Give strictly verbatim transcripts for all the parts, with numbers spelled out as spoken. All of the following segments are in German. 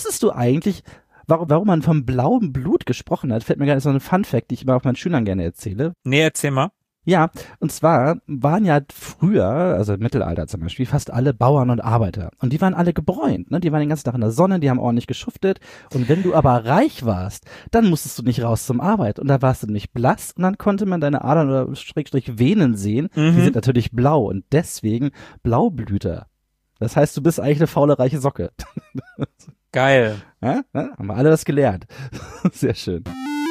Wusstest du eigentlich, warum, warum man vom blauen Blut gesprochen hat? Fällt mir gerade so ein Fun-Fact, die ich immer auch meinen Schülern gerne erzähle. Nee, erzähl mal. Ja, und zwar waren ja früher, also im Mittelalter zum Beispiel, fast alle Bauern und Arbeiter. Und die waren alle gebräunt, ne? Die waren den ganzen Tag in der Sonne, die haben ordentlich geschuftet. Und wenn du aber reich warst, dann musstest du nicht raus zum Arbeit. Und da warst du nicht blass und dann konnte man deine Adern oder Schrägstrich Venen sehen. Mhm. Die sind natürlich blau und deswegen Blaublüter. Das heißt, du bist eigentlich eine faule, reiche Socke. Geil. Ja? Ja? Haben wir alle das gelernt. Sehr schön.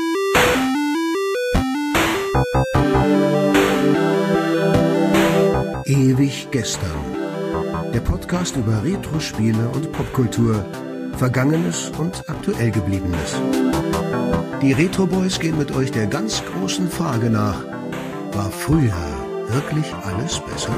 Ewig gestern. Der Podcast über Retro-Spiele und Popkultur. Vergangenes und aktuell Gebliebenes. Die Retro Boys gehen mit euch der ganz großen Frage nach: War früher wirklich alles besser?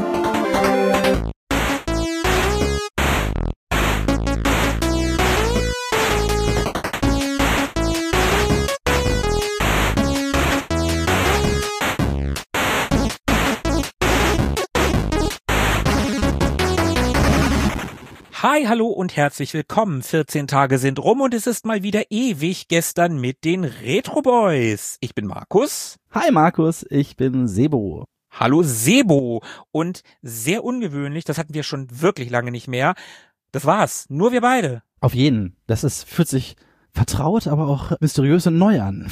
Hi, hallo und herzlich willkommen. vierzehn Tage sind rum und es ist mal wieder ewig gestern mit den Retro Boys. Ich bin Markus. Hi Markus, ich bin Sebo. Hallo Sebo. Und sehr ungewöhnlich, das hatten wir schon wirklich lange nicht mehr. Das war's, nur wir beide. Auf jeden. Das ist, fühlt sich vertraut, aber auch mysteriös und neu an.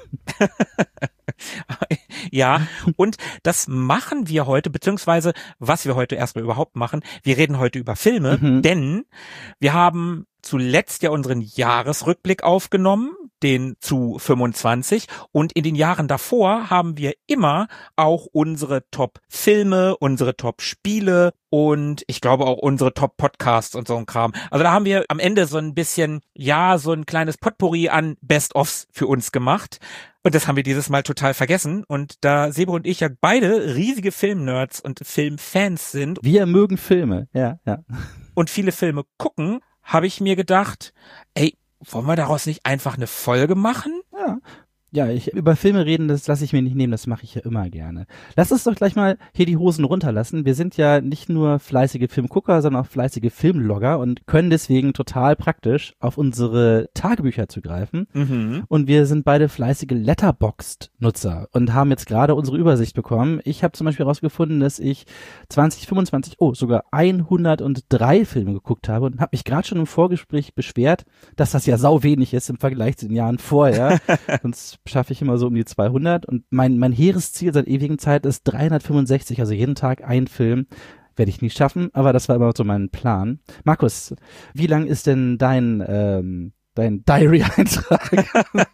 Ja, und das machen wir heute, beziehungsweise was wir heute erstmal überhaupt machen, wir reden heute über Filme, Mhm. denn wir haben zuletzt ja unseren Jahresrückblick aufgenommen, den zu fünfundzwanzig, und in den Jahren davor haben wir immer auch unsere Top-Filme, unsere Top-Spiele und ich glaube auch unsere Top-Podcasts und so ein Kram. Also da haben wir am Ende so ein bisschen, ja, so ein kleines Potpourri an Best-ofs für uns gemacht. Und das haben wir dieses Mal total vergessen. Und da Sebo und ich ja beide riesige Filmnerds und Filmfans sind Wir mögen Filme, ja, ja. und viele Filme gucken, habe ich mir gedacht, ey, wollen wir daraus nicht einfach eine Folge machen? Ja. Ja, ich, über Filme reden, das lasse ich mir nicht nehmen, das mache ich ja immer gerne. Lass uns doch gleich mal hier die Hosen runterlassen. Wir sind ja nicht nur fleißige Filmgucker, sondern auch fleißige Filmlogger und können deswegen total praktisch auf unsere Tagebücher zugreifen. Mhm. Und wir sind beide fleißige Letterboxd-Nutzer und haben jetzt gerade unsere Übersicht bekommen. Ich habe zum Beispiel herausgefunden, dass ich zwanzig fünfundzwanzig, oh, sogar hundertdrei Filme geguckt habe und habe mich gerade schon im Vorgespräch beschwert, dass das ja sau wenig ist im Vergleich zu den Jahren vorher. Sonst schaffe ich immer so um die zweihundert und mein mein hehres Ziel seit ewigen Zeit ist dreihundertfünfundsechzig, also jeden Tag ein Film. Werde ich nie schaffen, aber das war immer so mein Plan. Markus, wie lang ist denn dein ähm, dein Diary-Eintrag?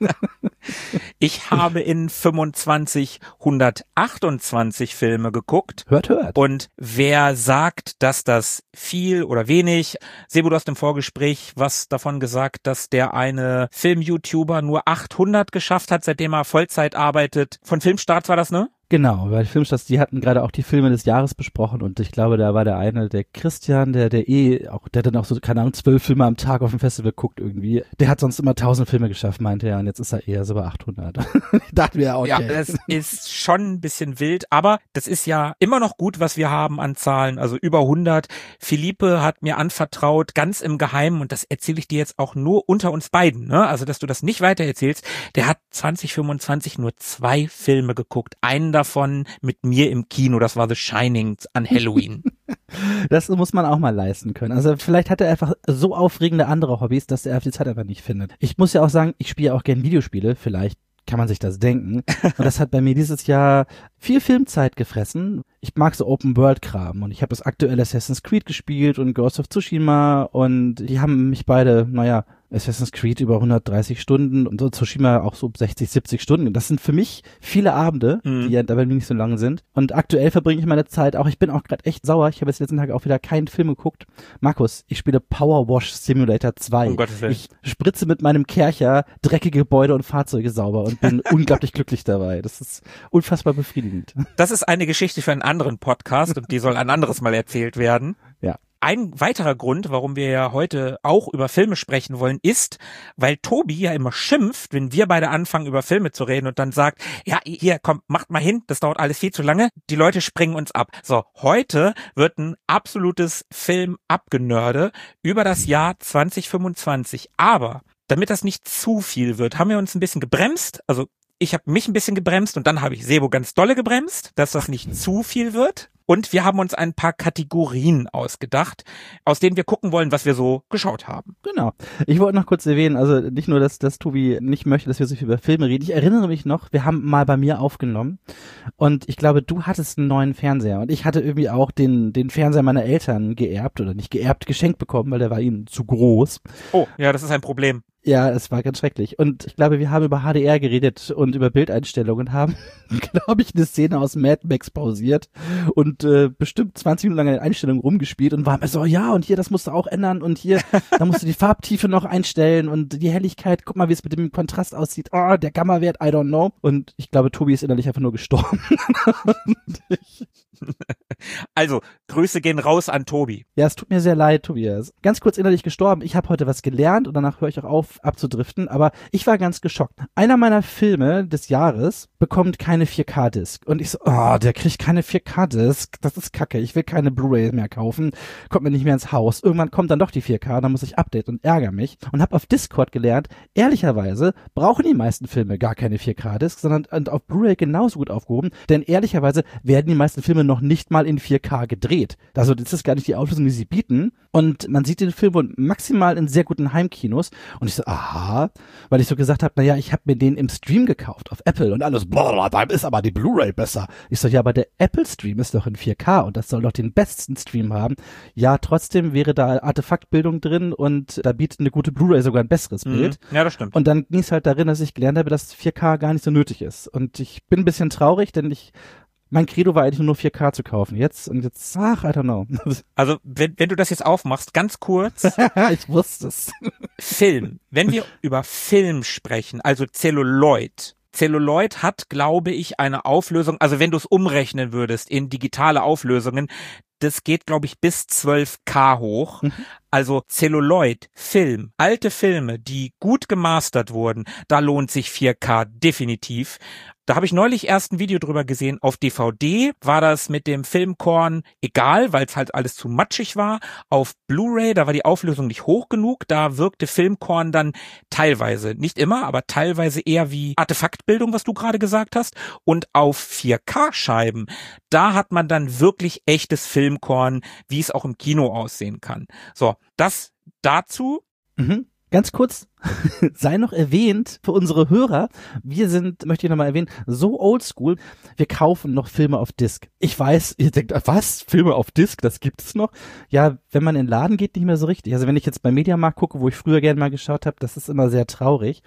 Ich habe in fünfundzwanzig hundertachtundzwanzig Filme geguckt. Hört, hört. Und wer sagt, dass das viel oder wenig, Sebo, du hast im Vorgespräch was davon gesagt, dass der eine Film-YouTuber nur achthundert geschafft hat, seitdem er Vollzeit arbeitet. Von Filmstarts war das, ne? Genau, weil Filmstarts, die hatten gerade auch die Filme des Jahres besprochen und ich glaube, da war der eine, der Christian, der der eh, auch der dann auch so, keine Ahnung, zwölf Filme am Tag auf dem Festival guckt irgendwie. Der hat sonst immer tausend Filme geschafft, meinte er, und jetzt ist er eher so bei achthundert. Ich dachte mir, okay. Ja, das ist schon ein bisschen wild, aber das ist ja immer noch gut, was wir haben an Zahlen, also über hundert. Philippe hat mir anvertraut, ganz im Geheimen, und das erzähle ich dir jetzt auch nur unter uns beiden, ne? Also, dass du das nicht weiter erzählst. Der hat zwanzig fünfundzwanzig nur zwei Filme geguckt, einen davon mit mir im Kino, das war The Shining an Halloween. Das muss man auch mal leisten können. Also vielleicht hat er einfach so aufregende andere Hobbys, dass er die Zeit einfach nicht findet. Ich muss ja auch sagen, ich spiele auch gern Videospiele, vielleicht kann man sich das denken. Und das hat bei mir dieses Jahr viel Filmzeit gefressen. Ich mag so Open-World-Kram und ich habe das aktuelle Assassin's Creed gespielt und Ghost of Tsushima und die haben mich beide, naja, Assassin's Creed über hundertdreißig Stunden und so Tsushima auch so sechzig, siebzig Stunden. Das sind für mich viele Abende, Mhm. die ja dabei nicht so lang sind. Und aktuell verbringe ich meine Zeit auch, ich bin auch gerade echt sauer, ich habe jetzt letzten Tag auch wieder keinen Film geguckt. Markus, ich spiele Power Wash Simulator zwei. Um Gottes Willen. Ich spritze mit meinem Kercher dreckige Gebäude und Fahrzeuge sauber und bin unglaublich glücklich dabei. Das ist unfassbar befriedigend. Das ist eine Geschichte für einen anderen Podcast und die soll ein anderes Mal erzählt werden. Ja. Ein weiterer Grund, warum wir ja heute auch über Filme sprechen wollen, ist, weil Tobi ja immer schimpft, wenn wir beide anfangen, über Filme zu reden und dann sagt, ja, hier, komm, macht mal hin, das dauert alles viel zu lange, die Leute springen uns ab. So, heute wird ein absolutes Film-Abgenörde über das Jahr zwanzig fünfundzwanzig. Aber damit das nicht zu viel wird, haben wir uns ein bisschen gebremst, also ich habe mich ein bisschen gebremst und dann habe ich Sebo ganz dolle gebremst, dass das nicht zu viel wird. Und wir haben uns ein paar Kategorien ausgedacht, aus denen wir gucken wollen, was wir so geschaut haben. Genau. Ich wollte noch kurz erwähnen, also nicht nur, dass, dass Tobi nicht möchte, dass wir so viel über Filme reden. Ich erinnere mich noch, wir haben mal bei mir aufgenommen und ich glaube, du hattest einen neuen Fernseher und ich hatte irgendwie auch den, den Fernseher meiner Eltern geerbt oder nicht geerbt, geschenkt bekommen, weil der war ihnen zu groß. Oh, ja, das ist ein Problem. Ja, es war ganz schrecklich. Und ich glaube, wir haben über H D R geredet und über Bildeinstellungen, haben, glaube ich, eine Szene aus Mad Max pausiert und äh, bestimmt zwanzig Minuten lang in Einstellungen rumgespielt und waren so, ja, und hier, das musst du auch ändern und hier, da musst du die Farbtiefe noch einstellen und die Helligkeit, guck mal, wie es mit dem Kontrast aussieht. Oh, der Gamma-Wert, I don't know. Und ich glaube, Tobi ist innerlich einfach nur gestorben. Also, Grüße gehen raus an Tobi. Ja, es tut mir sehr leid, Tobias. Ganz kurz innerlich gestorben. Ich habe heute was gelernt und danach höre ich auch auf, abzudriften. Aber ich war ganz geschockt. Einer meiner Filme des Jahres bekommt keine vier K-Disc. Und ich so, oh, der kriegt keine vier K-Disc. Das ist kacke. Ich will keine Blu-ray mehr kaufen. Kommt mir nicht mehr ins Haus. Irgendwann kommt dann doch die vier K. Dann muss ich updaten und ärgere mich. Und habe auf Discord gelernt, ehrlicherweise brauchen die meisten Filme gar keine vier K-Disc, sondern auf Blu-ray genauso gut aufgehoben. Denn ehrlicherweise werden die meisten Filme noch nicht mal in vier K gedreht. Also das ist gar nicht die Auflösung, die sie bieten. Und man sieht den Film wohl maximal in sehr guten Heimkinos. Und ich so, aha, weil ich so gesagt habe, naja, ich habe mir den im Stream gekauft auf Apple und alles, boah, da ist aber die Blu-ray besser. Ich so, ja, aber der Apple-Stream ist doch in vier K und das soll doch den besten Stream haben. Ja, trotzdem wäre da Artefaktbildung drin und da bietet eine gute Blu-ray sogar ein besseres Mhm. Bild. Ja, das stimmt. Und dann ging es halt darin, dass ich gelernt habe, dass vier K gar nicht so nötig ist. Und ich bin ein bisschen traurig, denn ich mein Credo war eigentlich nur vier K zu kaufen. Jetzt und jetzt, ach, I don't know. Also, wenn, wenn du das jetzt aufmachst, ganz kurz. Ich wusste es. Film. Wenn wir über Film sprechen, also Celluloid. Celluloid hat, glaube ich, eine Auflösung, also wenn du es umrechnen würdest in digitale Auflösungen, das geht, glaube ich, bis zwölf K hoch. Mhm. Also Celluloid, Film, alte Filme, die gut gemastert wurden, da lohnt sich vier K definitiv. Da habe ich neulich erst ein Video drüber gesehen. Auf D V D war das mit dem Filmkorn egal, weil es halt alles zu matschig war. Auf Blu-ray, da war die Auflösung nicht hoch genug. Da wirkte Filmkorn dann teilweise, nicht immer, aber teilweise eher wie Artefaktbildung, was du gerade gesagt hast. Und auf vier K-Scheiben, da hat man dann wirklich echtes Filmkorn, wie es auch im Kino aussehen kann. So, das dazu. Mhm. Ganz kurz, sei noch erwähnt für unsere Hörer, wir sind, möchte ich nochmal erwähnen, so oldschool, wir kaufen noch Filme auf Disc. Ich weiß, ihr denkt, was, Filme auf Disc, das gibt es noch? Ja, wenn man in den Laden geht, nicht mehr so richtig. Also wenn ich jetzt beim Mediamarkt gucke, wo ich früher gerne mal geschaut habe, das ist immer sehr traurig.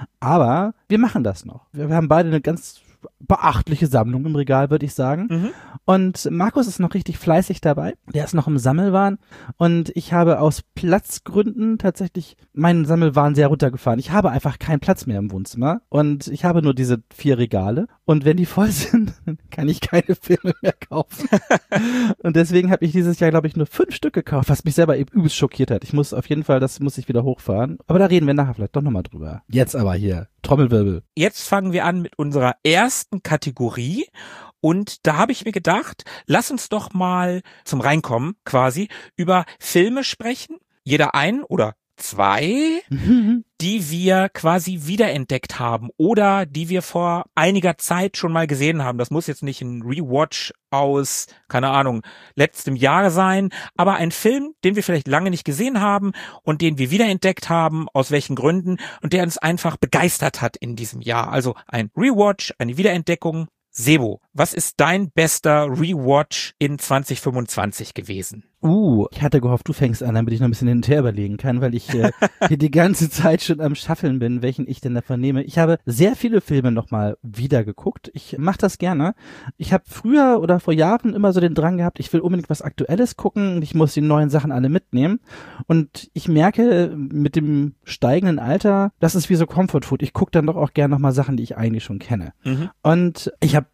Aber wir machen das noch. Wir, wir haben beide eine ganz beachtliche Sammlung im Regal, würde ich sagen. Mhm. Und Markus ist noch richtig fleißig dabei. Der ist noch im Sammelwahn. Und ich habe aus Platzgründen tatsächlich meinen Sammelwahn sehr runtergefahren. Ich habe einfach keinen Platz mehr im Wohnzimmer. Und ich habe nur diese vier Regale. Und wenn die voll sind, kann ich keine Filme mehr kaufen. Und deswegen habe ich dieses Jahr, glaube ich, nur fünf Stück gekauft, was mich selber eben übelst schockiert hat. Ich muss auf jeden Fall, das muss ich wieder hochfahren. Aber da reden wir nachher vielleicht doch nochmal drüber. Jetzt aber hier, Trommelwirbel. Jetzt fangen wir an mit unserer ersten Kategorie. Und da habe ich mir gedacht, lass uns doch mal zum Reinkommen quasi über Filme sprechen. Jeder ein oder zwei, die wir quasi wiederentdeckt haben oder die wir vor einiger Zeit schon mal gesehen haben. Das muss jetzt nicht ein Rewatch aus, keine Ahnung, letztem Jahr sein, aber ein Film, den wir vielleicht lange nicht gesehen haben und den wir wiederentdeckt haben, aus welchen Gründen, und der uns einfach begeistert hat in diesem Jahr. Also ein Rewatch, eine Wiederentdeckung. Sebo, was ist dein bester Rewatch in zwanzig fünfundzwanzig gewesen? Uh, ich hatte gehofft, du fängst an, damit ich noch ein bisschen hin und her überlegen kann, weil ich äh, hier die ganze Zeit schon am Schaffeln bin, welchen ich denn davon nehme. Ich habe sehr viele Filme nochmal wieder geguckt. Ich mache das gerne. Ich habe früher oder vor Jahren immer so den Drang gehabt, ich will unbedingt was Aktuelles gucken und ich muss die neuen Sachen alle mitnehmen. Und ich merke mit dem steigenden Alter, das ist wie so Comfort Food. Ich gucke dann doch auch gerne nochmal Sachen, die ich eigentlich schon kenne. Mhm. Und ich habe viele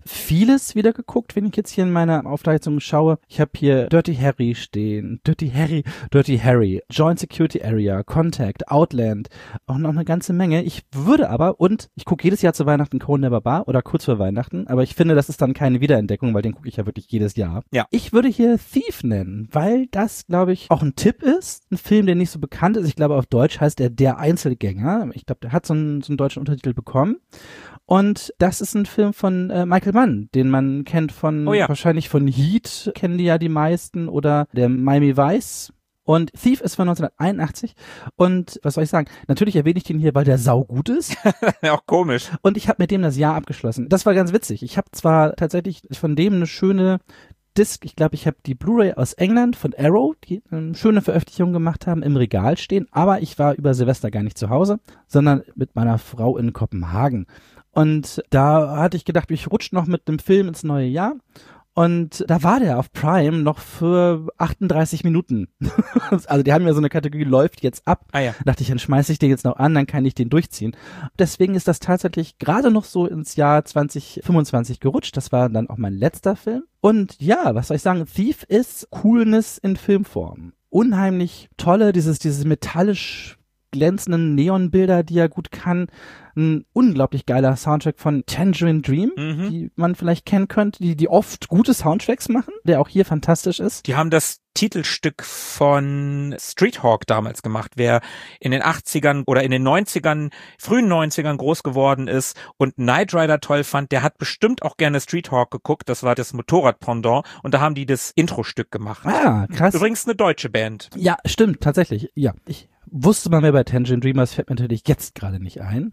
vieles wieder geguckt, wenn ich jetzt hier in meiner Aufzeichnung schaue. Ich habe hier Dirty Harry stehen, Dirty Harry, Dirty Harry, Joint Security Area, Contact, Outland, auch noch eine ganze Menge. Ich würde aber, und ich gucke jedes Jahr zu Weihnachten Conan der Barbar oder kurz vor Weihnachten, aber ich finde, das ist dann keine Wiederentdeckung, weil den gucke ich ja wirklich jedes Jahr. Ja. Ich würde hier Thief nennen, weil das, glaube ich, auch ein Tipp ist. Ein Film, der nicht so bekannt ist. Ich glaube, auf Deutsch heißt er Der Einzelgänger. Ich glaube, der hat so einen, so einen deutschen Untertitel bekommen. Und das ist ein Film von äh, Michael Mann, den man kennt von, oh ja. wahrscheinlich von Heat, kennen die ja die meisten, oder der Miami Vice. Und Thief ist von neunzehnhunderteinundachtzig. Und was soll ich sagen? Natürlich erwähne ich den hier, weil der saugut ist. Auch komisch. Und ich habe mit dem das Jahr abgeschlossen. Das war ganz witzig. Ich habe zwar tatsächlich von dem eine schöne Disc, ich glaube, ich habe die Blu-ray aus England von Arrow, die eine schöne Veröffentlichung gemacht haben, im Regal stehen. Aber ich war über Silvester gar nicht zu Hause, sondern mit meiner Frau in Kopenhagen. Und da hatte ich gedacht, ich rutsche noch mit einem Film ins neue Jahr. Und da war der auf Prime noch für achtunddreißig Minuten. Also die haben ja so eine Kategorie, läuft jetzt ab. Ah ja. Da dachte ich, dann schmeiße ich den jetzt noch an, dann kann ich den durchziehen. Deswegen ist das tatsächlich gerade noch so ins Jahr zwanzig fünfundzwanzig gerutscht. Das war dann auch mein letzter Film. Und ja, was soll ich sagen? Thief ist Coolness in Filmform. Unheimlich tolle, dieses, dieses metallisch glänzenden Neonbilder, die er gut kann. Ein unglaublich geiler Soundtrack von Tangerine Dream, Mhm. die man vielleicht kennen könnte, die, die oft gute Soundtracks machen, der auch hier fantastisch ist. Die haben das Titelstück von Street Hawk damals gemacht. Wer in den achtzigern oder in den neunzigern, frühen neunzigern groß geworden ist und Knight Rider toll fand, der hat bestimmt auch gerne Street Hawk geguckt. Das war das Motorrad-Pendant und da haben die das Intro-Stück gemacht. Ah, krass. Übrigens eine deutsche Band. Ja, stimmt, tatsächlich. Ja, ich wusste mal mehr bei Tangerine Dream, das fällt mir natürlich jetzt gerade nicht ein.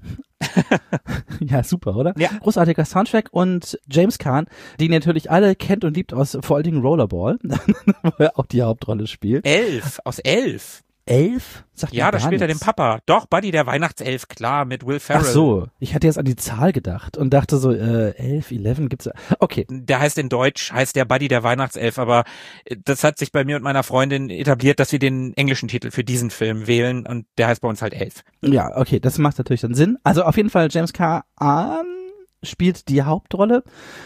Ja, super, oder? Ja. Großartiger Soundtrack und James Caan, den ihr natürlich alle kennt und liebt aus vor allen Dingen Rollerball, wo er auch die Hauptrolle spielt. Elf, aus Elf. Elf? Sagt Ja, mir da gar spielt er den nichts. Papa. Doch, Buddy der Weihnachtself, klar, mit Will Ferrell. Ach so, ich hatte jetzt an die Zahl gedacht und dachte so, äh, elf, elf gibt's ja. Okay. Der heißt in Deutsch, heißt der Buddy der Weihnachtself, aber das hat sich bei mir und meiner Freundin etabliert, dass wir den englischen Titel für diesen Film wählen und der heißt bei uns halt Elf. Ja, okay, das macht natürlich dann Sinn. Also auf jeden Fall James Caan spielt die Hauptrolle.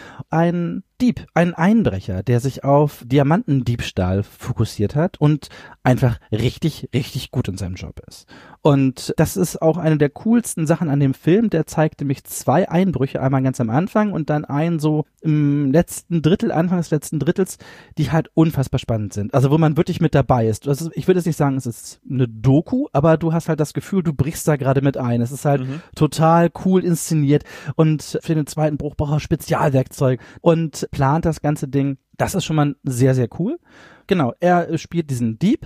Ein Dieb, ein Einbrecher, der sich auf Diamantendiebstahl fokussiert hat und einfach richtig, richtig gut in seinem Job ist. Und das ist auch eine der coolsten Sachen an dem Film. Der zeigt nämlich zwei Einbrüche, einmal ganz am Anfang und dann einen so im letzten Drittel, Anfang des letzten Drittels, die halt unfassbar spannend sind. Also wo man wirklich mit dabei ist. Also ich würde jetzt nicht sagen, es ist eine Doku, aber du hast halt das Gefühl, du brichst da gerade mit ein. Es ist halt Mhm. total cool inszeniert und für den zweiten Bruch braucht er Spezialwerkzeug und plant das ganze Ding. Das ist schon mal sehr, sehr cool. Genau, er spielt diesen Dieb,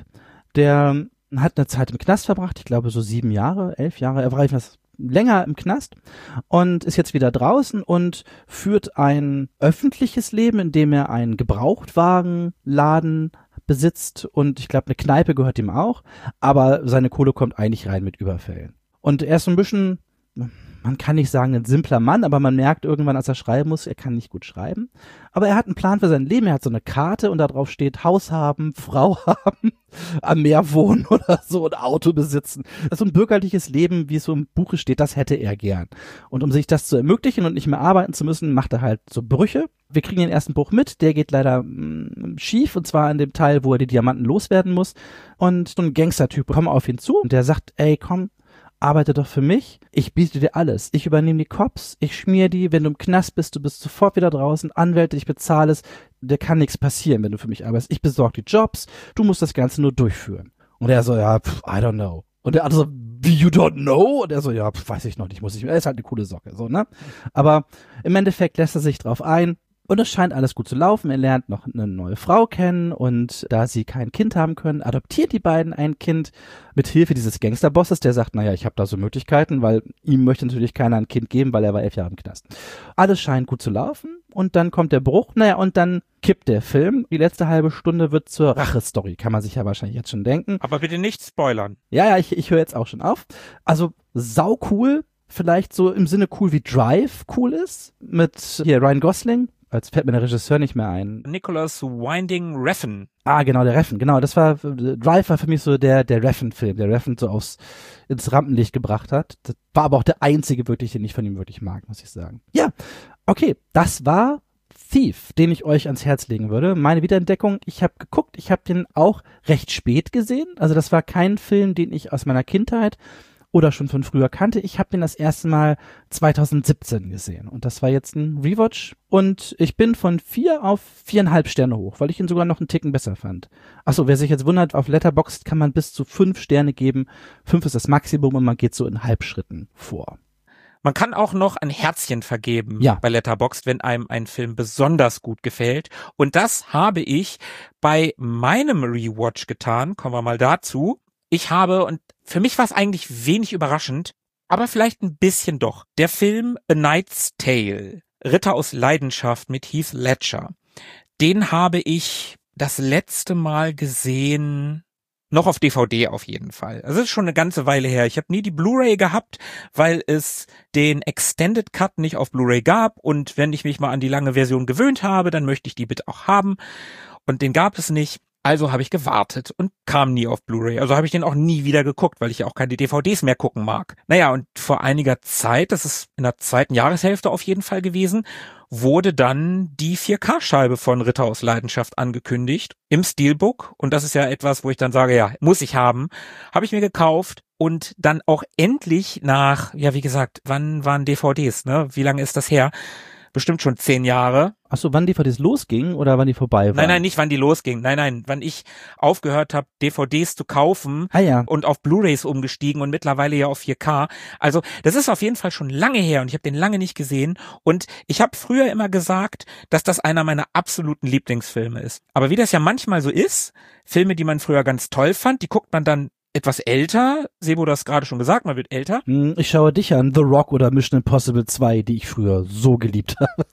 der hat eine Zeit im Knast verbracht, ich glaube so sieben Jahre, elf Jahre, er war etwas länger im Knast und ist jetzt wieder draußen und führt ein öffentliches Leben, in dem er einen Gebrauchtwagenladen besitzt und ich glaube eine Kneipe gehört ihm auch, aber seine Kohle kommt eigentlich rein mit Überfällen. Und er ist so ein bisschen, man kann nicht sagen ein simpler Mann, aber man merkt irgendwann, als er schreiben muss, er kann nicht gut schreiben. Aber er hat einen Plan für sein Leben, er hat so eine Karte und da drauf steht Haus haben, Frau haben, am Meer wohnen oder so und Auto besitzen. Das ist so ein bürgerliches Leben, wie es so im Buche steht, das hätte er gern. Und um sich das zu ermöglichen und nicht mehr arbeiten zu müssen, macht er halt so Brüche. Wir kriegen den ersten Bruch mit, der geht leider mh, schief und zwar an dem Teil, wo er die Diamanten loswerden muss. Und so ein Gangstertyp kommt auf ihn zu und der sagt, ey komm, arbeite doch für mich, ich biete dir alles. Ich übernehme die Cops, ich schmier die, wenn du im Knast bist, du bist sofort wieder draußen, Anwälte, ich bezahle es, dir kann nichts passieren, wenn du für mich arbeitest. Ich besorge die Jobs, du musst das Ganze nur durchführen. Und er so, ja, pff, I don't know. Und der andere so, wie you don't know? Und er so, ja, pff, weiß ich noch nicht, muss ich, er ist halt eine coole Socke, so, ne? Aber im Endeffekt lässt er sich drauf ein. Und es scheint alles gut zu laufen. Er lernt noch eine neue Frau kennen und da sie kein Kind haben können, adoptiert die beiden ein Kind mit Hilfe dieses Gangsterbosses, der sagt, naja, ich habe da so Möglichkeiten, weil ihm möchte natürlich keiner ein Kind geben, weil er war elf Jahre im Knast. Alles scheint gut zu laufen und dann kommt der Bruch, naja, und dann kippt der Film. Die letzte halbe Stunde wird zur Rache-Story, kann man sich ja wahrscheinlich jetzt schon denken. Aber bitte nicht spoilern. Ja, ja, ich, ich höre jetzt auch schon auf. Also sau cool, vielleicht so im Sinne cool wie Drive cool ist, mit hier Ryan Gosling. Als fällt mir der Regisseur nicht mehr ein. Nicholas Winding Refn. Ah, genau, der Refn, genau. Das war, Drive war für mich so der, der Refn-Film, der Refn so aufs, ins Rampenlicht gebracht hat. Das war aber auch der einzige wirklich, den ich von ihm wirklich mag, muss ich sagen. Ja, okay, das war Thief, den ich euch ans Herz legen würde. Meine Wiederentdeckung, ich habe geguckt, ich habe den auch recht spät gesehen. Also das war kein Film, den ich aus meiner Kindheit oder schon von früher kannte. Ich habe den das erste Mal zwanzig siebzehn gesehen und das war jetzt ein Rewatch und ich bin von vier auf viereinhalb Sterne hoch, weil ich ihn sogar noch einen Ticken besser fand. Achso, wer sich jetzt wundert, auf Letterboxd kann man bis zu fünf Sterne geben. Fünf ist das Maximum und man geht so in Halbschritten vor. Man kann auch noch ein Herzchen vergeben ja. bei Letterboxd, wenn einem ein Film besonders gut gefällt. Und das habe ich bei meinem Rewatch getan. Kommen wir mal dazu. Ich habe, und für mich war es eigentlich wenig überraschend, aber vielleicht ein bisschen doch, der Film A Knight's Tale, Ritter aus Leidenschaft mit Heath Ledger. Den habe ich das letzte Mal gesehen, noch auf D V D auf jeden Fall. Also es ist schon eine ganze Weile her. Ich habe nie die Blu-ray gehabt, weil es den Extended Cut nicht auf Blu-ray gab und wenn ich mich mal an die lange Version gewöhnt habe, dann möchte ich die bitte auch haben und den gab es nicht. Also habe ich gewartet und kam nie auf Blu-ray. Also habe ich den auch nie wieder geguckt, weil ich ja auch keine D V Ds mehr gucken mag. Naja, und vor einiger Zeit, das ist in der zweiten Jahreshälfte auf jeden Fall gewesen, wurde dann die vier K-Scheibe von Ritter aus Leidenschaft angekündigt im Steelbook. Und das ist ja etwas, wo ich dann sage, ja, muss ich haben. Habe ich mir gekauft und dann auch endlich nach, ja wie gesagt, wann waren D V Ds, ne? Wie lange ist das her? Bestimmt schon zehn Jahre. Ach so, wann D V Ds losgingen oder wann die vorbei waren? Nein, nein, nicht wann die losgingen. Nein, nein, wann ich aufgehört habe, D V Ds zu kaufen ah, ja. und auf Blu-rays umgestiegen und mittlerweile ja auf vier K. Also das ist auf jeden Fall schon lange her und ich habe den lange nicht gesehen. Und ich habe früher immer gesagt, dass das einer meiner absoluten Lieblingsfilme ist. Aber wie das ja manchmal so ist, Filme, die man früher ganz toll fand, die guckt man dann etwas älter. Sebo, du hast gerade schon gesagt, man wird älter. Ich schaue dich an, The Rock oder Mission Impossible zwei, die ich früher so geliebt habe.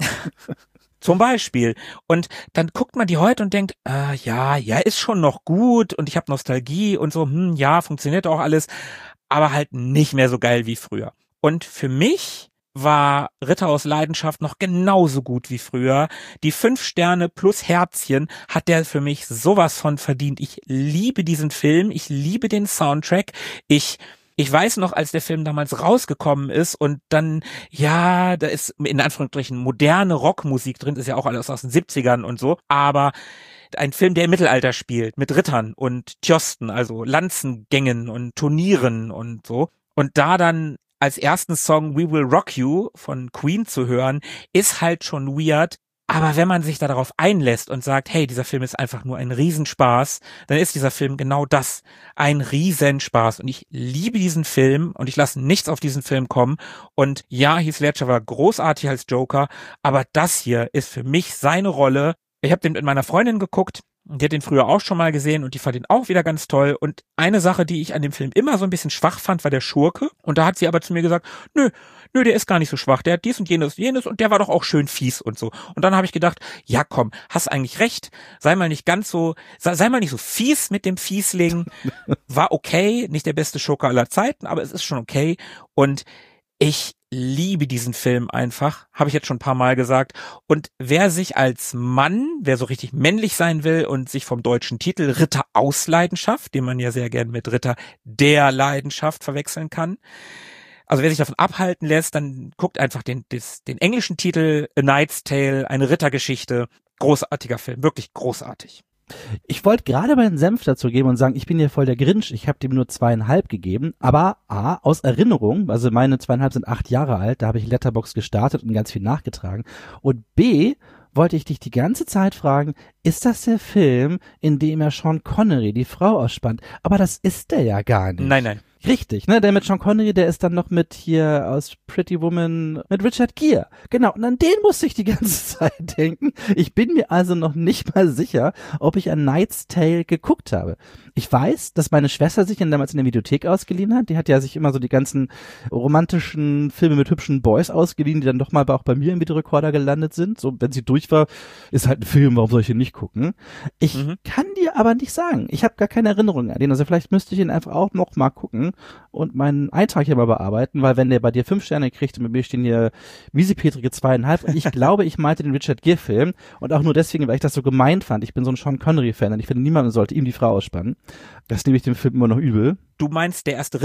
Zum Beispiel. Und dann guckt man die heute und denkt, äh, ja, ja, ist schon noch gut und ich habe Nostalgie und so, hm, ja, funktioniert auch alles, aber halt nicht mehr so geil wie früher. Und für mich war Ritter aus Leidenschaft noch genauso gut wie früher. Die fünf Sterne plus Herzchen hat der für mich sowas von verdient. Ich liebe diesen Film, ich liebe den Soundtrack. Ich Ich weiß noch, als der Film damals rausgekommen ist und dann, ja, da ist in Anführungsstrichen moderne Rockmusik drin, ist ja auch alles aus den siebzigern und so, aber ein Film, der im Mittelalter spielt, mit Rittern und Tjosten, also Lanzengängen und Turnieren und so. Und da dann als ersten Song We Will Rock You von Queen zu hören, ist halt schon weird. Aber wenn man sich da darauf einlässt und sagt, hey, dieser Film ist einfach nur ein Riesenspaß, dann ist dieser Film genau das, ein Riesenspaß. Und ich liebe diesen Film und ich lasse nichts auf diesen Film kommen. Und ja, Heath Ledger war großartig als Joker, aber das hier ist für mich seine Rolle. Ich habe den mit meiner Freundin geguckt. Die hat den früher auch schon mal gesehen und die fand ihn auch wieder ganz toll. Und eine Sache, die ich an dem Film immer so ein bisschen schwach fand, war der Schurke. Und da hat sie aber zu mir gesagt, nö, nö, der ist gar nicht so schwach. Der hat dies und jenes und jenes und der war doch auch schön fies und so. Und dann habe ich gedacht, ja komm, hast eigentlich recht. Sei mal nicht ganz so, sei, sei mal nicht so fies mit dem Fiesling. War okay, nicht der beste Schurke aller Zeiten, aber es ist schon okay. Und ich liebe diesen Film einfach, habe ich jetzt schon ein paar Mal gesagt. Und wer sich als Mann, wer so richtig männlich sein will und sich vom deutschen Titel Ritter aus Leidenschaft, den man ja sehr gern mit Ritter der Leidenschaft verwechseln kann, also wer sich davon abhalten lässt, dann guckt einfach den, des, den englischen Titel A Knight's Tale, eine Rittergeschichte. Großartiger Film, wirklich großartig. Ich wollte gerade meinen Senf dazu geben und sagen, ich bin hier voll der Grinch, ich habe dem nur zweieinhalb gegeben, aber A, aus Erinnerung, also meine zweieinhalb sind acht Jahre alt, da habe ich Letterboxd gestartet und ganz viel nachgetragen, und B, wollte ich dich die ganze Zeit fragen, ist das der Film, in dem er Sean Connery die Frau ausspannt? Aber das ist der ja gar nicht. Nein, nein. Richtig, ne, der mit Sean Connery, der ist dann noch mit hier aus Pretty Woman, mit Richard Gere. Genau, und an den musste ich die ganze Zeit denken. Ich bin mir also noch nicht mal sicher, ob ich A Knight's Tale geguckt habe. Ich weiß, dass meine Schwester sich ihn damals in der Videothek ausgeliehen hat. Die hat ja sich immer so die ganzen romantischen Filme mit hübschen Boys ausgeliehen, die dann doch mal auch bei mir im Videorekorder gelandet sind. So, wenn sie durch war, ist halt ein Film, warum soll ich ihn nicht gucken? Ich mhm. kann dir aber nicht sagen. Ich habe gar keine Erinnerung an den. Also vielleicht müsste ich ihn einfach auch noch mal gucken und meinen Eintrag hier mal bearbeiten, weil wenn der bei dir fünf Sterne kriegt und mit mir stehen hier Wiesepetrige zweieinhalb und ich glaube, ich meinte den Richard Gere Film und auch nur deswegen, weil ich das so gemeint fand. Ich bin so ein Sean Connery Fan und ich finde, niemand sollte ihm die Frau ausspannen. Das nehme ich dem Film immer noch übel. Du meinst Der erste Ritter?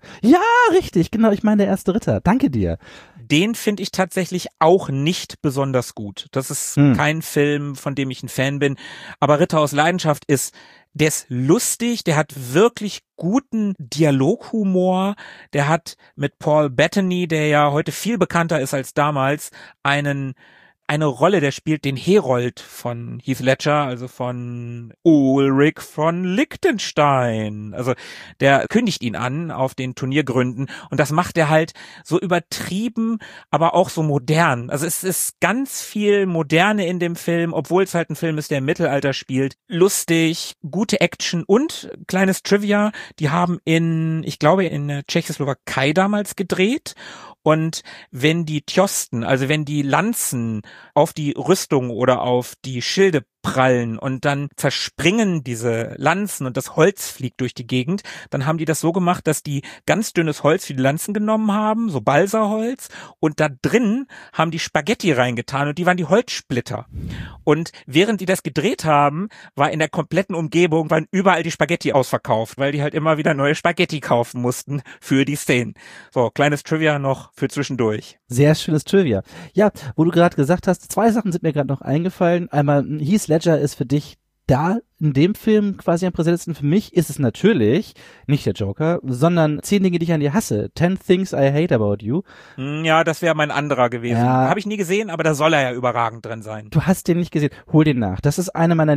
Ja, richtig, genau, ich meine der erste Ritter. Danke dir. Den finde ich tatsächlich auch nicht besonders gut. Das ist Hm. kein Film, von dem ich ein Fan bin. Aber Ritter aus Leidenschaft ist, der ist lustig, der hat wirklich guten Dialoghumor. Der hat mit Paul Bettany, der ja heute viel bekannter ist als damals, einen eine Rolle, der spielt den Herold von Heath Ledger, also von Ulrich von Liechtenstein. Also der kündigt ihn an auf den Turniergründen und das macht er halt so übertrieben, aber auch so modern. Also es ist ganz viel Moderne in dem Film, obwohl es halt ein Film ist, der im Mittelalter spielt. Lustig, gute Action und kleines Trivia, die haben in, ich glaube in der Tschechoslowakei damals gedreht. Und wenn die Tjosten, also wenn die Lanzen auf die Rüstung oder auf die Schilde prallen und dann zerspringen diese Lanzen und das Holz fliegt durch die Gegend, dann haben die das so gemacht, dass die ganz dünnes Holz für die Lanzen genommen haben, so Balsaholz, und da drin haben die Spaghetti reingetan und die waren die Holzsplitter. Und während die das gedreht haben, war in der kompletten Umgebung, waren überall die Spaghetti ausverkauft, weil die halt immer wieder neue Spaghetti kaufen mussten für die Szenen. So, kleines Trivia noch für zwischendurch. Sehr schönes Trivia. Ja, wo du gerade gesagt hast, zwei Sachen sind mir gerade noch eingefallen. Einmal, Heath Ledger ist für dich da in dem Film quasi am präsentesten. Für mich ist es natürlich nicht der Joker, sondern zehn Dinge, die ich an dir hasse. Ten Things I Hate About You. Ja, das wäre mein anderer gewesen. Ja. Habe ich nie gesehen, aber da soll er ja überragend drin sein. Du hast den nicht gesehen. Hol den nach. Das ist eine meiner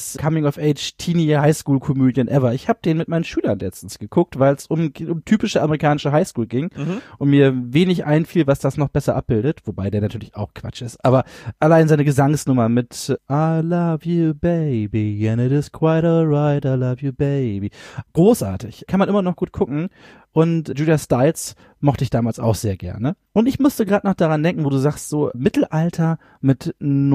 Lieblings-Coming-of-Age-Teenie-Highschool-Komödien ever. Ich habe den mit meinen Schülern letztens geguckt, weil es um, um typische amerikanische Highschool ging Mhm. und mir wenig einfiel, was das noch besser abbildet, wobei der natürlich auch Quatsch ist. Aber allein seine Gesangsnummer mit I love you, baby, and it is quite alright, I love you, baby. Großartig. Kann man immer noch gut gucken. Und Julia Stiles mochte ich damals auch sehr gerne. Und ich musste gerade noch daran denken, wo du sagst, so Mittelalter mit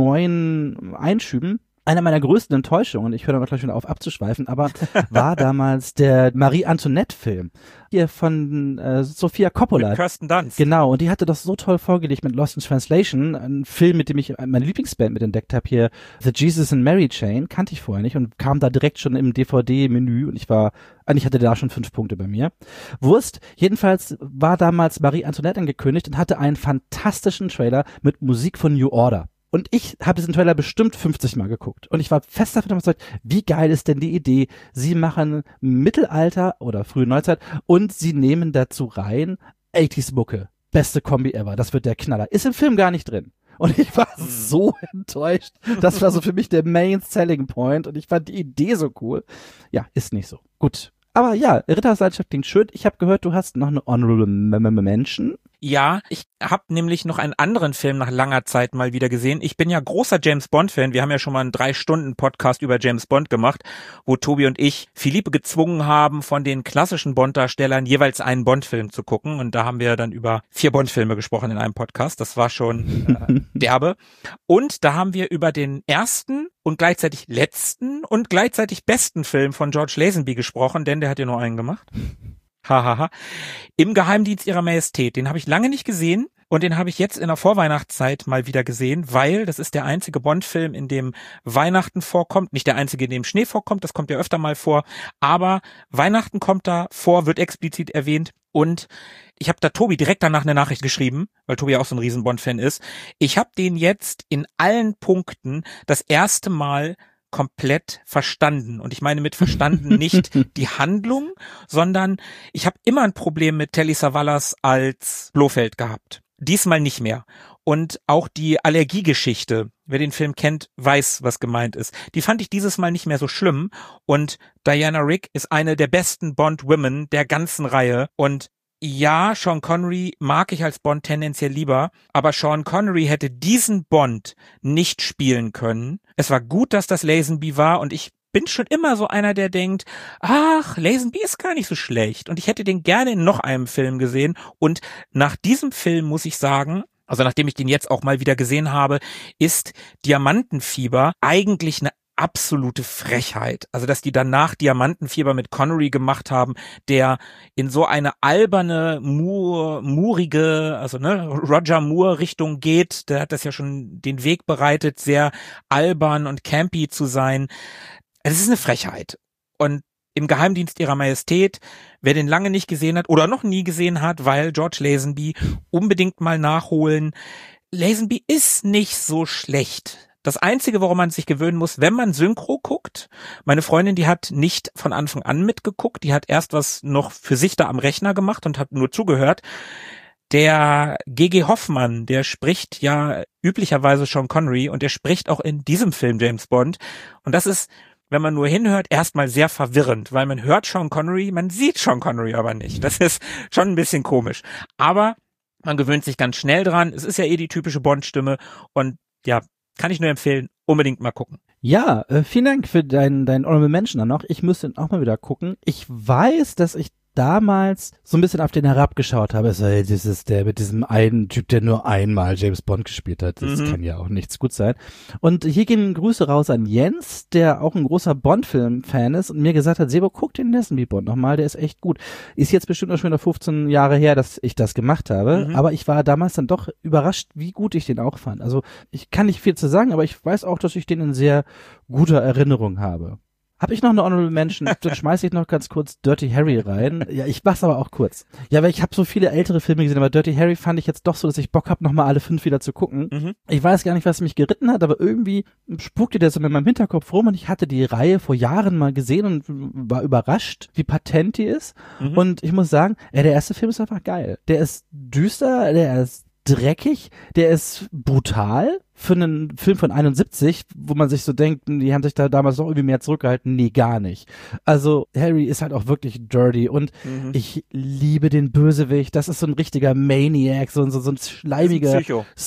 neuen Einschüben. Eine meiner größten Enttäuschungen, ich höre dann auch gleich wieder auf abzuschweifen, aber war damals der Marie-Antoinette-Film. Hier von äh, Sofia Coppola. Mit Kirsten Dunst. Genau, und die hatte das so toll vorgelegt mit Lost in Translation, ein Film, mit dem ich meine Lieblingsband mit entdeckt habe, hier The Jesus and Mary Chain, kannte ich vorher nicht und kam da direkt schon im D V D-Menü und ich war, eigentlich hatte der da schon fünf Punkte bei mir. Wurst, jedenfalls war damals Marie Antoinette angekündigt und hatte einen fantastischen Trailer mit Musik von New Order. Und ich habe diesen Trailer bestimmt fünfzig Mal geguckt. Und ich war fest davon überzeugt, wie geil ist denn die Idee? Sie machen Mittelalter oder frühe Neuzeit und sie nehmen dazu rein achtziger-Mucke. Beste Kombi ever. Das wird der Knaller. Ist im Film gar nicht drin. Und ich war so enttäuscht. Das war so für mich der Main Selling Point. Und ich fand die Idee so cool. Ja, ist nicht so. Gut. Aber ja, Ritterseilschaft klingt schön. Ich habe gehört, du hast noch eine Honorable Mention. Ja, ich habe nämlich noch einen anderen Film nach langer Zeit mal wieder gesehen. Ich bin ja großer James Bond-Fan. Wir haben ja schon mal einen drei Stunden Podcast über James Bond gemacht, wo Tobi und ich Philippe gezwungen haben, von den klassischen Bond-Darstellern jeweils einen Bond-Film zu gucken. Und da haben wir dann über vier Bond-Filme gesprochen in einem Podcast. Das war schon äh, derbe. Und da haben wir über den ersten und gleichzeitig letzten und gleichzeitig besten Film von George Lazenby gesprochen, denn der hat ja nur einen gemacht. Hahaha. Im Geheimdienst ihrer Majestät. Den habe ich lange nicht gesehen und den habe ich jetzt in der Vorweihnachtszeit mal wieder gesehen, weil das ist der einzige Bond-Film, in dem Weihnachten vorkommt. Nicht der einzige, in dem Schnee vorkommt, das kommt ja öfter mal vor. Aber Weihnachten kommt da vor, wird explizit erwähnt. Und ich habe da Tobi direkt danach eine Nachricht geschrieben, weil Tobi auch so ein riesen Bond-Fan ist. Ich habe den jetzt in allen Punkten das erste Mal komplett verstanden. Und ich meine mit verstanden nicht die Handlung, sondern ich habe immer ein Problem mit Telly Savalas als Blofeld gehabt. Diesmal nicht mehr. Und auch die Allergiegeschichte, wer den Film kennt, weiß, was gemeint ist. Die fand ich dieses Mal nicht mehr so schlimm. Und Diana Rigg ist eine der besten Bond-Women der ganzen Reihe. Und ja, Sean Connery mag ich als Bond tendenziell lieber, aber Sean Connery hätte diesen Bond nicht spielen können. Es war gut, dass das Lazenby war und ich bin schon immer so einer, der denkt, ach, Lazenby ist gar nicht so schlecht und ich hätte den gerne in noch einem Film gesehen und nach diesem Film muss ich sagen, also nachdem ich den jetzt auch mal wieder gesehen habe, ist Diamantenfieber eigentlich eine absolute Frechheit. Also, dass die danach Diamantenfieber mit Connery gemacht haben, der in so eine alberne, Moore, moorige, also ne, Roger Moore Richtung geht. Der hat das ja schon den Weg bereitet, sehr albern und campy zu sein. Es ist eine Frechheit. Und Im Geheimdienst ihrer Majestät, wer den lange nicht gesehen hat oder noch nie gesehen hat, weil George Lazenby, unbedingt mal nachholen. Lazenby ist nicht so schlecht. Das Einzige, worum man sich gewöhnen muss, wenn man Synchro guckt, meine Freundin, die hat nicht von Anfang an mitgeguckt, die hat erst was noch für sich da am Rechner gemacht und hat nur zugehört. Der G G Hoffmann, der spricht ja üblicherweise Sean Connery und der spricht auch in diesem Film James Bond. Und das ist, wenn man nur hinhört, erstmal sehr verwirrend, weil man hört Sean Connery, man sieht Sean Connery aber nicht. Das ist schon ein bisschen komisch. Aber man gewöhnt sich ganz schnell dran. Es ist ja eh die typische Bond-Stimme und ja, kann ich nur empfehlen, unbedingt mal gucken. Ja, äh, vielen Dank für deinen dein Honorable Mention dann noch. Ich müsste ihn auch mal wieder gucken. Ich weiß, dass ich damals so ein bisschen auf den herabgeschaut habe. So, hey, das ist der mit diesem einen Typ, der nur einmal James Bond gespielt hat. Das mhm. kann ja auch nichts gut sein. Und hier gehen Grüße raus an Jens, der auch ein großer Bond-Film-Fan ist und mir gesagt hat, Sebo, guck den Lazenby Bond nochmal, der ist echt gut. Ist jetzt bestimmt auch schon wieder fünfzehn Jahre her, dass ich das gemacht habe, mhm. aber ich war damals dann doch überrascht, wie gut ich den auch fand. Also ich kann nicht viel zu sagen, aber ich weiß auch, dass ich den in sehr guter Erinnerung habe. Habe ich noch eine Honorable Mention? Dann schmeiße ich noch ganz kurz Dirty Harry rein. Ja, ich mach's aber auch kurz. Ja, weil ich habe so viele ältere Filme gesehen, aber Dirty Harry fand ich jetzt doch so, dass ich Bock habe, nochmal alle fünf wieder zu gucken. Mhm. Ich weiß gar nicht, was mich geritten hat, aber irgendwie spukte der so in meinem Hinterkopf rum und ich hatte die Reihe vor Jahren mal gesehen und war überrascht, wie patent die ist. Mhm. Und ich muss sagen, ja, der erste Film ist einfach geil. Der ist düster, der ist dreckig, der ist brutal für einen Film von einundsiebzig, wo man sich so denkt, die haben sich da damals noch irgendwie mehr zurückgehalten. Nee, gar nicht. Also Harry ist halt auch wirklich dirty und mhm. ich liebe den Bösewicht. Das ist so ein richtiger Maniac, so, so, so ein schleimiger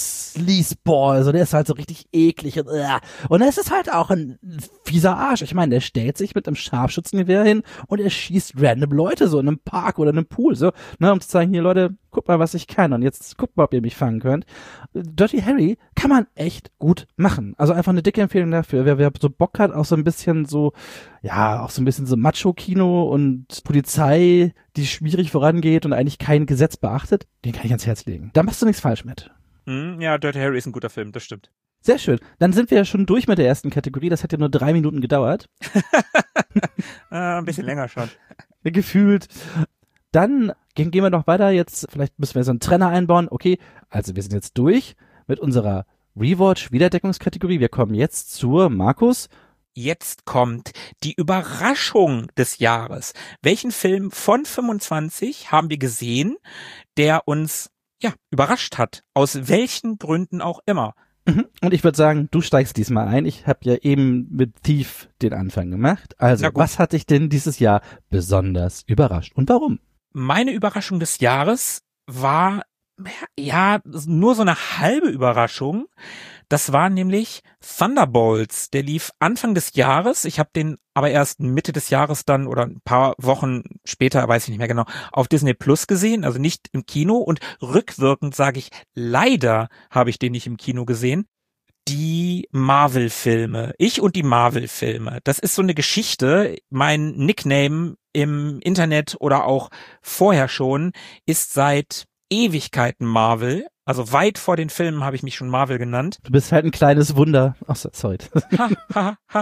Sleazeball. Also der ist halt so richtig eklig und uh. und es ist halt auch ein fieser Arsch. Ich meine, der stellt sich mit einem Scharfschützengewehr hin und er schießt random Leute so in einem Park oder in einem Pool, so, ne, um zu sagen, hier Leute, guck mal, was ich kann und jetzt guckt mal, ob ihr mich fangen könnt. Dirty Harry kann man echt gut machen. Also einfach eine dicke Empfehlung dafür. Wer, wer so Bock hat, auch so ein bisschen so, ja, auch so ein bisschen so Macho-Kino und Polizei, die schwierig vorangeht und eigentlich kein Gesetz beachtet, den kann ich ans Herz legen. Da machst du nichts falsch mit. Mm, ja, Dirty Harry ist ein guter Film, das stimmt. Sehr schön. Dann sind wir ja schon durch mit der ersten Kategorie. Das hat ja nur drei Minuten gedauert. ah, ein bisschen länger schon. Gefühlt. Dann gehen, gehen wir noch weiter. Jetzt, vielleicht müssen wir so einen Trenner einbauen. Okay, also wir sind jetzt durch mit unserer Rewatch-Wiederdeckungskategorie. Wir kommen jetzt zur, Markus. Jetzt kommt die Überraschung des Jahres. Welchen Film von fünfundzwanzig haben wir gesehen, der uns ja überrascht hat? Aus welchen Gründen auch immer. Und ich würde sagen, du steigst diesmal ein. Ich habe ja eben mit Thief den Anfang gemacht. Also, was hat dich denn dieses Jahr besonders überrascht und warum? Meine Überraschung des Jahres war, ja, nur so eine halbe Überraschung. Das war nämlich Thunderbolts. Der lief Anfang des Jahres. Ich habe den aber erst Mitte des Jahres dann oder ein paar Wochen später, weiß ich nicht mehr genau, auf Disney Plus gesehen. Also nicht im Kino. Und rückwirkend sage ich, leider habe ich den nicht im Kino gesehen. Die Marvel-Filme. Ich und die Marvel-Filme. Das ist so eine Geschichte. Mein Nickname im Internet oder auch vorher schon ist seit Ewigkeiten Marvel. Also weit vor den Filmen habe ich mich schon Marvel genannt. Du bist halt ein kleines Wunder. Ach, sorry. Ha, ha, ha,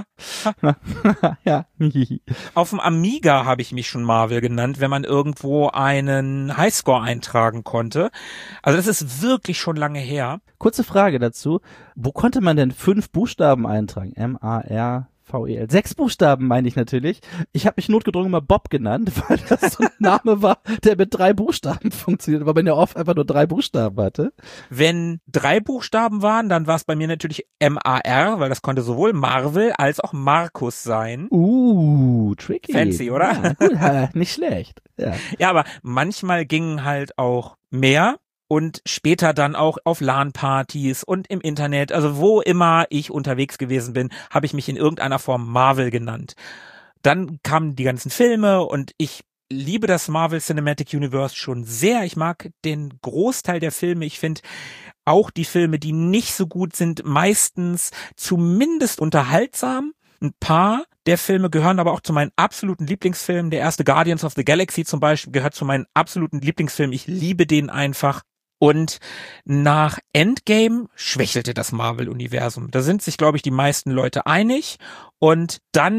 ha. Ja. Auf dem Amiga habe ich mich schon Marvel genannt, wenn man irgendwo einen Highscore eintragen konnte. Also das ist wirklich schon lange her. Kurze Frage dazu. Wo konnte man denn fünf Buchstaben eintragen? M A R V E L. Sechs Buchstaben meine ich natürlich. Ich habe mich notgedrungen mal Bob genannt, weil das so ein Name war, der mit drei Buchstaben funktioniert, weil man ja oft einfach nur drei Buchstaben hatte. Wenn drei Buchstaben waren, dann war es bei mir natürlich M A R, weil das konnte sowohl Marvel als auch Markus sein. Uh, tricky. Fancy, oder? Ja, gut, ja, nicht schlecht. Ja. Ja, aber manchmal gingen halt auch mehr. Und später dann auch auf LAN-Partys und im Internet, also wo immer ich unterwegs gewesen bin, habe ich mich in irgendeiner Form Marvel genannt. Dann kamen die ganzen Filme und ich liebe das Marvel Cinematic Universe schon sehr. Ich mag den Großteil der Filme. Ich finde auch die Filme, die nicht so gut sind, meistens zumindest unterhaltsam. Ein paar der Filme gehören aber auch zu meinen absoluten Lieblingsfilmen. Der erste Guardians of the Galaxy zum Beispiel gehört zu meinen absoluten Lieblingsfilmen. Ich liebe den einfach. Und nach Endgame schwächelte das Marvel-Universum. Da sind sich, glaube ich, die meisten Leute einig. Und dann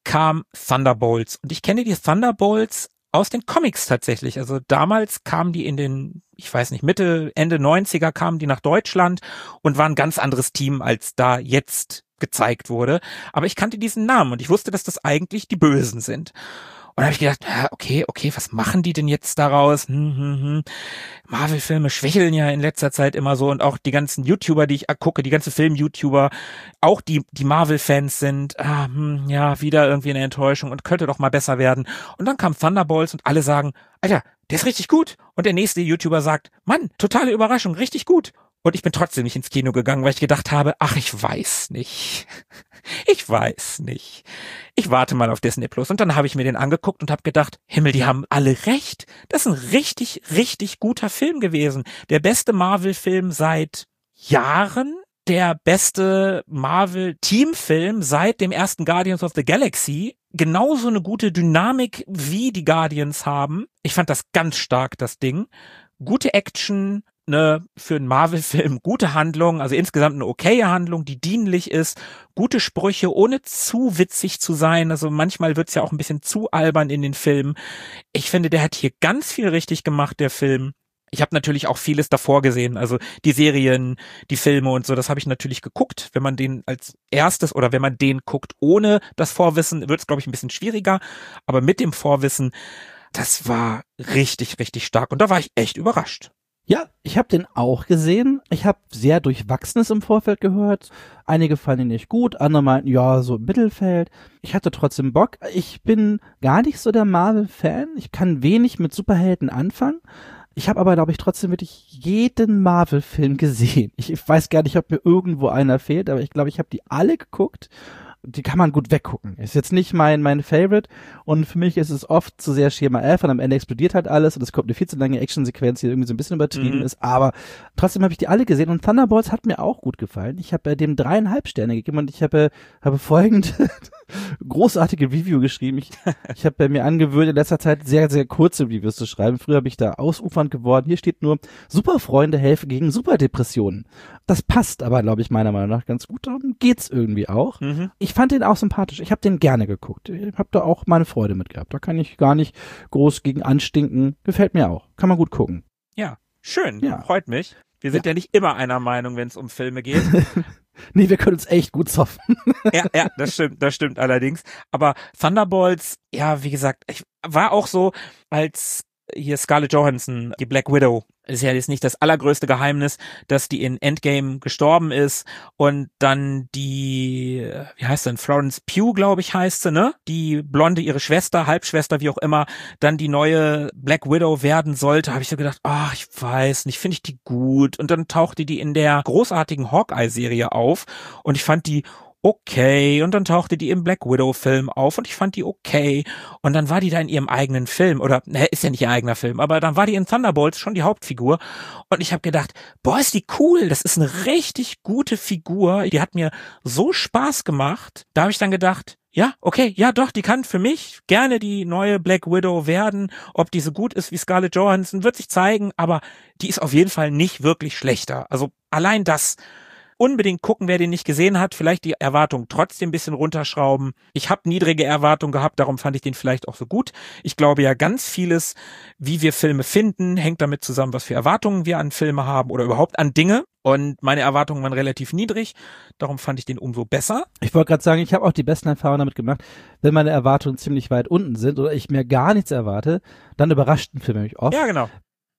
kam Thunderbolts. Und ich kenne die Thunderbolts aus den Comics tatsächlich. Also damals kamen die in den, ich weiß nicht, Mitte, Ende neunziger kamen die nach Deutschland und waren ein ganz anderes Team, als da jetzt gezeigt wurde. Aber ich kannte diesen Namen und ich wusste, dass das eigentlich die Bösen sind. Und da habe ich gedacht, ja, okay, okay, was machen die denn jetzt daraus? Hm, hm, hm. Marvel-Filme schwächeln ja in letzter Zeit immer so und auch die ganzen YouTuber, die ich gucke, die ganzen Film-YouTuber, auch die die Marvel-Fans sind, ah, hm, ja, wieder irgendwie eine Enttäuschung und könnte doch mal besser werden. Und dann kam Thunderbolts und alle sagen, Alter, der ist richtig gut. Und der nächste YouTuber sagt, Mann, totale Überraschung, richtig gut. Und ich bin trotzdem nicht ins Kino gegangen, weil ich gedacht habe, ach, ich weiß nicht. Ich weiß nicht. Ich warte mal auf Disney Plus. Und dann habe ich mir den angeguckt und habe gedacht, Himmel, die haben alle recht. Das ist ein richtig, richtig guter Film gewesen. Der beste Marvel-Film seit Jahren. Der beste Marvel-Team-Film seit dem ersten Guardians of the Galaxy. Genauso eine gute Dynamik, wie die Guardians haben. Ich fand das ganz stark, das Ding. Gute Action, eine für einen Marvel-Film gute Handlung, also insgesamt eine okaye Handlung, die dienlich ist, gute Sprüche, ohne zu witzig zu sein, also manchmal wird's ja auch ein bisschen zu albern in den Filmen. Ich finde, der hat hier ganz viel richtig gemacht, der Film. Ich habe natürlich auch vieles davor gesehen, also die Serien, die Filme und so, das habe ich natürlich geguckt. Wenn man den als erstes oder wenn man den guckt ohne das Vorwissen, wird's, glaube ich, ein bisschen schwieriger, aber mit dem Vorwissen, das war richtig, richtig stark und da war ich echt überrascht. Ja, ich habe den auch gesehen. Ich habe sehr Durchwachsenes im Vorfeld gehört. Einige fanden ihn nicht gut, andere meinten, ja, so im Mittelfeld. Ich hatte trotzdem Bock. Ich bin gar nicht so der Marvel-Fan. Ich kann wenig mit Superhelden anfangen. Ich habe aber, glaube ich, trotzdem wirklich jeden Marvel-Film gesehen. Ich weiß gar nicht, ob mir irgendwo einer fehlt, aber ich glaube, ich habe die alle geguckt. Die kann man gut weggucken. Ist jetzt nicht mein mein Favorite und für mich ist es oft zu sehr Schema F und am Ende explodiert halt alles und es kommt eine viel zu lange Actionsequenz, die irgendwie so ein bisschen übertrieben mhm. ist, aber trotzdem habe ich die alle gesehen und Thunderbolts hat mir auch gut gefallen. Ich habe äh, dem dreieinhalb Sterne gegeben und ich habe äh, habe folgende großartige Review geschrieben. Ich, ich habe bei mir angewöhnt, in letzter Zeit sehr, sehr kurze Reviews zu schreiben. Früher habe ich da ausufernd geworden. Hier steht nur, Superfreunde helfen gegen Superdepressionen. Das passt aber, glaube ich, meiner Meinung nach ganz gut. Darum geht's irgendwie auch. Mhm. Ich fand den auch sympathisch. Ich habe den gerne geguckt. Ich habe da auch meine Freude mit gehabt. Da kann ich gar nicht groß gegen anstinken. Gefällt mir auch. Kann man gut gucken. Ja, schön. Ja. Freut mich. Wir sind ja, ja nicht immer einer Meinung, wenn es um Filme geht. Nee, wir können uns echt gut zoffen. Ja, ja, das stimmt, das stimmt allerdings. Aber Thunderbolts, ja, wie gesagt, ich war auch so, als hier Scarlett Johansson, die Black Widow, ist ja jetzt nicht das allergrößte Geheimnis, dass die in Endgame gestorben ist und dann die, wie heißt denn, Florence Pugh, glaube ich, heißt sie, ne? Die Blonde, ihre Schwester, Halbschwester, wie auch immer, dann die neue Black Widow werden sollte, habe ich so gedacht, ach, ich weiß nicht, finde ich die gut. Und dann tauchte die in der großartigen Hawkeye-Serie auf und ich fand die okay, und dann tauchte die im Black Widow-Film auf und ich fand die okay und dann war die da in ihrem eigenen Film oder, ne, ist ja nicht ihr eigener Film, aber dann war die in Thunderbolts schon die Hauptfigur und ich habe gedacht, boah, ist die cool, das ist eine richtig gute Figur, die hat mir so Spaß gemacht, da habe ich dann gedacht, ja, okay, ja doch, die kann für mich gerne die neue Black Widow werden, ob die so gut ist wie Scarlett Johansson, wird sich zeigen, aber die ist auf jeden Fall nicht wirklich schlechter, also allein das. Unbedingt gucken, wer den nicht gesehen hat, vielleicht die Erwartungen trotzdem ein bisschen runterschrauben. Ich habe niedrige Erwartungen gehabt, darum fand ich den vielleicht auch so gut. Ich glaube ja, ganz vieles, wie wir Filme finden, hängt damit zusammen, was für Erwartungen wir an Filme haben oder überhaupt an Dinge. Und meine Erwartungen waren relativ niedrig, darum fand ich den umso besser. Ich wollte gerade sagen, ich habe auch die besten Erfahrungen damit gemacht, wenn meine Erwartungen ziemlich weit unten sind oder ich mir gar nichts erwarte, dann überrascht ein Film mich oft. Ja, genau.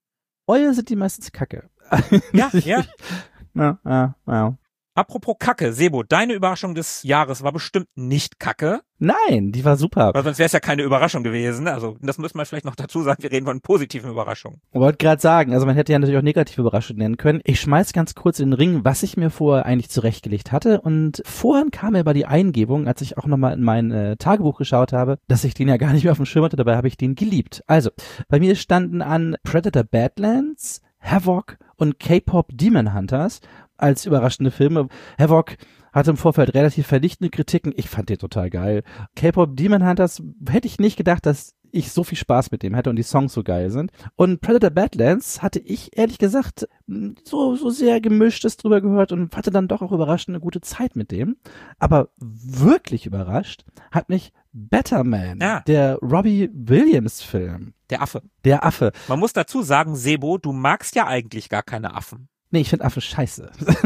Eure sind die meistens kacke. Ja, ja. Ja, ja, ja. Apropos Kacke, Sebo, deine Überraschung des Jahres war bestimmt nicht Kacke. Nein, die war super. Weil sonst wäre es ja keine Überraschung gewesen. Also das muss man vielleicht noch dazu sagen, wir reden von positiven Überraschungen. Ich wollte gerade sagen, also man hätte ja natürlich auch negative Überraschungen nennen können. Ich schmeiß ganz kurz in den Ring, was ich mir vorher eigentlich zurechtgelegt hatte. Und vorhin kam mir aber die Eingebung, als ich auch nochmal in mein äh, Tagebuch geschaut habe, dass ich den ja gar nicht mehr auf dem Schirm hatte. Dabei habe ich den geliebt. Also, bei mir standen an Predator Badlands, Havoc und K-Pop Demon Hunters als überraschende Filme. Havoc hatte im Vorfeld relativ vernichtende Kritiken. Ich fand den total geil. K-Pop Demon Hunters hätte ich nicht gedacht, dass ich so viel Spaß mit dem hätte und die Songs so geil sind. Und Predator Badlands hatte ich ehrlich gesagt so so sehr Gemischtes drüber gehört und hatte dann doch auch überraschend eine gute Zeit mit dem. Aber wirklich überrascht hat mich Better Man, ja. der Robbie Williams Film. Der Affe. Der Affe. Man muss dazu sagen, Sebo, du magst ja eigentlich gar keine Affen. Nee, ich finde Affen scheiße.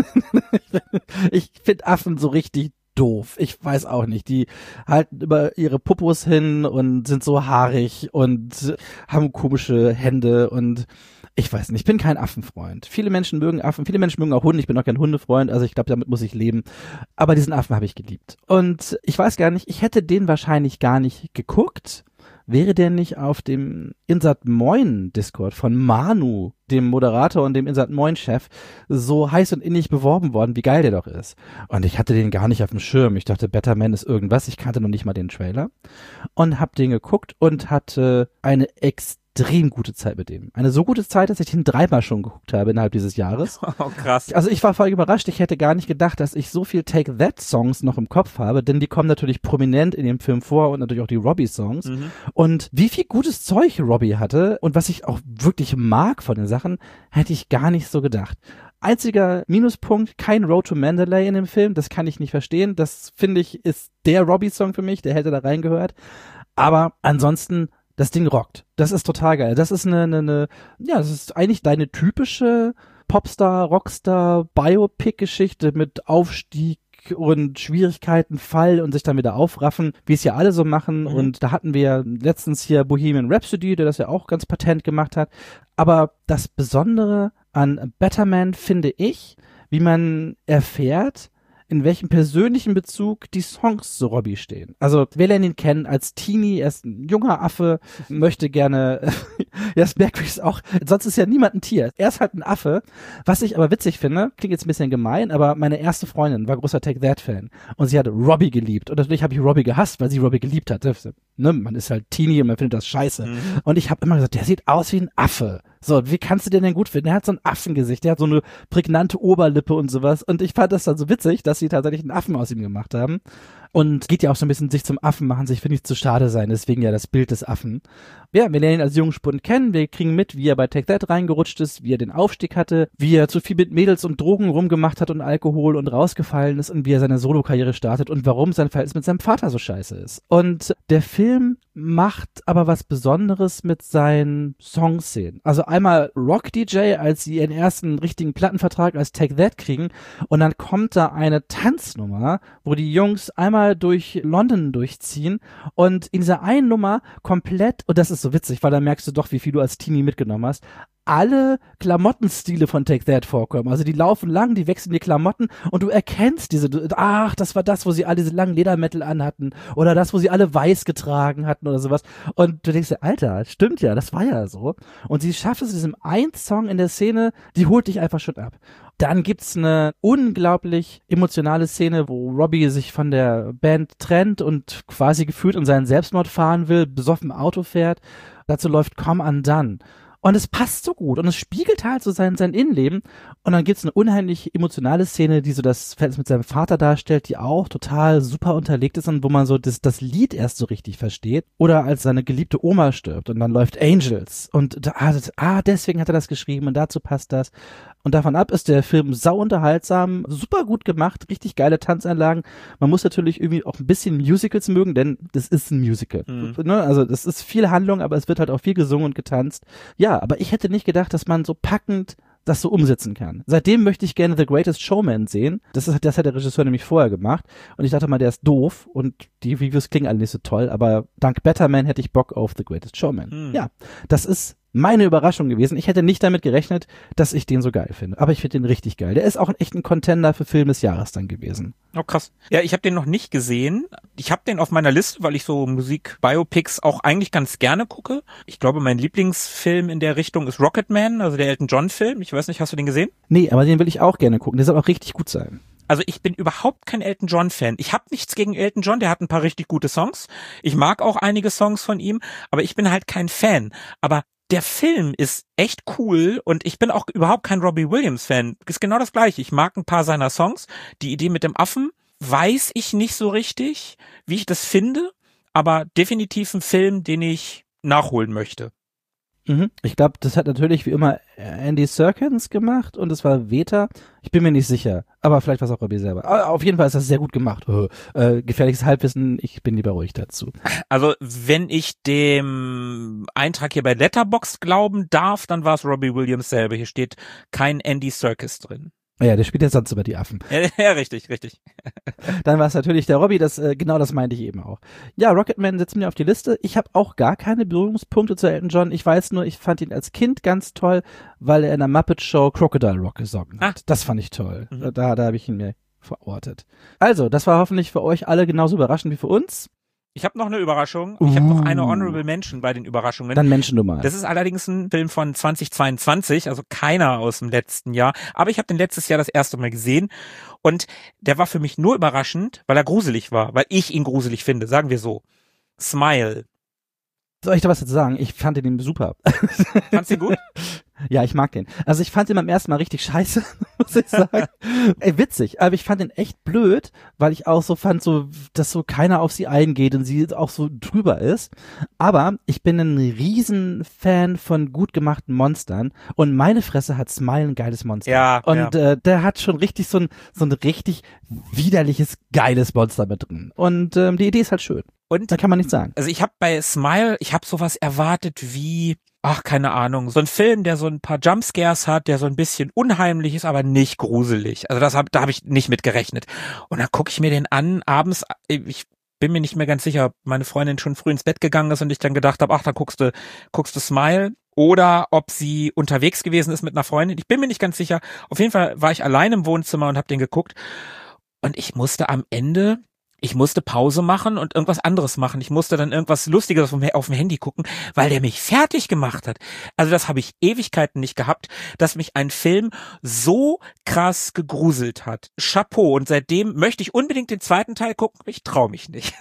Ich finde Affen so richtig doof. Ich weiß auch nicht. Die halten immer ihre Popos hin und sind so haarig und haben komische Hände und ich weiß nicht, ich bin kein Affenfreund. Viele Menschen mögen Affen, viele Menschen mögen auch Hunde. Ich bin auch kein Hundefreund, also ich glaube, damit muss ich leben. Aber diesen Affen habe ich geliebt. Und ich weiß gar nicht, ich hätte den wahrscheinlich gar nicht geguckt, wäre der nicht auf dem Insert Moin Discord von Manu, dem Moderator und dem Insert Moin Chef, so heiß und innig beworben worden, wie geil der doch ist. Und ich hatte den gar nicht auf dem Schirm. Ich dachte, Better Man ist irgendwas. Ich kannte noch nicht mal den Trailer und hab den geguckt und hatte eine extrem gute Zeit mit dem. Eine so gute Zeit, dass ich den dreimal schon geguckt habe innerhalb dieses Jahres. Oh, krass. Also ich war voll überrascht. Ich hätte gar nicht gedacht, dass ich so viel Take That Songs noch im Kopf habe, denn die kommen natürlich prominent in dem Film vor und natürlich auch die Robbie Songs. Mhm. Und wie viel gutes Zeug Robbie hatte und was ich auch wirklich mag von den Sachen, hätte ich gar nicht so gedacht. Einziger Minuspunkt, kein Road to Mandalay in dem Film. Das kann ich nicht verstehen. Das finde ich ist der Robbie-Song für mich. Der hätte da reingehört. Aber ansonsten das Ding rockt. Das ist total geil. Das ist eine, eine, eine, ja, das ist eigentlich deine typische Popstar, Rockstar, Biopic-Geschichte mit Aufstieg und Schwierigkeiten, Fall und sich dann wieder aufraffen, wie es ja alle so machen. Mhm. Und da hatten wir ja letztens hier Bohemian Rhapsody, der das ja auch ganz patent gemacht hat. Aber das Besondere an Better Man finde ich, wie man erfährt, in welchem persönlichen Bezug die Songs zu Robbie stehen. Also, wer lernt ihn kennen als Teenie, er ist ein junger Affe, möchte gerne, ja, das merkt ich auch, sonst ist ja niemand ein Tier. Er ist halt ein Affe, was ich aber witzig finde, klingt jetzt ein bisschen gemein, aber meine erste Freundin war großer Take That Fan und sie hat Robbie geliebt und natürlich habe ich Robbie gehasst, weil sie Robbie geliebt hat. Ne, man ist halt Teenie und man findet das scheiße. Mhm. Und ich habe immer gesagt, der sieht aus wie ein Affe. So, wie kannst du den denn gut finden? Er hat so ein Affengesicht, der hat so eine prägnante Oberlippe und sowas. Und ich fand das dann so witzig, dass sie tatsächlich einen Affen aus ihm gemacht haben. Und geht ja auch so ein bisschen sich zum Affen machen, sich finde ich zu schade sein, deswegen ja das Bild des Affen. Ja, wir lernen ihn als jungen Spund kennen, wir kriegen mit, wie er bei Take That reingerutscht ist, wie er den Aufstieg hatte, wie er zu viel mit Mädels und Drogen rumgemacht hat und Alkohol und rausgefallen ist und wie er seine Solokarriere startet und warum sein Verhältnis mit seinem Vater so scheiße ist. Und der Film macht aber was Besonderes mit seinen Songszenen. Also einmal Rock D J, als sie ihren ersten richtigen Plattenvertrag als Take That kriegen und dann kommt da eine Tanznummer, wo die Jungs einmal durch London durchziehen und in dieser einen Nummer komplett, und das ist so witzig, weil da merkst du doch, wie viel du als Teenie mitgenommen hast, alle Klamottenstile von Take That vorkommen. Also die laufen lang, die wechseln die Klamotten und du erkennst diese, du, ach, das war das, wo sie alle diese langen Ledermäntel anhatten oder das, wo sie alle weiß getragen hatten oder sowas. Und du denkst dir, Alter, stimmt ja, das war ja so. Und sie schafft es in diesem einen Song in der Szene, die holt dich einfach schon ab. Dann gibt's eine unglaublich emotionale Szene, wo Robbie sich von der Band trennt und quasi gefühlt in seinen Selbstmord fahren will, besoffen Auto fährt. Dazu läuft Come Undone. Und es passt so gut und es spiegelt halt so sein, sein Innenleben. Und dann gibt's eine unheimlich emotionale Szene, die so das Verhältnis mit seinem Vater darstellt, die auch total super unterlegt ist und wo man so das, das Lied erst so richtig versteht. Oder als seine geliebte Oma stirbt und dann läuft Angels. Und da, ah, deswegen hat er das geschrieben und dazu passt das. Und davon ab ist der Film sau unterhaltsam, super gut gemacht, richtig geile Tanzanlagen. Man muss natürlich irgendwie auch ein bisschen Musicals mögen, denn das ist ein Musical. Mhm. Ne? Also das ist viel Handlung, aber es wird halt auch viel gesungen und getanzt. Ja, aber ich hätte nicht gedacht, dass man so packend das so umsetzen kann. Seitdem möchte ich gerne The Greatest Showman sehen. Das ist, das hat der Regisseur nämlich vorher gemacht. Und ich dachte mal, der ist doof und die Reviews klingen alle nicht so toll, aber dank Better Man hätte ich Bock auf The Greatest Showman. Mhm. Ja, das ist meine Überraschung gewesen. Ich hätte nicht damit gerechnet, dass ich den so geil finde. Aber ich finde den richtig geil. Der ist auch echt ein Contender für Film des Jahres dann gewesen. Oh, krass. Ja, ich habe den noch nicht gesehen. Ich habe den auf meiner Liste, weil ich so Musik-Biopics auch eigentlich ganz gerne gucke. Ich glaube, mein Lieblingsfilm in der Richtung ist Rocketman, also der Elton John-Film. Ich weiß nicht, hast du den gesehen? Nee, aber den will ich auch gerne gucken. Der soll auch richtig gut sein. Also ich bin überhaupt kein Elton John-Fan. Ich habe nichts gegen Elton John, der hat ein paar richtig gute Songs. Ich mag auch einige Songs von ihm, aber ich bin halt kein Fan. Aber der Film ist echt cool und ich bin auch überhaupt kein Robbie Williams-Fan. Ist genau das Gleiche. Ich mag ein paar seiner Songs. Die Idee mit dem Affen weiß ich nicht so richtig, wie ich das finde, aber definitiv ein Film, den ich nachholen möchte. Mhm. Ich glaube, das hat natürlich wie immer Andy Serkins gemacht und es war Veta. Ich bin mir nicht sicher, aber vielleicht war es auch Robbie selber. Aber auf jeden Fall ist das sehr gut gemacht. Oh, äh, gefährliches Halbwissen, ich bin lieber ruhig dazu. Also wenn ich dem Eintrag hier bei Letterboxd glauben darf, dann war es Robbie Williams selber. Hier steht kein Andy Serkis drin. Ja, der spielt ja sonst über die Affen. Ja, ja richtig, richtig. Dann war es natürlich der Robbie, das äh, genau das meinte ich eben auch. Ja, Rocketman setzt mir auf die Liste. Ich habe auch gar keine Berührungspunkte zu Elton John. Ich weiß nur, ich fand ihn als Kind ganz toll, weil er in der Muppet Show Crocodile Rock gesungen hat. Ah. Das fand ich toll. Mhm. Da, da habe ich ihn mir verortet. Also, das war hoffentlich für euch alle genauso überraschend wie für uns. Ich habe noch eine Überraschung. Ich habe noch eine Honorable Mention bei den Überraschungen. Dann Mention du mal. Das ist allerdings ein Film von zweitausendzweiundzwanzig, also keiner aus dem letzten Jahr. Aber ich habe den letztes Jahr das erste Mal gesehen und der war für mich nur überraschend, weil er gruselig war, weil ich ihn gruselig finde, sagen wir so. Smile. Soll ich da was dazu sagen? Ich fand den super. Fandst du ihn gut? Ja, ich mag den. Also ich fand ihn beim ersten Mal richtig scheiße, muss ich sagen. Ey, witzig, aber ich fand den echt blöd, weil ich auch so fand, so, dass so keiner auf sie eingeht und sie auch so drüber ist. Aber ich bin ein riesen Fan von gut gemachten Monstern und meine Fresse hat Smile ein geiles Monster. Ja. Und ja. Äh, der hat schon richtig so ein, so ein richtig widerliches, geiles Monster mit drin. Und ähm, die Idee ist halt schön. Und da kann man nichts sagen. Also ich habe bei Smile, ich habe sowas erwartet wie, ach, keine Ahnung, so ein Film, der so ein paar Jumpscares hat, der so ein bisschen unheimlich ist, aber nicht gruselig. Also das hab, da habe ich nicht mit gerechnet. Und dann gucke ich mir den an, abends, ich bin mir nicht mehr ganz sicher, ob meine Freundin schon früh ins Bett gegangen ist und ich dann gedacht habe, ach, da guckst du, guckst du Smile. Oder ob sie unterwegs gewesen ist mit einer Freundin. Ich bin mir nicht ganz sicher. Auf jeden Fall war ich allein im Wohnzimmer und habe den geguckt. Und ich musste am Ende... Ich musste Pause machen und irgendwas anderes machen. Ich musste dann irgendwas Lustiges auf dem Handy gucken, weil der mich fertig gemacht hat. Also das habe ich Ewigkeiten nicht gehabt, dass mich ein Film so krass gegruselt hat. Chapeau. Und seitdem möchte ich unbedingt den zweiten Teil gucken. Ich traue mich nicht.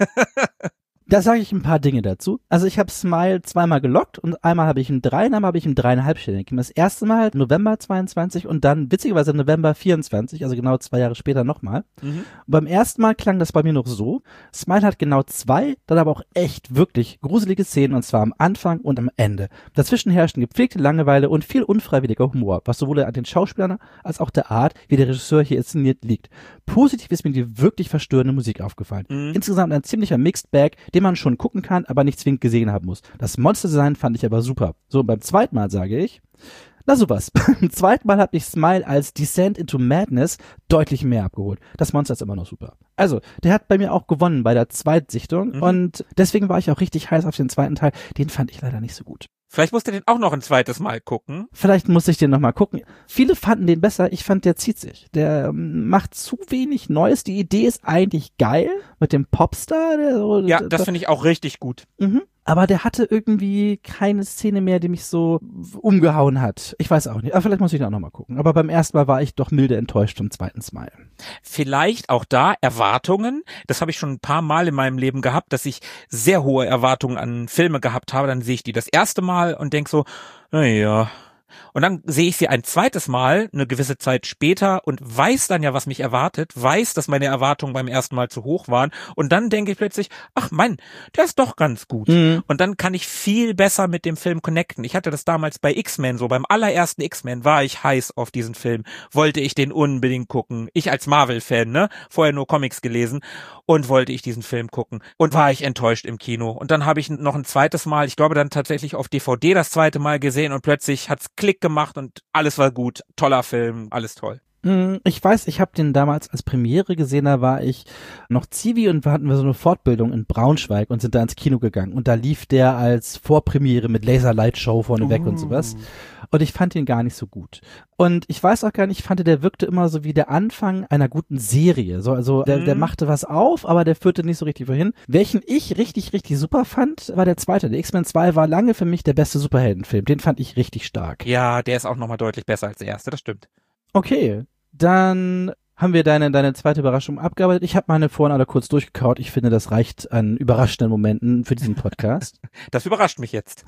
Da sage ich ein paar Dinge dazu. Also ich habe Smile zweimal gelockt und einmal habe ich ihm drei, einmal habe ich ihm dreieinhalb Sterne gegeben. Das erste Mal November zweiundzwanzig und dann witzigerweise November vierundzwanzig, also genau zwei Jahre später nochmal. Mhm. Und beim ersten Mal klang das bei mir noch so. Smile hat genau zwei, dann aber auch echt wirklich gruselige Szenen und zwar am Anfang und am Ende. Dazwischen herrschten gepflegte Langeweile und viel unfreiwilliger Humor, was sowohl an den Schauspielern als auch der Art, wie der Regisseur hier inszeniert, liegt. Positiv ist mir die wirklich verstörende Musik aufgefallen. Mhm. Insgesamt ein ziemlicher Mixed Bag, den man schon gucken kann, aber nicht zwingend gesehen haben muss. Das Monsterdesign fand ich aber super. So, beim zweiten Mal sage ich, na sowas. Beim zweiten Mal habe ich Smile als Descent into Madness deutlich mehr abgeholt. Das Monster ist immer noch super. Also, der hat bei mir auch gewonnen bei der Zweitsichtung mhm. und deswegen war ich auch richtig heiß auf den zweiten Teil. Den fand ich leider nicht so gut. Vielleicht musst du den auch noch ein zweites Mal gucken. Vielleicht muss ich den noch mal gucken. Viele fanden den besser. Ich fand, der zieht sich. Der ähm, macht zu wenig Neues. Die Idee ist eigentlich geil mit dem Popstar. Der so, ja, das finde ich auch richtig gut. Mhm. Aber der hatte irgendwie keine Szene mehr, die mich so umgehauen hat. Ich weiß auch nicht. Aber vielleicht muss ich den auch noch mal gucken. Aber beim ersten Mal war ich doch milde enttäuscht vom zweiten Smile. Vielleicht auch da Erwartungen. Das habe ich schon ein paar Mal in meinem Leben gehabt, dass ich sehr hohe Erwartungen an Filme gehabt habe. Dann sehe ich die das erste Mal und denk so, naja. Und dann sehe ich sie ein zweites Mal, eine gewisse Zeit später und weiß dann ja, was mich erwartet, weiß, dass meine Erwartungen beim ersten Mal zu hoch waren und dann denke ich plötzlich, ach Mann, der ist doch ganz gut. Mhm. Und dann kann ich viel besser mit dem Film connecten. Ich hatte das damals bei X-Men so, beim allerersten X-Men war ich heiß auf diesen Film, wollte ich den unbedingt gucken. Ich als Marvel-Fan, ne, vorher nur Comics gelesen und wollte ich diesen Film gucken und war ich enttäuscht im Kino. Und dann habe ich noch ein zweites Mal, ich glaube dann tatsächlich auf D V D das zweite Mal gesehen und plötzlich hat's Klick gemacht und alles war gut. Toller Film, alles toll. Ich weiß, ich habe den damals als Premiere gesehen, da war ich noch Zivi und hatten wir so eine Fortbildung in Braunschweig und sind da ins Kino gegangen und da lief der als Vorpremiere mit Laserlight-Show vorneweg uh. und sowas und ich fand ihn gar nicht so gut. Und ich weiß auch gar nicht, ich fand, der wirkte immer so wie der Anfang einer guten Serie. So, also der, der machte was auf, aber der führte nicht so richtig wohin. Welchen ich richtig, richtig super fand, war der zweite. Der X-Men zwei war lange für mich der beste Superheldenfilm. Den fand ich richtig stark. Ja, der ist auch nochmal deutlich besser als der erste, das stimmt. Okay. Dann haben wir deine deine zweite Überraschung abgearbeitet. Ich habe meine vorhin alle kurz durchgekaut. Ich finde, das reicht an überraschenden Momenten für diesen Podcast. Das überrascht mich jetzt.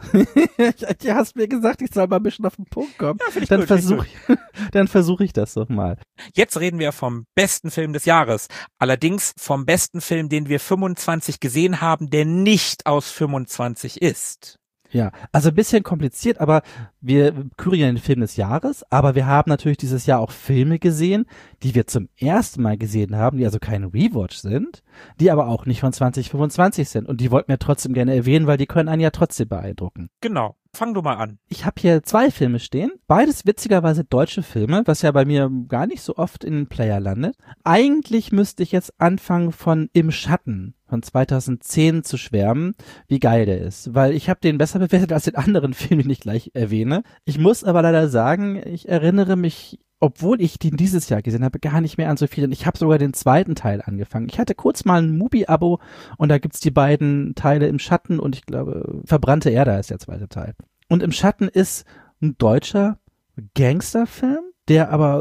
Du hast mir gesagt, ich soll mal ein bisschen auf den Punkt kommen. Ja, dann versuche ich, dann versuche ich das doch mal. Jetzt reden wir vom besten Film des Jahres. Allerdings vom besten Film, den wir fünfundzwanzig gesehen haben, der nicht aus fünfundzwanzig ist. Ja, also ein bisschen kompliziert, aber wir küren den Film des Jahres, aber wir haben natürlich dieses Jahr auch Filme gesehen, die wir zum ersten Mal gesehen haben, die also kein Rewatch sind, die aber auch nicht von zwanzig fünfundzwanzig sind und die wollten wir trotzdem gerne erwähnen, weil die können einen ja trotzdem beeindrucken. Genau. Fang du mal an. Ich habe hier zwei Filme stehen, beides witzigerweise deutsche Filme, was ja bei mir gar nicht so oft in den Player landet. Eigentlich müsste ich jetzt anfangen von Im Schatten von zweitausendzehn zu schwärmen, wie geil der ist, weil ich habe den besser bewertet als den anderen Film, den ich gleich erwähne. Ich muss aber leider sagen, ich erinnere mich, obwohl ich den dieses Jahr gesehen habe, gar nicht mehr an so viel. Und ich habe sogar den zweiten Teil angefangen. Ich hatte kurz mal ein Mubi-Abo und da gibt's die beiden Teile Im Schatten und ich glaube, Verbrannte Erde ist der zweite Teil. Und Im Schatten ist ein deutscher Gangsterfilm, der aber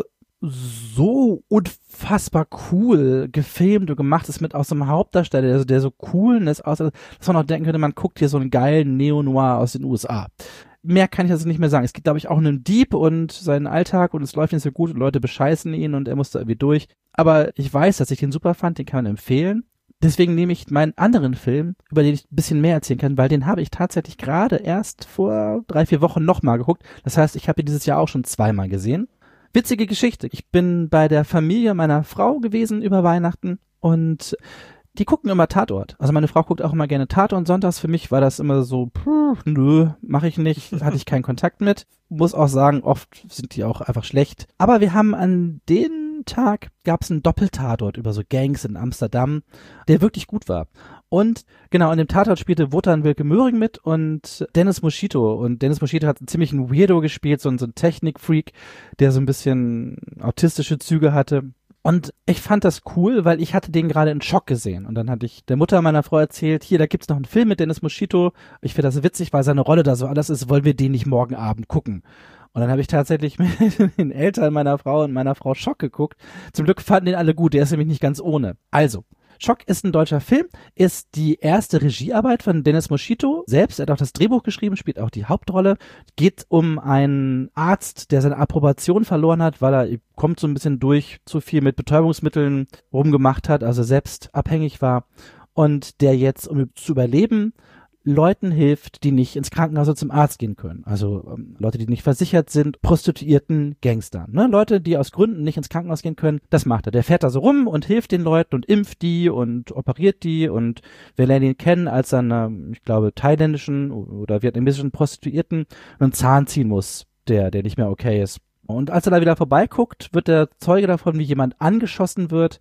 so unfassbar cool gefilmt und gemacht ist mit auch so einem Hauptdarsteller, der, der so cool ist, dass man auch denken könnte, man guckt hier so einen geilen Neo-Noir aus den U S A. Mehr kann ich also nicht mehr sagen. Es geht, glaube ich, auch um einen Dieb und seinen Alltag und es läuft nicht so gut und Leute bescheißen ihn und er muss da irgendwie durch. Aber ich weiß, dass ich den super fand, den kann man empfehlen. Deswegen nehme ich meinen anderen Film, über den ich ein bisschen mehr erzählen kann, weil den habe ich tatsächlich gerade erst vor drei, vier Wochen nochmal geguckt. Das heißt, ich habe ihn dieses Jahr auch schon zweimal gesehen. Witzige Geschichte. Ich bin bei der Familie meiner Frau gewesen über Weihnachten und die gucken immer Tatort. Also meine Frau guckt auch immer gerne Tatort und sonntags. Für mich war das immer so, puh, nö, mache ich nicht, hatte ich keinen Kontakt mit. Muss auch sagen, oft sind die auch einfach schlecht. Aber wir haben an den Tag, gab es einen Doppeltatort über so Gangs in Amsterdam, der wirklich gut war. Und genau, in dem Tatort spielte Wotan Wilke Möhring mit und Dennis Moschito. Und Dennis Moschito hat einen ziemlichen Weirdo gespielt, so, so ein Technikfreak, der so ein bisschen autistische Züge hatte. Und ich fand das cool, weil ich hatte den gerade in Schock gesehen. Und dann hatte ich der Mutter meiner Frau erzählt, hier, da gibt's noch einen Film mit Dennis Moschito. Ich finde das witzig, weil seine Rolle da so anders ist, wollen wir den nicht morgen Abend gucken. Und dann habe ich tatsächlich mit den Eltern meiner Frau und meiner Frau Schock geguckt. Zum Glück fanden den alle gut, der ist nämlich nicht ganz ohne. Also, Schock ist ein deutscher Film, ist die erste Regiearbeit von Dennis Moschito selbst. Er hat auch das Drehbuch geschrieben, spielt auch die Hauptrolle. Geht um einen Arzt, der seine Approbation verloren hat, weil er kommt so ein bisschen durch, zu viel mit Betäubungsmitteln rumgemacht hat, also selbst abhängig war. Und der jetzt, um zu überleben, Leuten hilft, die nicht ins Krankenhaus oder zum Arzt gehen können. Also ähm, Leute, die nicht versichert sind, Prostituierten, Gangstern. Ne? Leute, die aus Gründen nicht ins Krankenhaus gehen können, das macht er. Der fährt da so rum und hilft den Leuten und impft die und operiert die und wir lernen ihn kennen als einen, ich glaube, thailändischen oder vietnamesischen Prostituierten einen Zahn ziehen muss, der, der nicht mehr okay ist. Und als er da wieder vorbeiguckt, wird der Zeuge davon, wie jemand angeschossen wird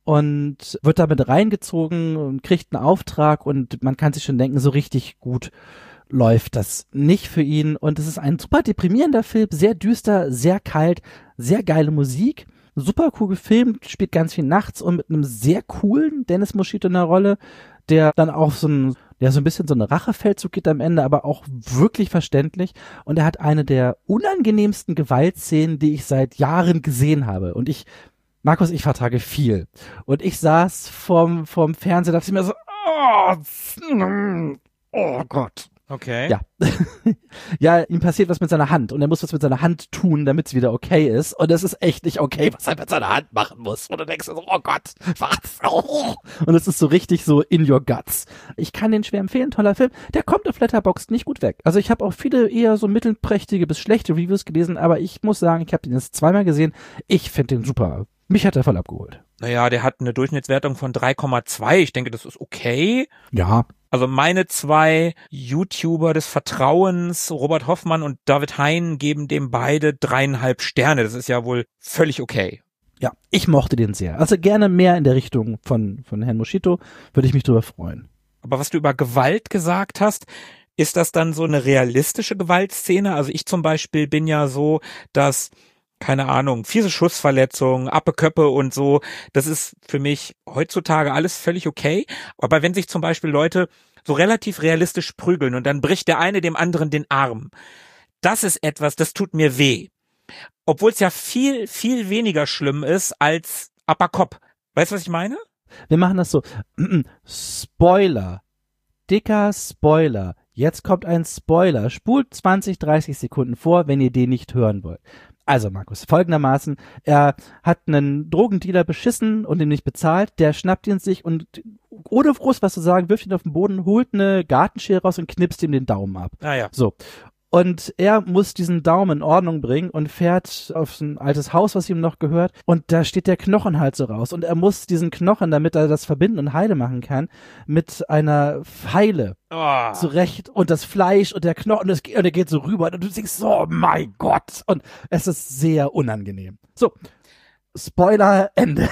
und wird damit reingezogen und kriegt einen Auftrag und man kann sich schon denken, so richtig gut läuft das nicht für ihn und es ist ein super deprimierender Film, sehr düster, sehr kalt, sehr geile Musik, super cool gefilmt, spielt ganz viel nachts und mit einem sehr coolen Dennis Moschito in der Rolle, der dann auch so ein, der so ein bisschen so eine Rachefeldzug geht am Ende, aber auch wirklich verständlich und er hat eine der unangenehmsten Gewaltszenen, die ich seit Jahren gesehen habe und ich Markus, ich vertrage viel. Und ich saß vorm, vorm Fernseher, dachte ich mir so, oh, oh Gott. Okay. Ja. Ja, ihm passiert was mit seiner Hand und er muss was mit seiner Hand tun, damit es wieder okay ist. Und es ist echt nicht okay, was er mit seiner Hand machen muss. Und du denkst so, oh Gott, was? Oh. Und es ist so richtig so in your guts. Ich kann den schwer empfehlen, toller Film. Der kommt auf Letterboxd nicht gut weg. Also ich habe auch viele eher so mittelprächtige bis schlechte Reviews gelesen, aber ich muss sagen, ich habe den jetzt zweimal gesehen. Ich finde den super. Mich hat er voll abgeholt. Naja, der hat eine Durchschnittswertung von drei Komma zwei. Ich denke, das ist okay. Ja. Also meine zwei YouTuber des Vertrauens, Robert Hoffmann und David Hein, geben dem beide dreieinhalb Sterne. Das ist ja wohl völlig okay. Ja, ich mochte den sehr. Also gerne mehr in der Richtung von, von Herrn Moschito. Würde ich mich drüber freuen. Aber was du über Gewalt gesagt hast, ist das dann so eine realistische Gewaltszene? Also ich zum Beispiel bin ja so, dass keine Ahnung, fiese Schussverletzungen, Appeköppe und so, das ist für mich heutzutage alles völlig okay. Aber wenn sich zum Beispiel Leute so relativ realistisch prügeln und dann bricht der eine dem anderen den Arm, das ist etwas, das tut mir weh. Obwohl es ja viel, viel weniger schlimm ist als Apperkopf. Weißt du, was ich meine? Wir machen das so. Spoiler. Dicker Spoiler. Jetzt kommt ein Spoiler. Spult zwanzig, dreißig Sekunden vor, wenn ihr den nicht hören wollt. Also Markus, folgendermaßen, er hat einen Drogendealer beschissen und ihn nicht bezahlt, der schnappt ihn sich und ohne groß was zu sagen, wirft ihn auf den Boden, holt eine Gartenschere raus und knipst ihm den Daumen ab. Ah ja. So. Und er muss diesen Daumen in Ordnung bringen und fährt auf so ein altes Haus, was ihm noch gehört. Und da steht der Knochen halt so raus. Und er muss diesen Knochen, damit er das verbinden und heile machen kann, mit einer Feile Oh. zurecht. Und das Fleisch und der Knochen, und, das, und er geht so rüber. Und du denkst so, oh mein Gott. Und es ist sehr unangenehm. So. Spoiler, Ende.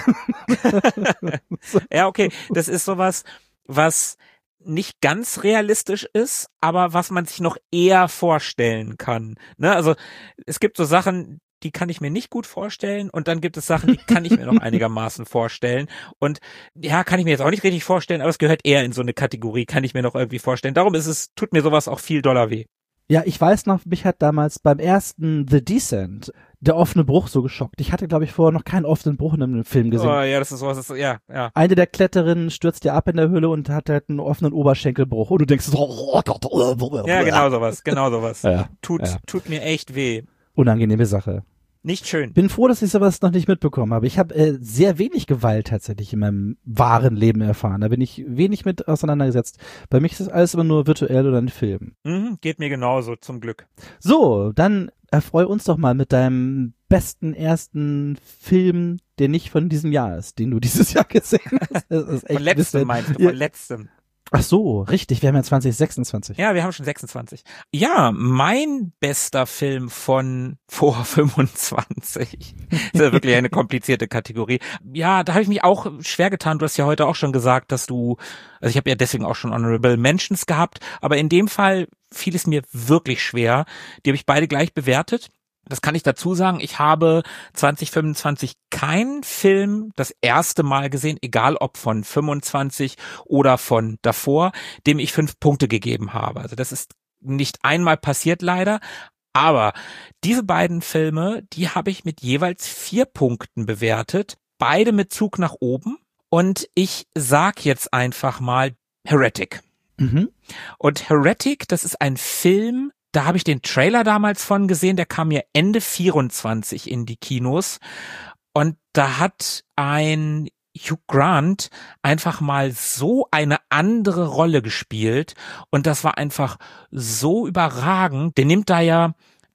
Ja, okay. Das ist sowas, was nicht ganz realistisch ist, aber was man sich noch eher vorstellen kann. Ne? Also es gibt so Sachen, die kann ich mir nicht gut vorstellen und dann gibt es Sachen, die kann ich mir noch einigermaßen vorstellen und ja, kann ich mir jetzt auch nicht richtig vorstellen, aber es gehört eher in so eine Kategorie, kann ich mir noch irgendwie vorstellen. Darum ist es, tut mir sowas auch viel doller weh. Ja, ich weiß noch, mich hat damals beim ersten The Descent der offene Bruch so geschockt. Ich hatte, glaube ich, vorher noch keinen offenen Bruch in einem Film gesehen. Oh ja, das ist sowas, das ist, ja, ja. Eine der Kletterinnen stürzt ja ab in der Höhle und hat halt einen offenen Oberschenkelbruch. Und du denkst so, oh Gott. Ja, genau sowas, genau sowas. Ja, tut, ja. tut mir echt weh. Unangenehme Sache. Nicht schön. Bin froh, dass ich sowas noch nicht mitbekommen habe. Ich habe äh, sehr wenig Gewalt tatsächlich in meinem wahren Leben erfahren. Da bin ich wenig mit auseinandergesetzt. Bei mich ist das alles immer nur virtuell oder ein Film. Mhm, geht mir genauso, zum Glück. So, dann erfreu uns doch mal mit deinem besten ersten Film, der nicht von diesem Jahr ist, den du dieses Jahr gesehen hast. Das ist echt von letztem bisschen, meinst du, von ja. letztem. Ach so, richtig, wir haben ja zwanzig sechsundzwanzig. Ja, wir haben schon sechsundzwanzig. Ja, mein bester Film von vor fünfundzwanzig. Das ist ja wirklich eine komplizierte Kategorie. Ja, da habe ich mich auch schwer getan. Du hast ja heute auch schon gesagt, dass du, also ich habe ja deswegen auch schon Honorable Mentions gehabt, aber in dem Fall fiel es mir wirklich schwer. Die habe ich beide gleich bewertet. Das kann ich dazu sagen, ich habe zwanzig fünfundzwanzig keinen Film das erste Mal gesehen, egal ob von fünfundzwanzig oder von davor, dem ich fünf Punkte gegeben habe. Also das ist nicht einmal passiert leider, aber diese beiden Filme, die habe ich mit jeweils vier Punkten bewertet, beide mit Zug nach oben und ich sag jetzt einfach mal Heretic. Mhm. Und Heretic, das ist ein Film, da habe ich den Trailer damals von gesehen, der kam mir Ende vierundzwanzig in die Kinos und da hat ein Hugh Grant einfach mal so eine andere Rolle gespielt und das war einfach so überragend. Der nimmt da ja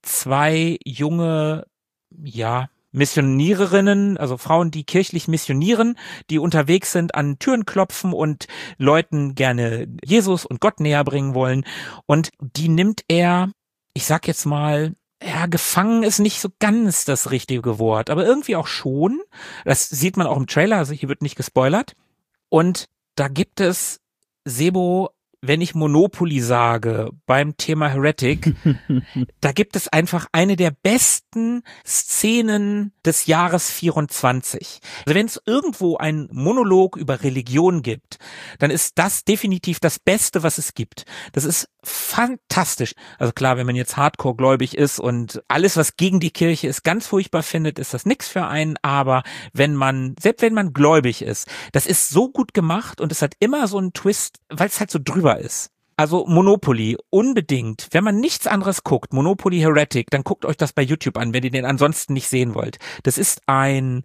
zwei junge, ja, Missioniererinnen, also Frauen, die kirchlich missionieren, die unterwegs sind, an Türen klopfen und Leuten gerne Jesus und Gott näher bringen wollen. Und die nimmt er, ich sag jetzt mal, ja, gefangen ist nicht so ganz das richtige Wort, aber irgendwie auch schon. Das sieht man auch im Trailer, also hier wird nicht gespoilert. Und da gibt es, Sebo, wenn ich Monopoly sage beim Thema Heretic, da gibt es einfach eine der besten Szenen des Jahres vierundzwanzig. Also wenn es irgendwo einen Monolog über Religion gibt, dann ist das definitiv das Beste, was es gibt. Das ist fantastisch. Also klar, wenn man jetzt Hardcore-gläubig ist und alles, was gegen die Kirche ist, ganz furchtbar findet, ist das nix für einen. Aber wenn man, selbst wenn man gläubig ist, das ist so gut gemacht und es hat immer so einen Twist, weil es halt so drüber ist. Also Monopoly, unbedingt. Wenn man nichts anderes guckt, Monopoly Heretic, dann guckt euch das bei YouTube an, wenn ihr den ansonsten nicht sehen wollt. Das ist ein,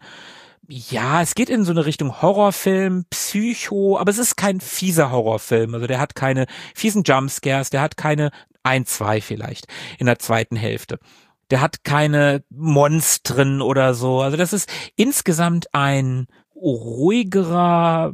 ja, es geht in so eine Richtung Horrorfilm, Psycho, aber es ist kein fieser Horrorfilm. Also der hat keine fiesen Jumpscares, der hat keine, ein, zwei vielleicht in der zweiten Hälfte. Der hat keine Monstren oder so. Also das ist insgesamt ein ruhigerer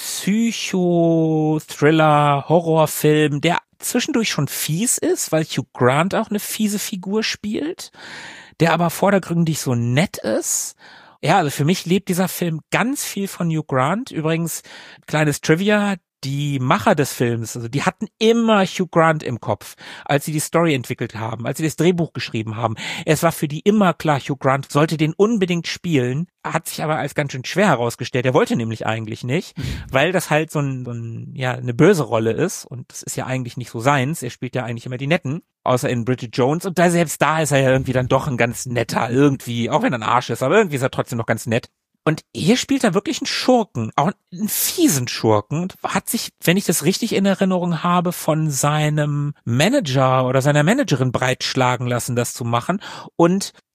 Psycho-Thriller, Horrorfilm, der zwischendurch schon fies ist, weil Hugh Grant auch eine fiese Figur spielt, der aber vordergründig so nett ist. Ja, also für mich lebt dieser Film ganz viel von Hugh Grant. Übrigens, kleines Trivia, die Macher des Films, also die hatten immer Hugh Grant im Kopf, als sie die Story entwickelt haben, als sie das Drehbuch geschrieben haben. Es war für die immer klar, Hugh Grant sollte den unbedingt spielen, hat sich aber als ganz schön schwer herausgestellt. Er wollte nämlich eigentlich nicht, weil das halt so ein, so ein ja, eine böse Rolle ist und das ist ja eigentlich nicht so seins. Er spielt ja eigentlich immer die Netten, außer in Bridget Jones und da selbst da ist er ja irgendwie dann doch ein ganz netter irgendwie, auch wenn er ein Arsch ist, aber irgendwie ist er trotzdem noch ganz nett. Und hier spielt er wirklich einen Schurken, auch einen fiesen Schurken, hat sich, wenn ich das richtig in Erinnerung habe, von seinem Manager oder seiner Managerin breitschlagen lassen, das zu machen. Und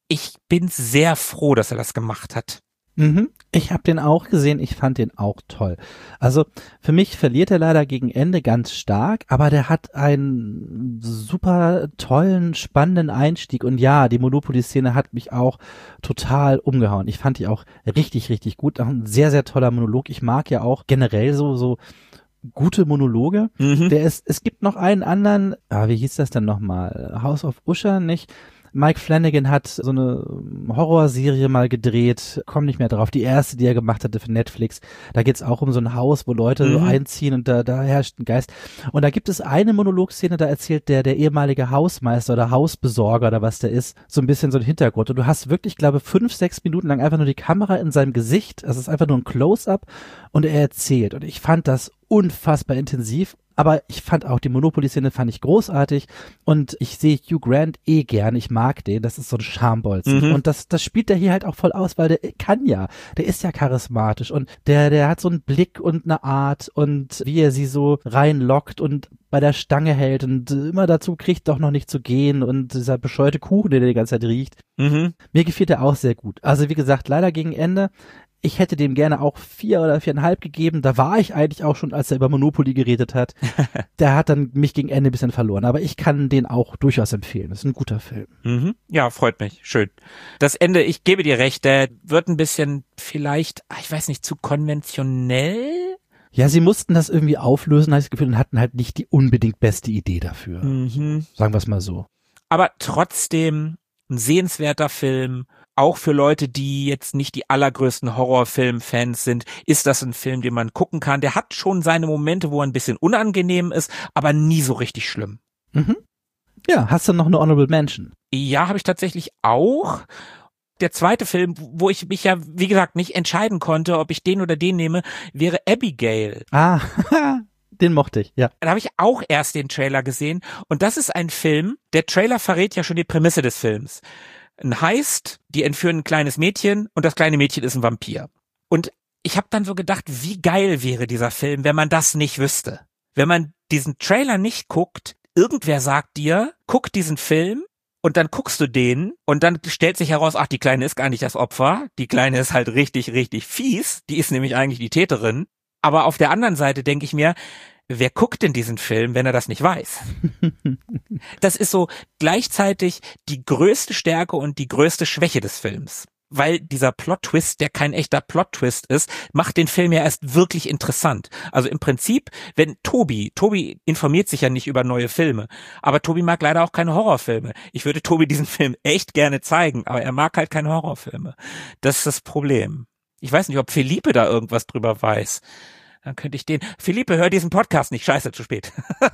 Ich bin sehr froh, dass er das gemacht hat. Mhm. Ich habe den auch gesehen, ich fand den auch toll. Also für mich verliert er leider gegen Ende ganz stark, aber der hat einen super tollen, spannenden Einstieg und ja, die Monopoly-Szene hat mich auch total umgehauen. Ich fand die auch richtig, richtig gut. Auch ein sehr, sehr toller Monolog. Ich mag ja auch generell so, so gute Monologe. Mhm. Der ist, es gibt noch einen anderen, ah, wie hieß das denn nochmal? House of Usher, nicht? Mike Flanagan hat so eine Horrorserie mal gedreht, komm nicht mehr drauf, die erste, die er gemacht hatte für Netflix. Da geht's auch um so ein Haus, wo Leute mhm. so einziehen und da, da herrscht ein Geist. Und da gibt es eine Monologszene, da erzählt der, der ehemalige Hausmeister oder Hausbesorger oder was der ist, so ein bisschen so ein Hintergrund. Und du hast wirklich, glaube fünf, sechs Minuten lang einfach nur die Kamera in seinem Gesicht, also es ist einfach nur ein Close-up und er erzählt. Und ich fand das unfassbar intensiv. Aber ich fand auch die Monopoly-Szene fand ich großartig und ich sehe Hugh Grant eh gern, ich mag den, das ist so ein Schambolzen. Mhm. Und das das spielt der hier halt auch voll aus, weil der kann ja, der ist ja charismatisch und der der hat so einen Blick und eine Art und wie er sie so reinlockt und bei der Stange hält und immer dazu kriegt, doch noch nicht zu gehen und dieser bescheuerte Kuchen, der die ganze Zeit riecht. Mhm. Mir gefiel der auch sehr gut. Also wie gesagt, leider gegen Ende. Ich hätte dem gerne auch vier oder viereinhalb gegeben. Da war ich eigentlich auch schon, als er über Monopoly geredet hat. Der hat dann mich gegen Ende ein bisschen verloren. Aber ich kann den auch durchaus empfehlen. Das ist ein guter Film. Mhm. Ja, freut mich. Schön. Das Ende, ich gebe dir recht, der wird ein bisschen vielleicht, ich weiß nicht, zu konventionell. Ja, sie mussten das irgendwie auflösen, habe ich das Gefühl, und hatten halt nicht die unbedingt beste Idee dafür. Mhm. Sagen wir es mal so. Aber trotzdem ein sehenswerter Film. Auch für Leute, die jetzt nicht die allergrößten Horrorfilm-Fans sind, ist das ein Film, den man gucken kann. Der hat schon seine Momente, wo er ein bisschen unangenehm ist, aber nie so richtig schlimm. Mhm. Ja, hast du noch eine Honorable Mention? Ja, habe ich tatsächlich auch. Der zweite Film, wo ich mich ja, wie gesagt, nicht entscheiden konnte, ob ich den oder den nehme, wäre Abigail. Ah, den mochte ich, ja. Da habe ich auch erst den Trailer gesehen. Und das ist ein Film, der Trailer verrät ja schon die Prämisse des Films. Ein Heist, die entführen ein kleines Mädchen und das kleine Mädchen ist ein Vampir. Und ich habe dann so gedacht, wie geil wäre dieser Film, wenn man das nicht wüsste. Wenn man diesen Trailer nicht guckt, irgendwer sagt dir, guck diesen Film und dann guckst du den und dann stellt sich heraus, ach, die Kleine ist gar nicht das Opfer, die Kleine ist halt richtig, richtig fies, die ist nämlich eigentlich die Täterin. Aber auf der anderen Seite denke ich mir, wer guckt denn diesen Film, wenn er das nicht weiß? Das ist so gleichzeitig die größte Stärke und die größte Schwäche des Films. Weil dieser Plot-Twist, der kein echter Plot-Twist ist, macht den Film ja erst wirklich interessant. Also im Prinzip, wenn Tobi, Tobi informiert sich ja nicht über neue Filme, aber Tobi mag leider auch keine Horrorfilme. Ich würde Tobi diesen Film echt gerne zeigen, aber er mag halt keine Horrorfilme. Das ist das Problem. Ich weiß nicht, ob Felipe da irgendwas drüber weiß. Dann könnte ich den, Felipe, hör diesen Podcast nicht, scheiße, zu spät.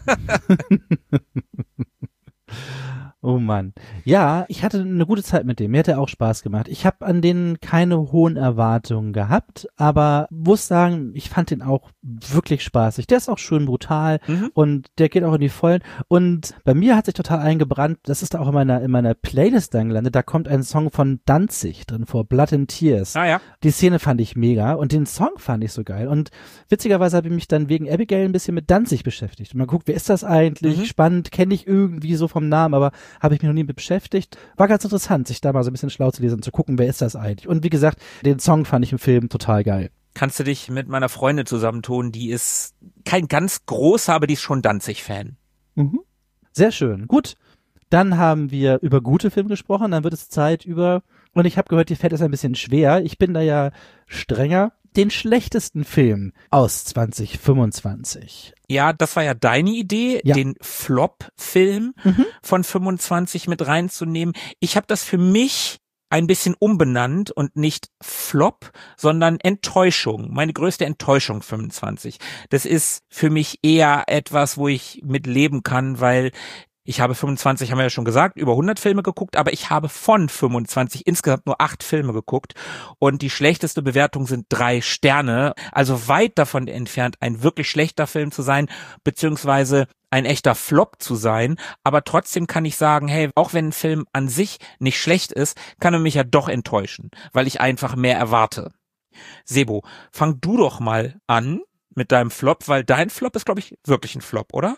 Oh Mann. Ja, ich hatte eine gute Zeit mit dem. Mir hat er auch Spaß gemacht. Ich habe an denen keine hohen Erwartungen gehabt, aber muss sagen, ich fand den auch wirklich spaßig. Der ist auch schön brutal mhm. und der geht auch in die Vollen. Und bei mir hat sich total eingebrannt, das ist auch in meiner, in meiner Playlist dann gelandet, da kommt ein Song von Danzig drin vor, Blood and Tears. Ah ja. Die Szene fand ich mega und den Song fand ich so geil. Und witzigerweise habe ich mich dann wegen Abigail ein bisschen mit Danzig beschäftigt. Und man guckt, wer ist das eigentlich? Mhm. Spannend, kenne ich irgendwie so vom Namen, aber habe ich mich noch nie mit beschäftigt. War ganz interessant, sich da mal so ein bisschen schlau zu lesen und zu gucken, wer ist das eigentlich. Und wie gesagt, den Song fand ich im Film total geil. Kannst du dich mit meiner Freundin zusammentun, die ist kein ganz großer, aber die ist schon Danzig-Fan. Mhm. Sehr schön. Gut, dann haben wir über gute Filme gesprochen, dann wird es Zeit über, und ich habe gehört, dir fällt es ein bisschen schwer, ich bin da ja strenger, den schlechtesten Film aus zwanzig fünfundzwanzig. Ja, das war ja deine Idee, ja. Den Flop-Film mhm. von fünfundzwanzig mit reinzunehmen. Ich habe das für mich ein bisschen umbenannt und nicht Flop, sondern Enttäuschung. Meine größte Enttäuschung fünfundzwanzig. Das ist für mich eher etwas, wo ich mit leben kann, weil ich habe fünfundzwanzig, haben wir ja schon gesagt, über hundert Filme geguckt, aber ich habe von fünfundzwanzig insgesamt nur acht Filme geguckt und die schlechteste Bewertung sind drei Sterne, also weit davon entfernt, ein wirklich schlechter Film zu sein, beziehungsweise ein echter Flop zu sein, aber trotzdem kann ich sagen, hey, auch wenn ein Film an sich nicht schlecht ist, kann er mich ja doch enttäuschen, weil ich einfach mehr erwarte. Sebo, fang du doch mal an mit deinem Flop, weil dein Flop ist, glaube ich, wirklich ein Flop, oder?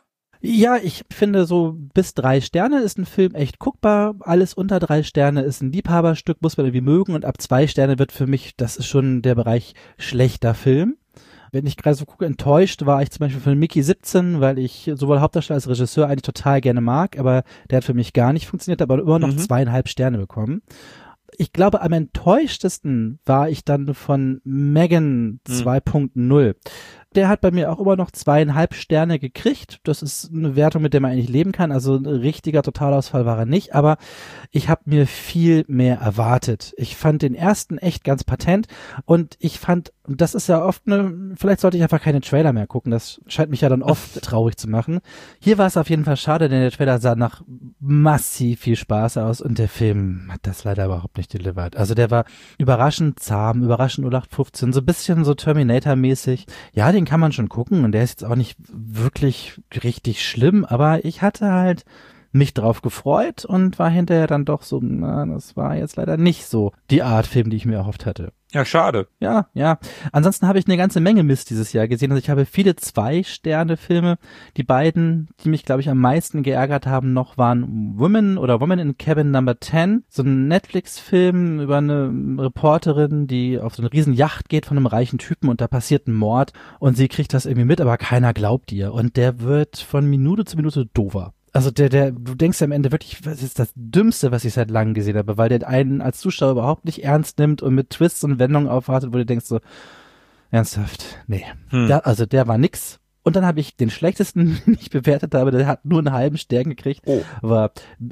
Ja, ich finde so bis drei Sterne ist ein Film echt guckbar. Alles unter drei Sterne ist ein Liebhaberstück, muss man irgendwie mögen. Und ab zwei Sterne wird für mich, das ist schon der Bereich schlechter Film. Wenn ich gerade so gucke, enttäuscht war ich zum Beispiel von Mickey siebzehn, weil ich sowohl Hauptdarsteller als Regisseur eigentlich total gerne mag, aber der hat für mich gar nicht funktioniert, aber immer noch mhm. zweieinhalb Sterne bekommen. Ich glaube, am enttäuschtesten war ich dann von Megan zwei Punkt null. Der hat bei mir auch immer noch zweieinhalb Sterne gekriegt. Das ist eine Wertung, mit der man eigentlich leben kann. Also ein richtiger Totalausfall war er nicht, aber ich habe mir viel mehr erwartet. Ich fand den ersten echt ganz patent und ich fand, das ist ja oft eine, vielleicht sollte ich einfach keine Trailer mehr gucken. Das scheint mich ja dann oft traurig zu machen. Hier war es auf jeden Fall schade, denn der Trailer sah nach massiv viel Spaß aus und der Film hat das leider überhaupt nicht delivered. Also der war überraschend zahm, überraschend null acht fünfzehn, so ein bisschen so Terminator-mäßig. Ja, den kann man schon gucken und der ist jetzt auch nicht wirklich richtig schlimm, aber ich hatte halt mich drauf gefreut und war hinterher dann doch so, na, das war jetzt leider nicht so die Art Film, die ich mir erhofft hatte. Ja, schade. Ja, ja. Ansonsten habe ich eine ganze Menge Mist dieses Jahr gesehen. Also ich habe viele Zwei-Sterne-Filme. Die beiden, die mich, glaube ich, am meisten geärgert haben noch, waren Women oder Woman in Cabin Number zehn. So ein Netflix-Film über eine Reporterin, die auf so eine riesen Yacht geht von einem reichen Typen und da passiert ein Mord und sie kriegt das irgendwie mit, aber keiner glaubt ihr. Und der wird von Minute zu Minute doofer. Also der, der, du denkst am Ende wirklich, was ist das Dümmste, was ich seit langem gesehen habe, weil der einen als Zuschauer überhaupt nicht ernst nimmt und mit Twists und Wendungen aufwartet, wo du denkst so, ernsthaft, nee. Hm. Der, also der war nix. Und dann habe ich den schlechtesten, den ich bewertet habe, der hat nur einen halben Stern gekriegt, oh. war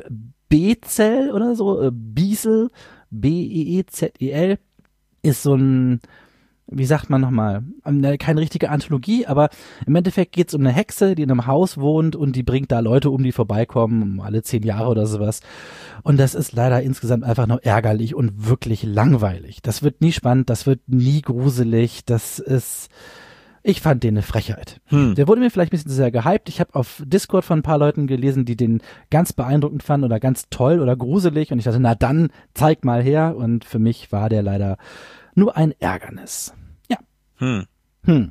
Bezel oder so, Biesel, B E E Z E L, ist so ein, wie sagt man nochmal, keine richtige Anthologie, aber im Endeffekt geht es um eine Hexe, die in einem Haus wohnt und die bringt da Leute um, die vorbeikommen, alle zehn Jahre oder sowas. Und das ist leider insgesamt einfach nur ärgerlich und wirklich langweilig. Das wird nie spannend, das wird nie gruselig, das ist, ich fand den eine Frechheit. Hm. Der wurde mir vielleicht ein bisschen sehr gehypt. Ich habe auf Discord von ein paar Leuten gelesen, die den ganz beeindruckend fanden oder ganz toll oder gruselig und ich dachte, na dann, zeig mal her. Und für mich war der leider nur ein Ärgernis. Ja. Hm. Hm.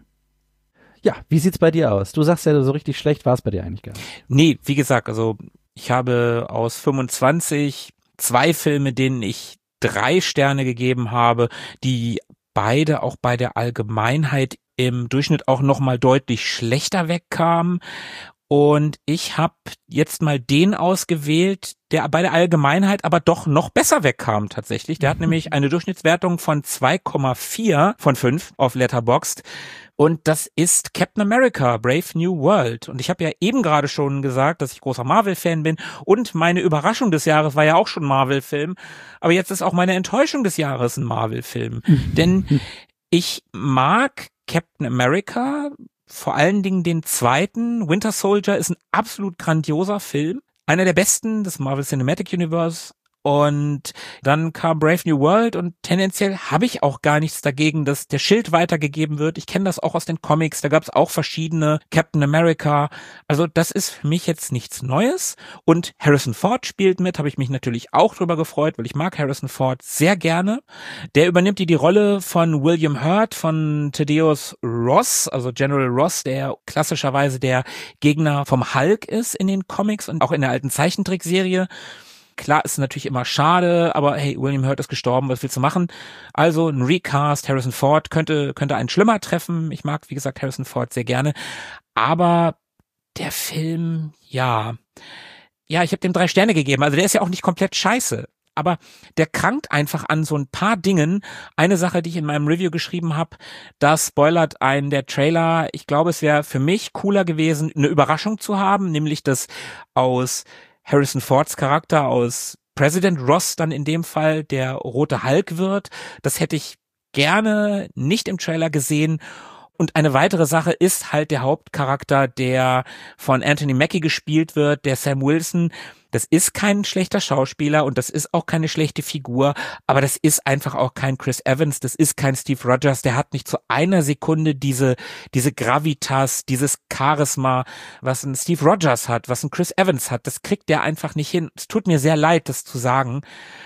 Ja, wie sieht's bei dir aus? Du sagst ja, so richtig schlecht war es bei dir eigentlich gar nicht. Nee, wie gesagt, also ich habe aus fünfundzwanzig zwei Filme, denen ich drei Sterne gegeben habe, die beide auch bei der Allgemeinheit im Durchschnitt auch nochmal deutlich schlechter wegkamen. Und ich habe jetzt mal den ausgewählt, der bei der Allgemeinheit aber doch noch besser wegkam tatsächlich. Der hat nämlich eine Durchschnittswertung von zwei Komma vier von fünf auf Letterboxd. Und das ist Captain America, Brave New World. Und ich habe ja eben gerade schon gesagt, dass ich großer Marvel-Fan bin. Und meine Überraschung des Jahres war ja auch schon ein Marvel-Film. Aber jetzt ist auch meine Enttäuschung des Jahres ein Marvel-Film. Denn ich mag Captain America, vor allen Dingen den zweiten. Winter Soldier ist ein absolut grandioser Film. Einer der besten des Marvel Cinematic Universe. Und dann kam Brave New World und tendenziell habe ich auch gar nichts dagegen, dass der Schild weitergegeben wird. Ich kenne das auch aus den Comics, da gab es auch verschiedene Captain America. Also das ist für mich jetzt nichts Neues. Und Harrison Ford spielt mit, habe ich mich natürlich auch drüber gefreut, weil ich mag Harrison Ford sehr gerne. Der übernimmt die, die Rolle von William Hurt, von Thaddeus Ross, also General Ross, der klassischerweise der Gegner vom Hulk ist in den Comics und auch in der alten Zeichentrickserie. Klar, ist natürlich immer schade, aber hey, William Hurt ist gestorben, was willst du machen? Also ein Recast, Harrison Ford könnte könnte einen schlimmer treffen. Ich mag, wie gesagt, Harrison Ford sehr gerne. Aber der Film, ja, ja, ich habe dem drei Sterne gegeben. Also der ist ja auch nicht komplett scheiße. Aber der krankt einfach an so ein paar Dingen. Eine Sache, die ich in meinem Review geschrieben habe, das spoilert einen der Trailer. Ich glaube, es wäre für mich cooler gewesen, eine Überraschung zu haben, nämlich dass aus Harrison Fords Charakter aus President Ross dann in dem Fall der rote Hulk wird. Das hätte ich gerne nicht im Trailer gesehen. Und eine weitere Sache ist halt der Hauptcharakter, der von Anthony Mackie gespielt wird, der Sam Wilson. Das ist kein schlechter Schauspieler und das ist auch keine schlechte Figur, aber das ist einfach auch kein Chris Evans, das ist kein Steve Rogers, der hat nicht zu einer Sekunde diese diese Gravitas, dieses Charisma, was ein Steve Rogers hat, was ein Chris Evans hat, das kriegt der einfach nicht hin. Es tut mir sehr leid, das zu sagen.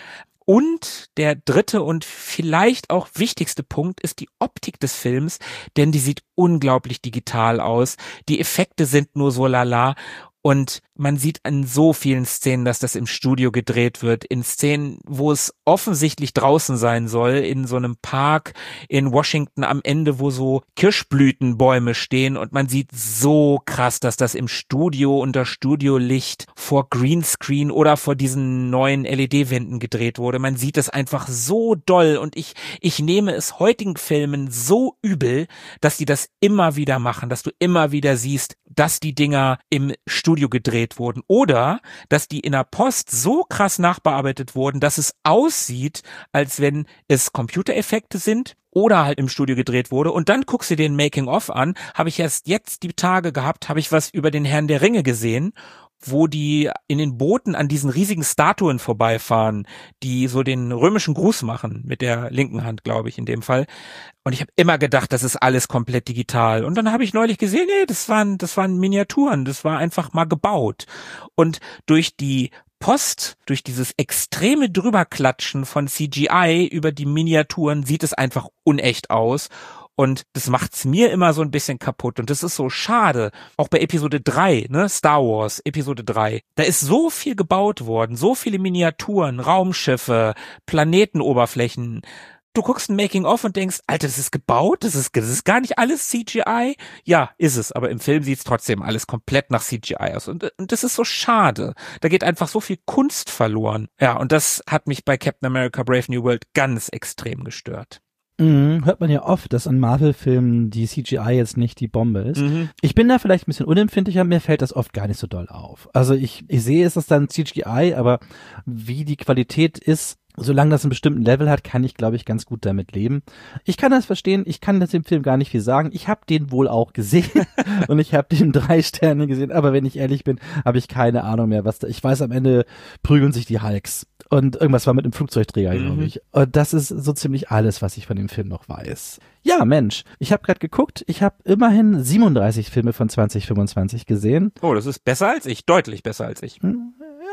Und der dritte und vielleicht auch wichtigste Punkt ist die Optik des Films, denn die sieht unglaublich digital aus. Die Effekte sind nur so lala. Und man sieht an so vielen Szenen, dass das im Studio gedreht wird, in Szenen, wo es offensichtlich draußen sein soll, in so einem Park in Washington am Ende, wo so Kirschblütenbäume stehen und man sieht so krass, dass das im Studio unter Studiolicht vor Greenscreen oder vor diesen neuen L E D-Wänden gedreht wurde. Man sieht es einfach so doll und ich, ich nehme es heutigen Filmen so übel, dass die das immer wieder machen, dass du immer wieder siehst, dass die Dinger im Studio gedreht wurden oder dass die in der Post so krass nachbearbeitet wurden, dass es aussieht, als wenn es Computereffekte sind oder halt im Studio gedreht wurde. Und dann guckst du den Making-of an, habe ich erst jetzt die Tage gehabt, habe ich was über den Herrn der Ringe gesehen, wo die in den Booten an diesen riesigen Statuen vorbeifahren, die so den römischen Gruß machen, mit der linken Hand, glaube ich, in dem Fall. Und ich habe immer gedacht, das ist alles komplett digital. Und dann habe ich neulich gesehen, nee, das waren, das waren Miniaturen, das war einfach mal gebaut. Und durch die Post, durch dieses extreme Drüberklatschen von C G I über die Miniaturen sieht es einfach unecht aus. Und das macht's mir immer so ein bisschen kaputt. Und das ist so schade. Auch bei Episode drei, ne, Star Wars, Episode drei. Da ist so viel gebaut worden, so viele Miniaturen, Raumschiffe, Planetenoberflächen. Du guckst ein Making-of und denkst, Alter, das ist gebaut, das ist, das ist gar nicht alles C G I. Ja, ist es, aber im Film sieht's trotzdem alles komplett nach C G I aus. Und, und das ist so schade. Da geht einfach so viel Kunst verloren. Ja, und das hat mich bei Captain America Brave New World ganz extrem gestört. Mhm, hört man ja oft, dass an Marvel-Filmen die C G I jetzt nicht die Bombe ist. Mhm. Ich bin da vielleicht ein bisschen unempfindlicher, mir fällt das oft gar nicht so doll auf. Also ich, ich sehe, es ist dann C G I, aber wie die Qualität ist, solange das einen bestimmten Level hat, kann ich, glaube ich, ganz gut damit leben. Ich kann das verstehen, ich kann das im Film gar nicht viel sagen. Ich habe den wohl auch gesehen und ich habe den drei Sterne gesehen, aber wenn ich ehrlich bin, habe ich keine Ahnung mehr, was da, ich weiß, am Ende prügeln sich die Hulks und irgendwas war mit einem Flugzeugträger, mhm. glaube ich. Und das ist so ziemlich alles, was ich von dem Film noch weiß. Ja, Mensch, ich habe gerade geguckt, ich habe immerhin siebenunddreißig Filme von zwanzig fünfundzwanzig gesehen. Oh, das ist besser als ich, deutlich besser als ich. Hm.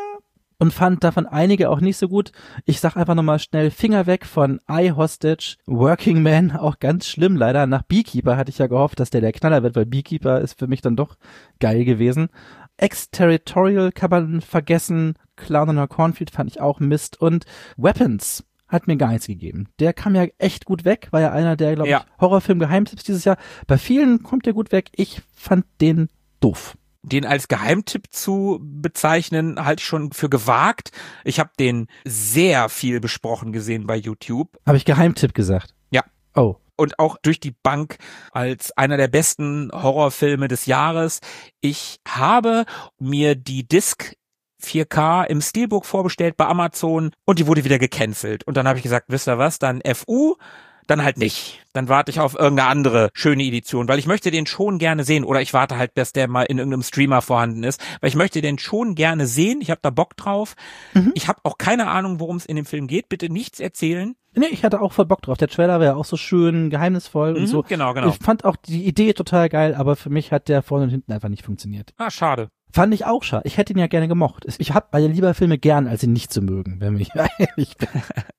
Und fand davon einige auch nicht so gut. Ich sag einfach nochmal schnell Finger weg von I Hostage, Working Man, auch ganz schlimm leider. Nach Beekeeper hatte ich ja gehofft, dass der der Knaller wird, weil Beekeeper ist für mich dann doch geil gewesen. Exterritorial kann man vergessen, Clown on a Cornfield fand ich auch Mist und Weapons hat mir gar nichts gegeben. Der kam ja echt gut weg, war ja einer der, glaube ich, ja. Horrorfilm-Geheimtipps dieses Jahr. Bei vielen kommt der gut weg. Ich fand den doof. Den als Geheimtipp zu bezeichnen, halte ich schon für gewagt. Ich habe den sehr viel besprochen gesehen bei YouTube. Habe ich Geheimtipp gesagt? Ja. Oh. Und auch durch die Bank als einer der besten Horrorfilme des Jahres. Ich habe mir die Disc vier K im Steelbook vorbestellt bei Amazon und die wurde wieder gecancelt. Und dann habe ich gesagt, wisst ihr was, dann F U, dann halt nicht. Dann warte ich auf irgendeine andere schöne Edition, weil ich möchte den schon gerne sehen. Oder ich warte halt, bis der mal in irgendeinem Streamer vorhanden ist, weil ich möchte den schon gerne sehen. Ich habe da Bock drauf. Mhm. Ich habe auch keine Ahnung, worum es in dem Film geht. Bitte nichts erzählen. Nee, ich hatte auch voll Bock drauf. Der Trailer war ja auch so schön geheimnisvoll mhm, und so. Genau, genau. Ich fand auch die Idee total geil, aber für mich hat der vorne und hinten einfach nicht funktioniert. Ah, schade. Fand ich auch schade. Ich hätte ihn ja gerne gemocht. Ich hab ja lieber Filme gern, als ihn nicht zu mögen, wenn ich ehrlich bin.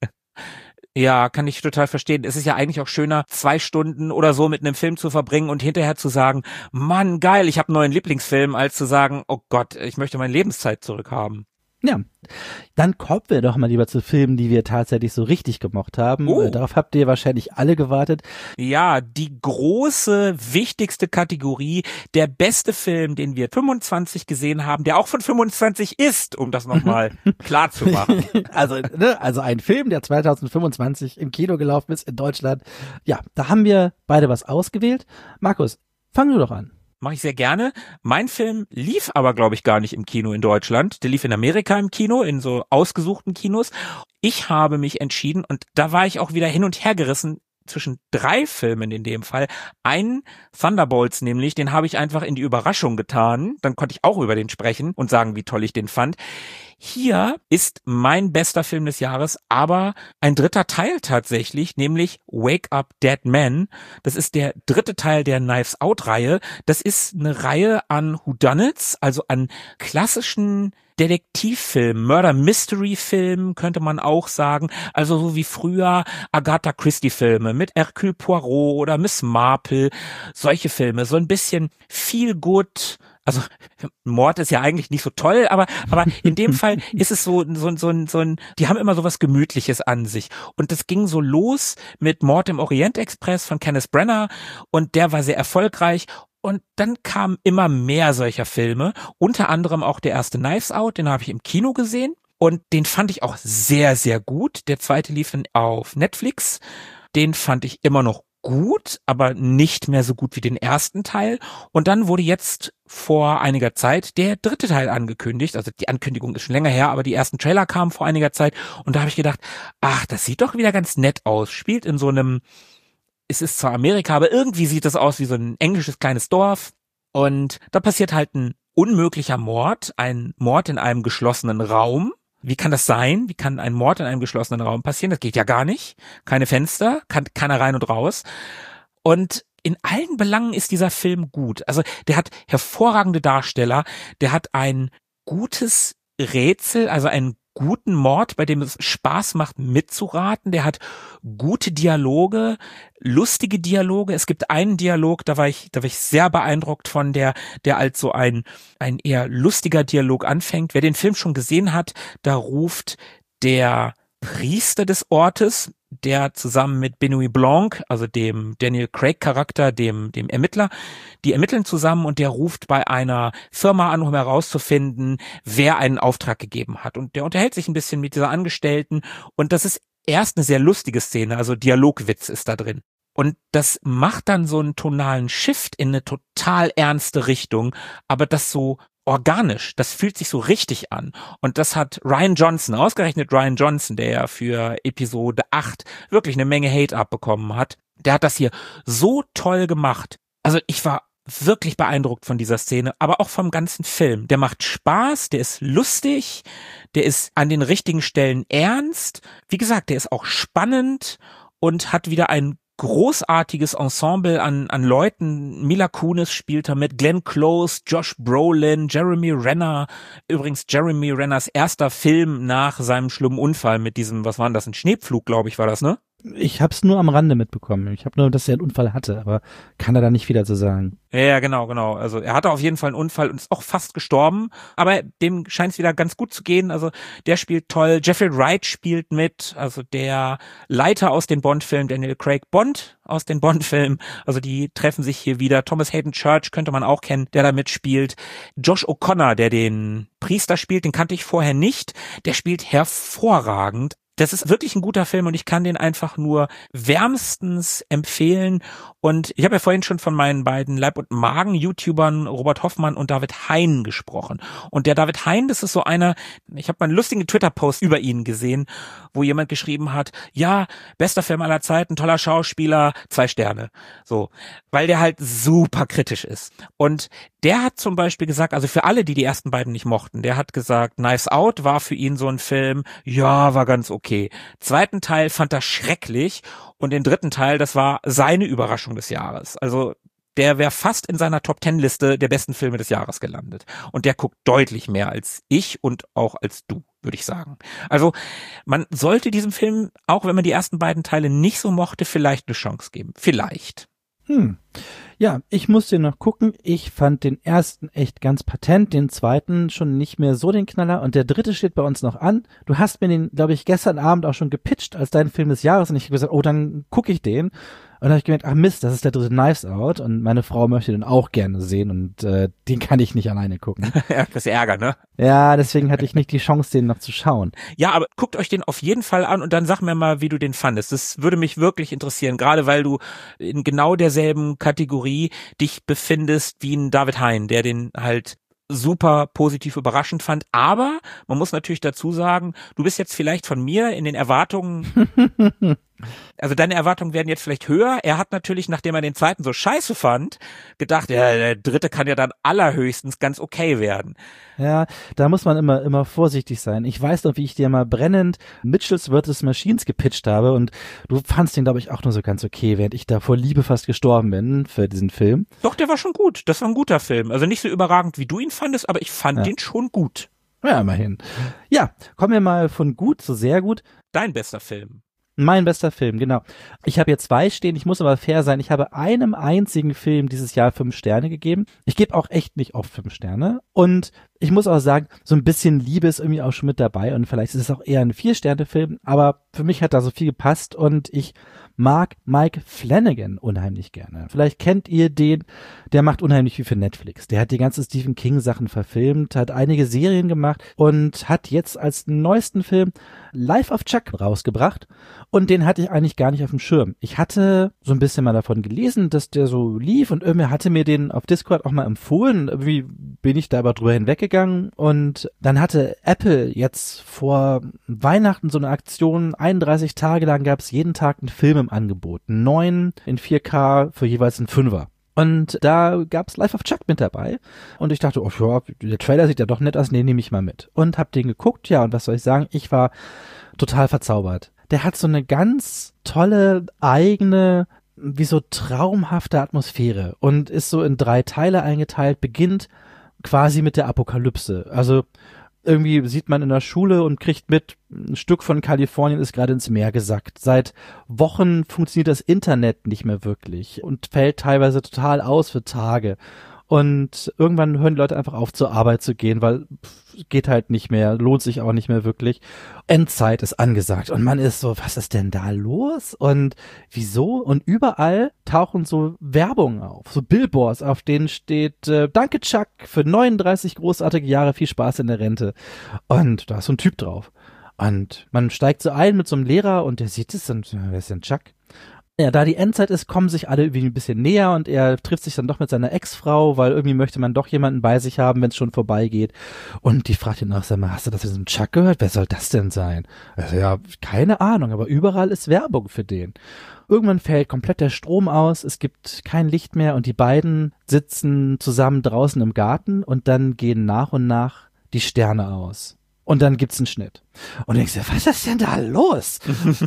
Ja, kann ich total verstehen. Es ist ja eigentlich auch schöner, zwei Stunden oder so mit einem Film zu verbringen und hinterher zu sagen, Mann, geil, ich habe einen neuen Lieblingsfilm, als zu sagen, oh Gott, ich möchte meine Lebenszeit zurückhaben. Ja, dann kommen wir doch mal lieber zu Filmen, die wir tatsächlich so richtig gemocht haben. Oh. Darauf habt ihr wahrscheinlich alle gewartet. Ja, die große, wichtigste Kategorie, der beste Film, den wir fünfundzwanzig gesehen haben, der auch von fünfundzwanzig ist, um das nochmal klar zu machen. Also, ne, also ein Film, der zwanzig fünfundzwanzig im Kino gelaufen ist in Deutschland. Ja, da haben wir beide was ausgewählt. Markus, fang du doch an. Mache ich sehr gerne. Mein Film lief aber, glaube ich, gar nicht im Kino in Deutschland. Der lief in Amerika im Kino, in so ausgesuchten Kinos. Ich habe mich entschieden, und da war ich auch wieder hin und her gerissen, zwischen drei Filmen in dem Fall. Einen, Thunderbolts nämlich, den habe ich einfach in die Überraschung getan. Dann konnte ich auch über den sprechen und sagen, wie toll ich den fand. Hier ist mein bester Film des Jahres, aber ein dritter Teil tatsächlich, nämlich Wake Up Dead Men. Das ist der dritte Teil der Knives Out-Reihe. Das ist eine Reihe an Whodunits, also an klassischen Detektivfilm, Murder-Mystery-Film könnte man auch sagen. Also so wie früher Agatha Christie-Filme mit Hercule Poirot oder Miss Marple. Solche Filme, so ein bisschen feel good. Also Mord ist ja eigentlich nicht so toll, aber aber in dem Fall ist es so so so ein so ein die haben immer so was Gemütliches an sich und das ging so los mit Mord im Orient Express von Kenneth Branagh und der war sehr erfolgreich und dann kamen immer mehr solcher Filme, unter anderem auch der erste Knives Out, den habe ich im Kino gesehen und den fand ich auch sehr sehr gut. Der zweite lief auf Netflix, den fand ich immer noch gut, aber nicht mehr so gut wie den ersten Teil. Und dann wurde jetzt vor einiger Zeit der dritte Teil angekündigt. Also die Ankündigung ist schon länger her, aber die ersten Trailer kamen vor einiger Zeit. Und da habe ich gedacht, ach, das sieht doch wieder ganz nett aus. Spielt in so einem, es ist zwar Amerika, aber irgendwie sieht das aus wie so ein englisches kleines Dorf. Und da passiert halt ein unmöglicher Mord, ein Mord in einem geschlossenen Raum. Wie kann das sein? Wie kann ein Mord in einem geschlossenen Raum passieren? Das geht ja gar nicht. Keine Fenster, kann keiner rein und raus. Und in allen Belangen ist dieser Film gut. Also der hat hervorragende Darsteller, der hat ein gutes Rätsel, also einen guten Mord, bei dem es Spaß macht mitzuraten. Der hat gute Dialoge, lustige Dialoge. Es gibt einen Dialog, da war ich, da war ich sehr beeindruckt von, der, der als so ein, ein eher lustiger Dialog anfängt. Wer den Film schon gesehen hat, da ruft der Priester des Ortes, der zusammen mit Benoit Blanc, also dem Daniel Craig Charakter, dem, dem Ermittler, die ermitteln zusammen und der ruft bei einer Firma an, um herauszufinden, wer einen Auftrag gegeben hat. Und der unterhält sich ein bisschen mit dieser Angestellten und das ist erst eine sehr lustige Szene, also Dialogwitz ist da drin. Und das macht dann so einen tonalen Shift in eine total ernste Richtung, aber das so organisch, das fühlt sich so richtig an. Und das hat Rian Johnson, ausgerechnet Rian Johnson, der ja für Episode acht wirklich eine Menge Hate abbekommen hat, der hat das hier so toll gemacht. Also ich war wirklich beeindruckt von dieser Szene, aber auch vom ganzen Film. Der macht Spaß, der ist lustig, der ist an den richtigen Stellen ernst. Wie gesagt, der ist auch spannend und hat wieder ein großartiges Ensemble an an Leuten. Mila Kunis spielt da mit, Glenn Close, Josh Brolin, Jeremy Renner. Übrigens Jeremy Renners erster Film nach seinem schlimmen Unfall mit diesem, was war denn das, ein Schneepflug, glaube ich, war das, ne? Ich hab's nur am Rande mitbekommen. Ich habe nur, dass er einen Unfall hatte, aber kann er da nicht viel dazu sagen. Ja, genau, genau. Also er hatte auf jeden Fall einen Unfall und ist auch fast gestorben, aber dem scheint es wieder ganz gut zu gehen. Also der spielt toll. Jeffrey Wright spielt mit, also der Leiter aus den Bond-Filmen, Daniel Craig Bond aus den Bond-Filmen. Also die treffen sich hier wieder. Thomas Hayden Church könnte man auch kennen, der da mitspielt. Josh O'Connor, der den Priester spielt, den kannte ich vorher nicht. Der spielt hervorragend. Das ist wirklich ein guter Film und ich kann den einfach nur wärmstens empfehlen. Und ich habe ja vorhin schon von meinen beiden Leib- und Magen-YouTubern Robert Hoffmann und David Hein gesprochen. Und der David Hein, das ist so einer, ich habe mal einen lustigen Twitter-Post über ihn gesehen, wo jemand geschrieben hat, ja, bester Film aller Zeiten, toller Schauspieler, zwei Sterne. So, weil der halt super kritisch ist. Und der hat zum Beispiel gesagt, also für alle, die die ersten beiden nicht mochten, der hat gesagt, Knives Out war für ihn so ein Film, ja, war ganz okay. Zweiten Teil fand er schrecklich und den dritten Teil, das war seine Überraschung des Jahres. Also der wäre fast in seiner Top-Ten-Liste der besten Filme des Jahres gelandet. Und der guckt deutlich mehr als ich und auch als du, würde ich sagen. Also man sollte diesem Film, auch wenn man die ersten beiden Teile nicht so mochte, vielleicht eine Chance geben. Vielleicht. Hm. Ja, ich musste noch gucken. Ich fand den ersten echt ganz patent, den zweiten schon nicht mehr so den Knaller und der dritte steht bei uns noch an. Du hast mir den, glaube ich, gestern Abend auch schon gepitcht als deinen Film des Jahres und ich habe gesagt, oh, dann gucke ich den. Und dann habe ich gemerkt, ach Mist, das ist der dritte Knives Out und meine Frau möchte den auch gerne sehen und äh, den kann ich nicht alleine gucken. Ja, das ist Ärger, ne? Ja, deswegen hatte ich nicht die Chance, den noch zu schauen. Ja, aber guckt euch den auf jeden Fall an und dann sag mir mal, wie du den fandest. Das würde mich wirklich interessieren, gerade weil du in genau derselben Kategorie dich befindest wie ein David Hein, der den halt super positiv überraschend fand. Aber man muss natürlich dazu sagen, du bist jetzt vielleicht von mir in den Erwartungen... Also deine Erwartungen werden jetzt vielleicht höher. Er hat natürlich, nachdem er den zweiten so scheiße fand, gedacht, ja, der dritte kann ja dann allerhöchstens ganz okay werden. Ja, da muss man immer immer vorsichtig sein. Ich weiß noch, wie ich dir mal brennend Mitchells versus. Machines gepitcht habe und du fandst den, glaube ich, auch nur so ganz okay, während ich da vor Liebe fast gestorben bin für diesen Film. Doch, der war schon gut. Das war ein guter Film. Also nicht so überragend, wie du ihn fandest, aber ich fand ja. den schon gut. Ja, immerhin. Ja, kommen wir mal von gut zu sehr gut. Dein bester Film. Mein bester Film, genau. Ich habe hier zwei stehen, ich muss aber fair sein. Ich habe einem einzigen Film dieses Jahr fünf Sterne gegeben. Ich gebe auch echt nicht oft fünf Sterne. Und ich muss auch sagen, so ein bisschen Liebe ist irgendwie auch schon mit dabei. Und vielleicht ist es auch eher ein Vier-Sterne-Film. Aber für mich hat da so viel gepasst. Und ich mag Mike Flanagan unheimlich gerne. Vielleicht kennt ihr den, der macht unheimlich viel für Netflix. Der hat die ganzen Stephen King Sachen verfilmt, hat einige Serien gemacht und hat jetzt als neuesten Film Life of Chuck rausgebracht. Und den hatte ich eigentlich gar nicht auf dem Schirm. Ich hatte so ein bisschen mal davon gelesen, dass der so lief und irgendwer hatte mir den auf Discord auch mal empfohlen. Irgendwie bin ich da aber drüber hinweggegangen und dann hatte Apple jetzt vor Weihnachten so eine Aktion, einunddreißig Tage lang gab es jeden Tag einen Film im Angebot. Neun in vier K für jeweils einen Fünfer. Und da gab's Life of Chuck mit dabei. Und ich dachte, oh ja, der Trailer sieht ja doch nett aus, den nehme ich mal mit. Und hab den geguckt, ja, und was soll ich sagen, ich war total verzaubert. Der hat so eine ganz tolle, eigene, wie so traumhafte Atmosphäre und ist so in drei Teile eingeteilt, beginnt quasi mit der Apokalypse. Also irgendwie sieht man in der Schule und kriegt mit, ein Stück von Kalifornien ist gerade ins Meer gesackt. Seit Wochen funktioniert das Internet nicht mehr wirklich und fällt teilweise total aus für Tage. Und irgendwann hören die Leute einfach auf, zur Arbeit zu gehen, weil pff, geht halt nicht mehr, lohnt sich auch nicht mehr wirklich. Endzeit ist angesagt und man ist so, was ist denn da los? Und wieso? Und überall tauchen so Werbungen auf, so Billboards, auf denen steht, äh, danke Chuck für neununddreißig großartige Jahre, viel Spaß in der Rente. Und da ist so ein Typ drauf. Und man steigt so ein mit so einem Lehrer und der sieht es und, wer ist denn Chuck? Ja, da die Endzeit ist, kommen sich alle irgendwie ein bisschen näher und er trifft sich dann doch mit seiner Ex-Frau, weil irgendwie möchte man doch jemanden bei sich haben, wenn es schon vorbeigeht. Und die fragt ihn nach, sag mal, hast du das von diesem Chuck gehört? Wer soll das denn sein? Also ja, keine Ahnung, aber überall ist Werbung für den. Irgendwann fällt komplett der Strom aus, es gibt kein Licht mehr und die beiden sitzen zusammen draußen im Garten und dann gehen nach und nach die Sterne aus. Und dann gibt's einen Schnitt. Und denkst dir, was ist denn da los?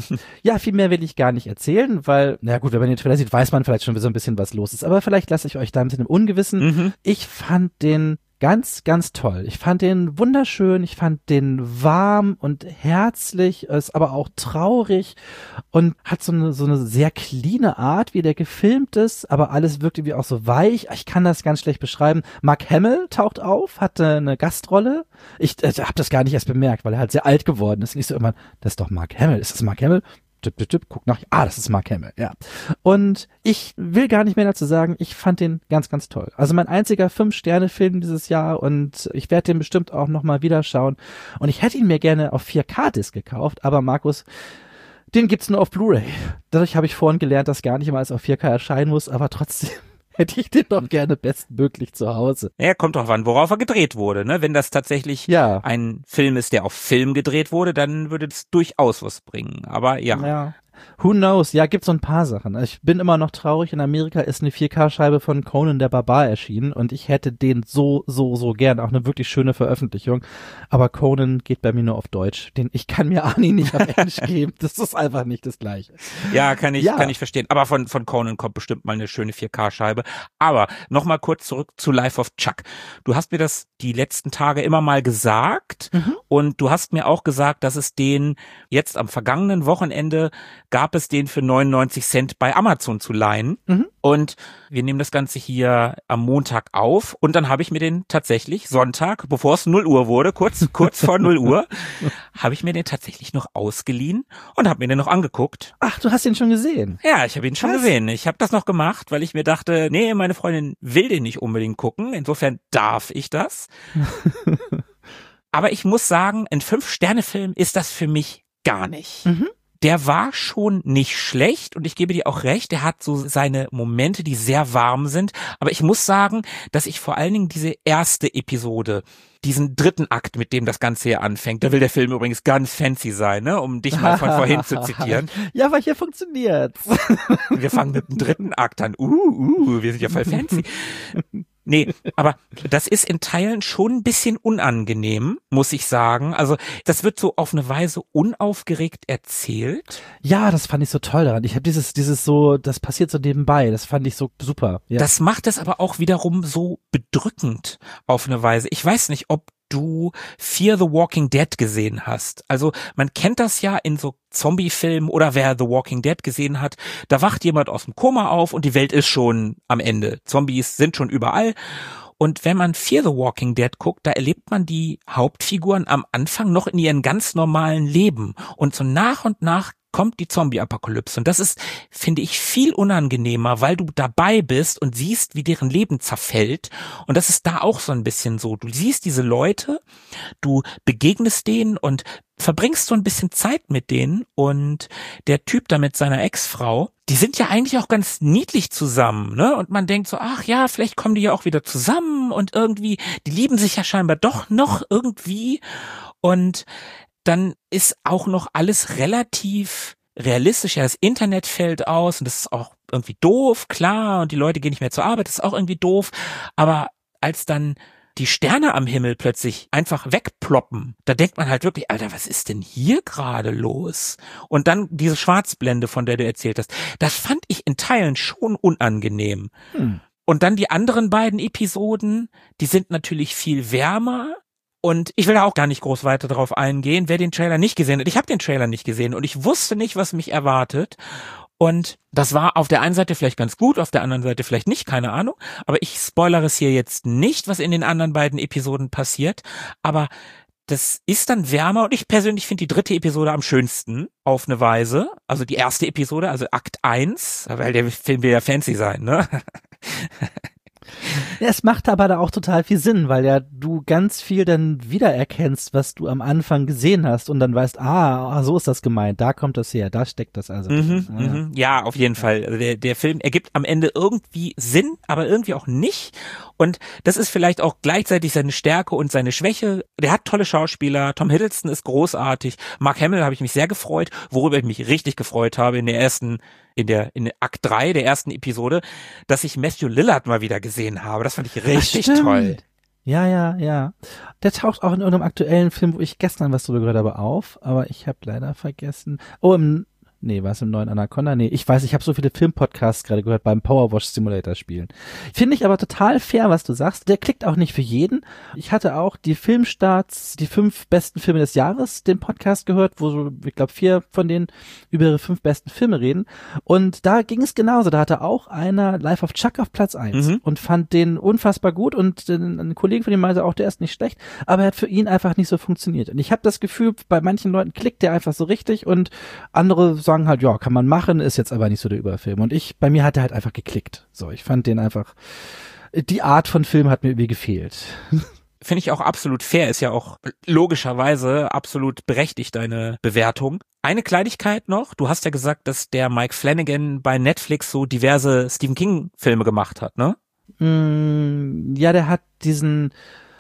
Ja, viel mehr will ich gar nicht erzählen, weil, na gut, wenn man den Trailer sieht, weiß man vielleicht schon so ein bisschen, was los ist. Aber vielleicht lasse ich euch da ein bisschen im Ungewissen. Mhm. Ich fand den ganz, ganz toll. Ich fand den wunderschön, ich fand den warm und herzlich, ist aber auch traurig und hat so eine, so eine sehr cleane Art, wie der gefilmt ist, aber alles wirkt irgendwie auch so weich. Ich kann das ganz schlecht beschreiben. Mark Hamill taucht auf, hatte eine Gastrolle. Ich äh, habe das gar nicht erst bemerkt, weil er halt sehr alt geworden ist. Und ich so immer, das ist doch Mark Hamill. Ist das Mark Hamill? Tipp, tipp, tipp, guck nach, ah, das ist Mark Hamill, ja. Und ich will gar nicht mehr dazu sagen, ich fand den ganz, ganz toll. Also mein einziger Fünf-Sterne-Film dieses Jahr und ich werde den bestimmt auch nochmal wieder schauen. Und ich hätte ihn mir gerne auf vier K-Disc gekauft, aber Markus, den gibt's nur auf Blu-ray. Dadurch habe ich vorhin gelernt, dass gar nicht mal alles auf vier K erscheinen muss, aber trotzdem hätte ich den doch gerne bestmöglich zu Hause. Ja, kommt drauf an, worauf er gedreht wurde, ne? Wenn das tatsächlich ja ein Film ist, der auf Film gedreht wurde, dann würde es durchaus was bringen. Aber ja. Ja. Who knows? Ja, gibt so ein paar Sachen. Ich bin immer noch traurig. In Amerika ist eine vier K-Scheibe von Conan der Barbar erschienen und ich hätte den so, so, so gern. Auch eine wirklich schöne Veröffentlichung. Aber Conan geht bei mir nur auf Deutsch. Den, ich kann mir Ani nicht auf Englisch geben. Das ist einfach nicht das Gleiche. Ja, kann ich, ja. kann ich verstehen. Aber von, von Conan kommt bestimmt mal eine schöne vier K-Scheibe. Aber nochmal kurz zurück zu Life of Chuck. Du hast mir das die letzten Tage immer mal gesagt mhm. und du hast mir auch gesagt, dass es den jetzt am vergangenen Wochenende gab es den für neunundneunzig Cent bei Amazon zu leihen. Mhm. Und wir nehmen das Ganze hier am Montag auf. Und dann habe ich mir den tatsächlich Sonntag, bevor es null Uhr wurde, kurz kurz vor null Uhr, habe ich mir den tatsächlich noch ausgeliehen und habe mir den noch angeguckt. Ach, du hast ihn schon gesehen? Ja, ich habe ihn schon Was? gesehen. Ich habe das noch gemacht, weil ich mir dachte, nee, meine Freundin will den nicht unbedingt gucken. Insofern darf ich das. Aber ich muss sagen, ein Fünf-Sterne-Film ist das für mich gar nicht. Mhm. Der war schon nicht schlecht und ich gebe dir auch recht, der hat so seine Momente, die sehr warm sind. Aber ich muss sagen, dass ich vor allen Dingen diese erste Episode, diesen dritten Akt, mit dem das Ganze hier anfängt, da will der Film übrigens ganz fancy sein, ne, um dich mal von vorhin zu zitieren. Ja, aber hier funktioniert's. Wir fangen mit dem dritten Akt an. Uh, uh, wir sind ja voll fancy. Nee, aber das ist in Teilen schon ein bisschen unangenehm, muss ich sagen. Also das wird so auf eine Weise unaufgeregt erzählt. Ja, das fand ich so toll daran. Ich habe dieses, dieses so, das passiert so nebenbei. Das fand ich so super. Ja. Das macht es aber auch wiederum so bedrückend auf eine Weise. Ich weiß nicht, ob du Fear the Walking Dead gesehen hast. Also man kennt das ja in so Zombie-Filmen oder wer The Walking Dead gesehen hat, da wacht jemand aus dem Koma auf und die Welt ist schon am Ende. Zombies sind schon überall. Und wenn man Fear the Walking Dead guckt, da erlebt man die Hauptfiguren am Anfang noch in ihren ganz normalen Leben. Und so nach und nach kommt die Zombie-Apokalypse. Und das ist, finde ich, viel unangenehmer, weil du dabei bist und siehst, wie deren Leben zerfällt. Und das ist da auch so ein bisschen so. Du siehst diese Leute, du begegnest denen und verbringst so ein bisschen Zeit mit denen. Und der Typ da mit seiner Ex-Frau, die sind ja eigentlich auch ganz niedlich zusammen, ne? Und man denkt so, ach ja, vielleicht kommen die ja auch wieder zusammen und irgendwie, die lieben sich ja scheinbar doch noch irgendwie. Und dann ist auch noch alles relativ realistisch. Ja, das Internet fällt aus und das ist auch irgendwie doof, klar, und die Leute gehen nicht mehr zur Arbeit, das ist auch irgendwie doof. Aber als dann die Sterne am Himmel plötzlich einfach wegploppen, da denkt man halt wirklich, Alter, was ist denn hier gerade los? Und dann diese Schwarzblende, von der du erzählt hast, das fand ich in Teilen schon unangenehm. Hm. Und dann die anderen beiden Episoden, die sind natürlich viel wärmer. Und ich will da auch gar nicht groß weiter drauf eingehen, wer den Trailer nicht gesehen hat. Ich habe den Trailer nicht gesehen und ich wusste nicht, was mich erwartet. Und das war auf der einen Seite vielleicht ganz gut, auf der anderen Seite vielleicht nicht, keine Ahnung. Aber ich spoilere es hier jetzt nicht, was in den anderen beiden Episoden passiert. Aber das ist dann wärmer und ich persönlich finde die dritte Episode am schönsten auf eine Weise. Also die erste Episode, also Akt eins, weil der Film will ja fancy sein, ne? Ja, es macht aber da auch total viel Sinn, weil ja du ganz viel dann wiedererkennst, was du am Anfang gesehen hast und dann weißt, ah, so ist das gemeint, da kommt das her, da steckt das also. Mhm, ah, ja. Mhm. Ja, auf jeden Fall. Also der, der Film ergibt am Ende irgendwie Sinn, aber irgendwie auch nicht. Und das ist vielleicht auch gleichzeitig seine Stärke und seine Schwäche. Der hat tolle Schauspieler, Tom Hiddleston ist großartig, Mark Hamill habe ich mich sehr gefreut, worüber ich mich richtig gefreut habe in der ersten in der in Akt drei der ersten Episode, dass ich Matthew Lillard mal wieder gesehen habe. Das fand ich richtig toll. Ja, ja, ja. Der taucht auch in irgendeinem aktuellen Film, wo ich gestern was drüber gehört habe, auf, aber ich habe leider vergessen. Oh, im Nee, war es im neuen Anaconda? Nee, ich weiß, ich habe so viele Filmpodcasts gerade gehört beim Powerwash Simulator spielen. Finde ich aber total fair, was du sagst. Der klickt auch nicht für jeden. Ich hatte auch die Filmstarts, die fünf besten Filme des Jahres, den Podcast gehört, wo so, ich glaube, vier von denen über ihre fünf besten Filme reden. Und da ging es genauso. Da hatte auch einer Life of Chuck auf Platz eins mhm. und fand den unfassbar gut und den, ein Kollege von ihm meinte auch, der ist nicht schlecht, aber er hat für ihn einfach nicht so funktioniert. Und ich habe das Gefühl, bei manchen Leuten klickt der einfach so richtig und andere sagen halt, ja, kann man machen, ist jetzt aber nicht so der Überfilm. Und ich, bei mir hat er halt einfach geklickt. So, ich fand den einfach, die Art von Film hat mir irgendwie gefehlt. Finde ich auch absolut fair, ist ja auch logischerweise absolut berechtigt, deine Bewertung. Eine Kleinigkeit noch, du hast ja gesagt, dass der Mike Flanagan bei Netflix so diverse Stephen King Filme gemacht hat, ne? Mm, ja, der hat diesen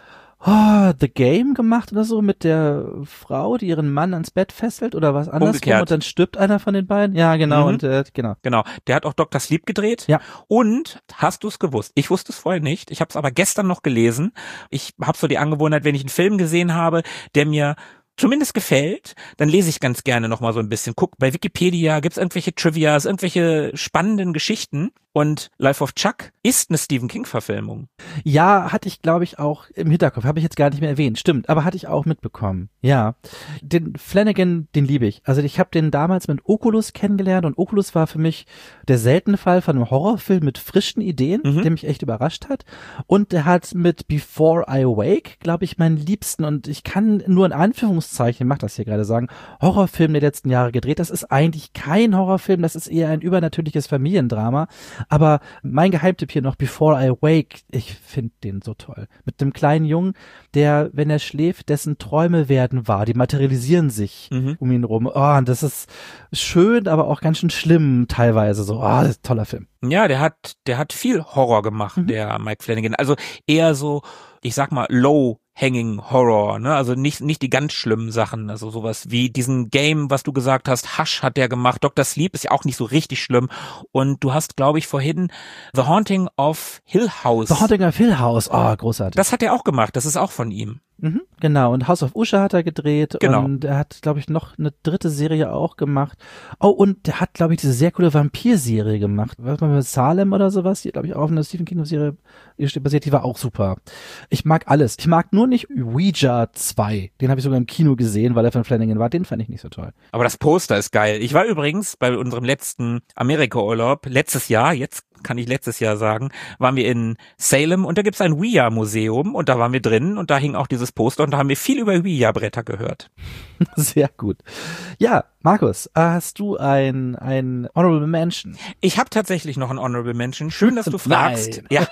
Oh, The Game gemacht oder so mit der Frau, die ihren Mann ans Bett fesselt oder was andersrum Umgekehrt. Und dann stirbt einer von den beiden. Ja, genau. Mhm. Und äh, genau. Genau. Der hat auch Doktor Sleep gedreht. Ja. Und hast du es gewusst? Ich wusste es vorher nicht. Ich habe es aber gestern noch gelesen. Ich habe so die Angewohnheit, wenn ich einen Film gesehen habe, der mir zumindest gefällt, dann lese ich ganz gerne noch mal so ein bisschen. Guck, bei Wikipedia gibt's irgendwelche Trivias, irgendwelche spannenden Geschichten. Und Life of Chuck ist eine Stephen King-Verfilmung. Ja, hatte ich, glaube ich, auch im Hinterkopf. Habe ich jetzt gar nicht mehr erwähnt. Stimmt, aber hatte ich auch mitbekommen. Ja, den Flanagan, den liebe ich. Also ich habe den damals mit Oculus kennengelernt und Oculus war für mich der seltene Fall von einem Horrorfilm mit frischen Ideen, mhm. der mich echt überrascht hat. Und der hat mit Before I Wake, glaube ich, meinen liebsten, und ich kann nur in Anführungszeichen, ich mach das hier gerade sagen, Horrorfilm der letzten Jahre gedreht. Das ist eigentlich kein Horrorfilm, das ist eher ein übernatürliches Familiendrama. Aber mein Geheimtipp hier noch, Before I Wake, ich finde den so toll. Mit dem kleinen Jungen, der, wenn er schläft, dessen Träume werden wahr, die materialisieren sich mhm. um ihn rum. Oh, und das ist schön, aber auch ganz schön schlimm teilweise so. Oh, das ist ein toller Film. Ja, der hat, der hat viel Horror gemacht, mhm. der Mike Flanagan. Also eher so, ich sag mal, low Hanging Horror, ne, also nicht nicht die ganz schlimmen Sachen, also sowas wie diesen Game, was du gesagt hast, Hush hat der gemacht, Doktor Sleep ist ja auch nicht so richtig schlimm, und du hast, glaube ich, vorhin The Haunting of Hill House. The Haunting of Hill House, oh, großartig. Das hat er auch gemacht, das ist auch von ihm. Mhm, genau, und House of Usher hat er gedreht, genau. Und er hat, glaube ich, noch eine dritte Serie auch gemacht. Oh, und der hat, glaube ich, diese sehr coole Vampir-Serie gemacht, was man mit Salem oder sowas, die, glaube ich, auch auf einer Stephen King-Serie basiert, die war auch super. Ich mag alles, ich mag nur nicht Ouija zwei. Den habe ich sogar im Kino gesehen, weil er von Flanagan war. Den fand ich nicht so toll. Aber das Poster ist geil. Ich war übrigens bei unserem letzten Amerika-Urlaub, letztes Jahr, jetzt kann ich letztes Jahr sagen, waren wir in Salem und da gibt's ein Ouija-Museum und da waren wir drin und da hing auch dieses Poster und da haben wir viel über Ouija-Bretter gehört. Sehr gut. Ja, Markus, hast du ein, ein Honorable Mention? Ich habe tatsächlich noch ein Honorable Mention. Schön, dass du fragst. Nein. Ja,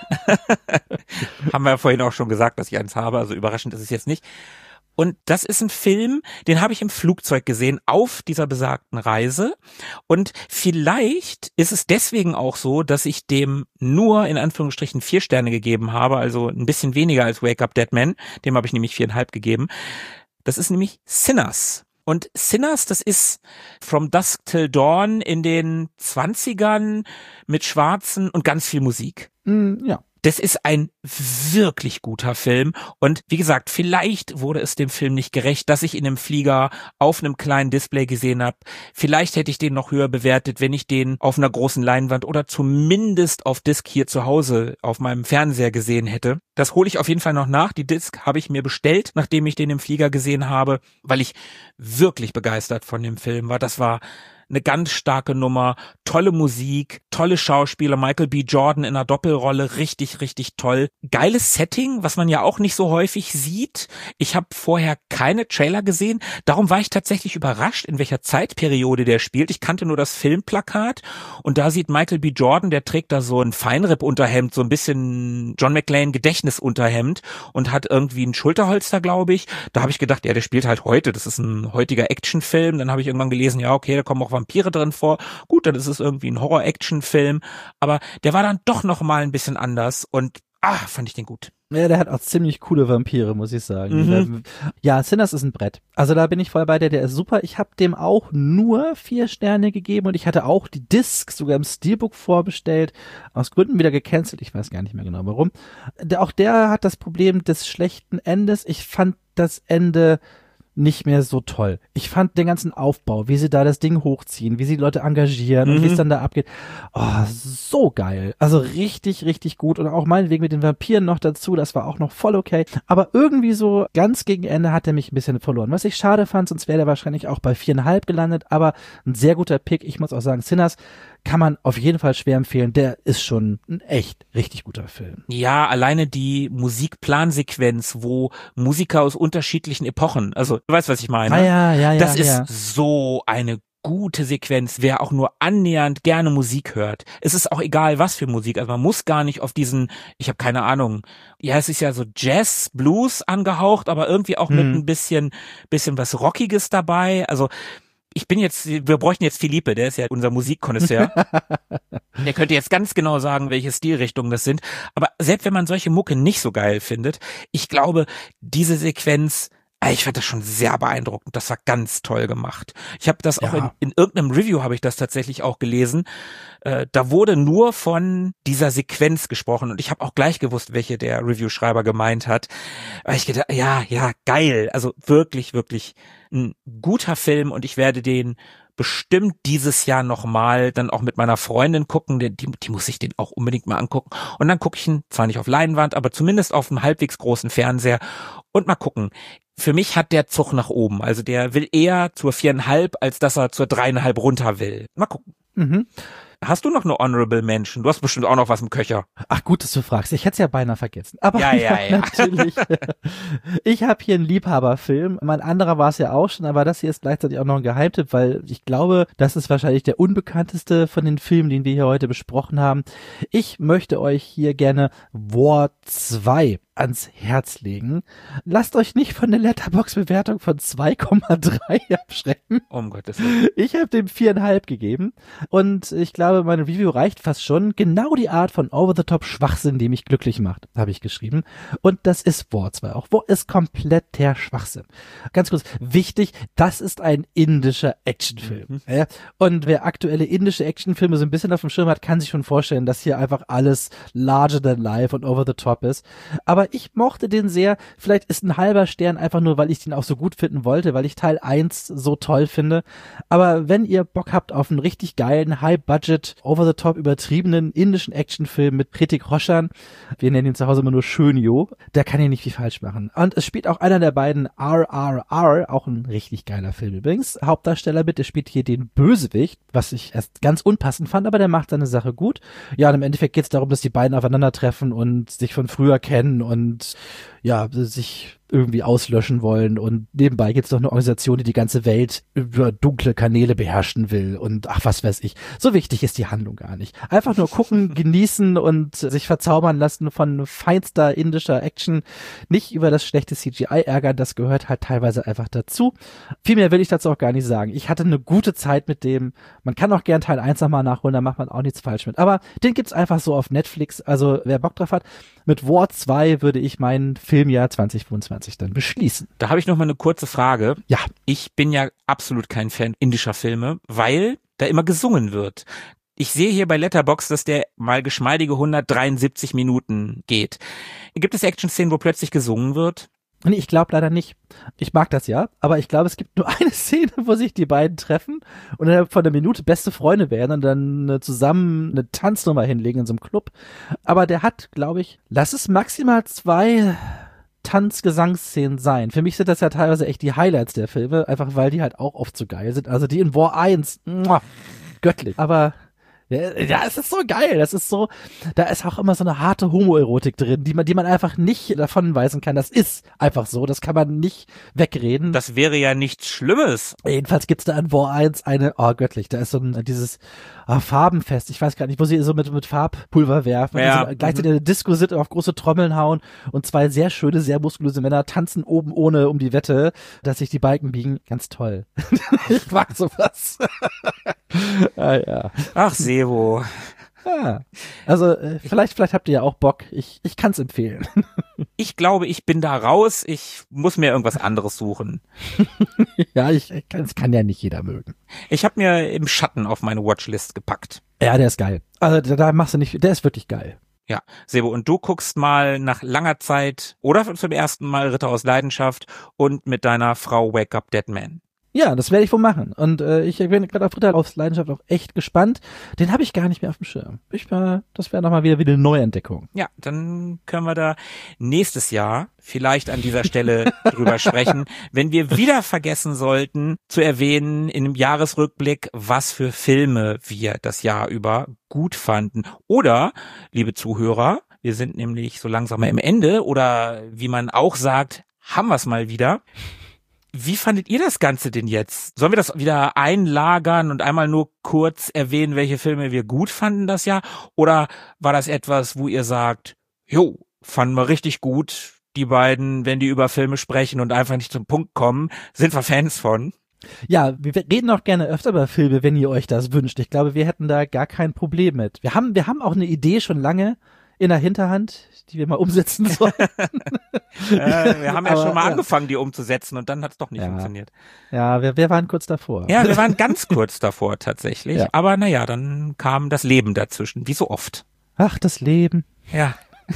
haben wir ja vorhin auch schon gesagt, dass ich eins habe, also überraschend ist es jetzt nicht. Und das ist ein Film, den habe ich im Flugzeug gesehen auf dieser besagten Reise. Und vielleicht ist es deswegen auch so, dass ich dem nur in Anführungsstrichen vier Sterne gegeben habe, also ein bisschen weniger als Wake Up Dead Man. Dem habe ich nämlich viereinhalb gegeben. Das ist nämlich Sinners. Und Sinners, das ist From Dusk Till Dawn in den zwanzigern mit Schwarzen und ganz viel Musik. Mm, ja. Das ist ein wirklich guter Film und wie gesagt, vielleicht wurde es dem Film nicht gerecht, dass ich ihn im Flieger auf einem kleinen Display gesehen habe. Vielleicht hätte ich den noch höher bewertet, wenn ich den auf einer großen Leinwand oder zumindest auf Disc hier zu Hause auf meinem Fernseher gesehen hätte. Das hole ich auf jeden Fall noch nach. Die Disc habe ich mir bestellt, nachdem ich den im Flieger gesehen habe, weil ich wirklich begeistert von dem Film war. Das war eine ganz starke Nummer, tolle Musik, tolle Schauspieler, Michael B. Jordan in einer Doppelrolle, richtig, richtig toll. Geiles Setting, was man ja auch nicht so häufig sieht. Ich habe vorher keine Trailer gesehen, darum war ich tatsächlich überrascht, in welcher Zeitperiode der spielt. Ich kannte nur das Filmplakat und da sieht Michael B. Jordan, der trägt da so ein Feinripp-Unterhemd, so ein bisschen John McClane Gedächtnisunterhemd und hat irgendwie ein Schulterholster, glaube ich. Da habe ich gedacht, ja, der spielt halt heute, das ist ein heutiger Actionfilm. Dann habe ich irgendwann gelesen, ja, okay, da kommen auch Vampire drin vor. Gut, dann ist es irgendwie ein Horror-Action-Film, aber der war dann doch noch mal ein bisschen anders und ah, fand ich den gut. Ja, der hat auch ziemlich coole Vampire, muss ich sagen. Mhm. Ja, Sinners ist ein Brett. Also da bin ich voll bei dir, der ist super. Ich habe dem auch nur vier Sterne gegeben und ich hatte auch die Disc sogar im Steelbook vorbestellt, aus Gründen wieder gecancelt, ich weiß gar nicht mehr genau warum. Der, auch der hat das Problem des schlechten Endes. Ich fand das Ende nicht mehr so toll. Ich fand den ganzen Aufbau, wie sie da das Ding hochziehen, wie sie die Leute engagieren und Mhm. wie es dann da abgeht. Oh, so geil. Also richtig, richtig gut. Und auch meinetwegen mit den Vampiren noch dazu, das war auch noch voll okay. Aber irgendwie so ganz gegen Ende hat er mich ein bisschen verloren. Was ich schade fand, sonst wäre er wahrscheinlich auch bei viereinhalb gelandet, aber ein sehr guter Pick. Ich muss auch sagen, Sinners kann man auf jeden Fall schwer empfehlen. Der ist schon ein echt richtig guter Film. Ja, alleine die Musikplansequenz, wo Musiker aus unterschiedlichen Epochen, also du weißt, was ich meine. Ah, ja, ja, ja, das ist ja. so eine gute Sequenz, wer auch nur annähernd gerne Musik hört. Es ist auch egal, was für Musik. Also man muss gar nicht auf diesen, ich habe keine Ahnung, ja, es ist ja so Jazz, Blues angehaucht, aber irgendwie auch Hm. mit ein bisschen, bisschen was Rockiges dabei. Also ich bin jetzt, wir bräuchten jetzt Philippe, der ist ja unser Musikkonnoisseur. Der könnte jetzt ganz genau sagen, welche Stilrichtungen das sind. Aber selbst wenn man solche Mucke nicht so geil findet, ich glaube, diese Sequenz, ich fand das schon sehr beeindruckend. Das war ganz toll gemacht. Ich habe das auch Ja. in, in irgendeinem Review habe ich das tatsächlich auch gelesen. Äh, da wurde nur von dieser Sequenz gesprochen und ich habe auch gleich gewusst, welche der Reviewschreiber gemeint hat. Weil ich gedacht, ja, ja, geil. Also wirklich, wirklich ein guter Film und ich werde den bestimmt dieses Jahr nochmal dann auch mit meiner Freundin gucken, die, die, die muss ich den auch unbedingt mal angucken und dann gucke ich ihn, zwar nicht auf Leinwand, aber zumindest auf einem halbwegs großen Fernseher und mal gucken. Für mich hat der Zug nach oben, also der will eher zur viereinhalb, als dass er zur dreieinhalb runter will. Mal gucken. Mhm. Hast du noch eine Honorable Mention? Du hast bestimmt auch noch was im Köcher. Ach gut, dass du fragst. Ich hätte es ja beinahe vergessen. Aber Ja, ja, ja. natürlich. Ich habe hier einen Liebhaberfilm. Mein anderer war es ja auch schon, aber das hier ist gleichzeitig auch noch ein Geheimtipp, weil ich glaube, das ist wahrscheinlich der unbekannteste von den Filmen, den wir hier heute besprochen haben. Ich möchte euch hier gerne War zwei ans Herz legen. Lasst euch nicht von der Letterboxd-Bewertung von zwei Komma drei abschrecken. Um Gottes Willen. Ich habe dem viereinhalb gegeben und ich glaube, mein Review reicht fast schon. Genau die Art von Over-the-Top-Schwachsinn, die mich glücklich macht, habe ich geschrieben. Und das ist War zwei auch. War ist kompletter Schwachsinn. Ganz kurz, wichtig, das ist ein indischer Actionfilm. Mhm. Ja, und wer aktuelle indische Actionfilme so ein bisschen auf dem Schirm hat, kann sich schon vorstellen, dass hier einfach alles larger than life und over the top ist. Aber ich mochte den sehr. Vielleicht ist ein halber Stern einfach nur, weil ich den auch so gut finden wollte, weil ich Teil eins so toll finde. Aber wenn ihr Bock habt auf einen richtig geilen High-Budget High-Budget, over-the-top übertriebenen indischen Actionfilm mit Hrithik Roshan. Wir nennen ihn zu Hause immer nur Schönjo. Der kann hier nicht viel falsch machen. Und es spielt auch einer der beiden R R R, auch ein richtig geiler Film übrigens. Hauptdarsteller mit, der spielt hier den Bösewicht, was ich erst ganz unpassend fand, aber der macht seine Sache gut. Ja, und im Endeffekt geht es darum, dass die beiden aufeinandertreffen und sich von früher kennen und ja, sich irgendwie auslöschen wollen und nebenbei gibt es noch eine Organisation, die die ganze Welt über dunkle Kanäle beherrschen will und ach, was weiß ich. So wichtig ist die Handlung gar nicht. Einfach nur gucken, genießen und sich verzaubern lassen von feinster indischer Action. Nicht über das schlechte C G I ärgern, das gehört halt teilweise einfach dazu. Viel mehr will ich dazu auch gar nicht sagen. Ich hatte eine gute Zeit mit dem. Man kann auch gern Teil eins nochmal nachholen, da macht man auch nichts falsch mit. Aber den gibt's einfach so auf Netflix. Also wer Bock drauf hat, mit War zwei würde ich mein Filmjahr zwanzig fünfundzwanzig dann beschließen. Da habe ich noch mal eine kurze Frage. Ja. Ich bin ja absolut kein Fan indischer Filme, weil da immer gesungen wird. Ich sehe hier bei Letterboxd, dass der mal geschmeidige hundertdreiundsiebzig Minuten geht. Gibt es Action-Szenen, wo plötzlich gesungen wird? Nee, ich glaube leider nicht. Ich mag das ja, aber ich glaube, es gibt nur eine Szene, wo sich die beiden treffen und innerhalb von einer Minute beste Freunde werden und dann zusammen eine Tanznummer hinlegen in so einem Club. Aber der hat, glaube ich, lass es maximal zwei Tanz-Gesangsszenen sein. Für mich sind das ja teilweise echt die Highlights der Filme, einfach weil die halt auch oft so geil sind. Also die in War eins, muah, göttlich. Aber ja, ja, es ist so geil. Das ist so, da ist auch immer so eine harte Homoerotik drin, die man, die man einfach nicht davon weisen kann. Das ist einfach so. Das kann man nicht wegreden. Das wäre ja nichts Schlimmes. Jedenfalls gibt's da in War eins eine, oh göttlich, da ist so ein, dieses oh, Farbenfest. Ich weiß gar nicht, wo sie so mit, mit Farbpulver werfen. Ja. Also gleichzeitig eine Disco sind und auf große Trommeln hauen und zwei sehr schöne, sehr muskulöse Männer tanzen oben ohne um die Wette, dass sich die Balken biegen. Ganz toll. Ich mag sowas. Ah, ja. Ach, Sebo. Ja. Also äh, vielleicht, vielleicht habt ihr ja auch Bock. Ich, ich kann's empfehlen. Ich glaube, ich bin da raus. Ich muss mir irgendwas anderes suchen. Ja, ich kann, es kann ja nicht jeder mögen. Ich habe mir im Schatten auf meine Watchlist gepackt. Ja, der ist geil. Also da, da machst du nicht, der ist wirklich geil. Ja, Sebo, und du guckst mal nach langer Zeit oder zum ersten Mal Ritter aus Leidenschaft und mit deiner Frau Wake Up Dead Man. Ja, das werde ich wohl machen. Und äh, ich bin gerade auf Ritter aus Leidenschaft auch echt gespannt. Den habe ich gar nicht mehr auf dem Schirm. Ich war, das wäre nochmal wieder, wieder eine Neuentdeckung. Ja, dann können wir da nächstes Jahr vielleicht an dieser Stelle drüber sprechen, wenn wir wieder vergessen sollten zu erwähnen in einem Jahresrückblick, was für Filme wir das Jahr über gut fanden. Oder, liebe Zuhörer, wir sind nämlich so langsam mal im Ende oder wie man auch sagt, haben wir es mal wieder. Wie fandet ihr das Ganze denn jetzt? Sollen wir das wieder einlagern und einmal nur kurz erwähnen, welche Filme wir gut fanden das Jahr? Oder war das etwas, wo ihr sagt, jo, fanden wir richtig gut, die beiden, wenn die über Filme sprechen und einfach nicht zum Punkt kommen, sind wir Fans von? Ja, wir reden auch gerne öfter über Filme, wenn ihr euch das wünscht. Ich glaube, wir hätten da gar kein Problem mit. Wir haben, wir haben auch eine Idee schon lange in der Hinterhand, die wir mal umsetzen sollen. äh, wir haben ja Aber, schon mal ja. angefangen, die umzusetzen und dann hat es doch nicht Ja. funktioniert. Ja, wir, wir waren kurz davor. Ja, wir waren ganz kurz davor tatsächlich. Ja. Aber naja, dann kam das Leben dazwischen, wie so oft. Ach, das Leben. Ja.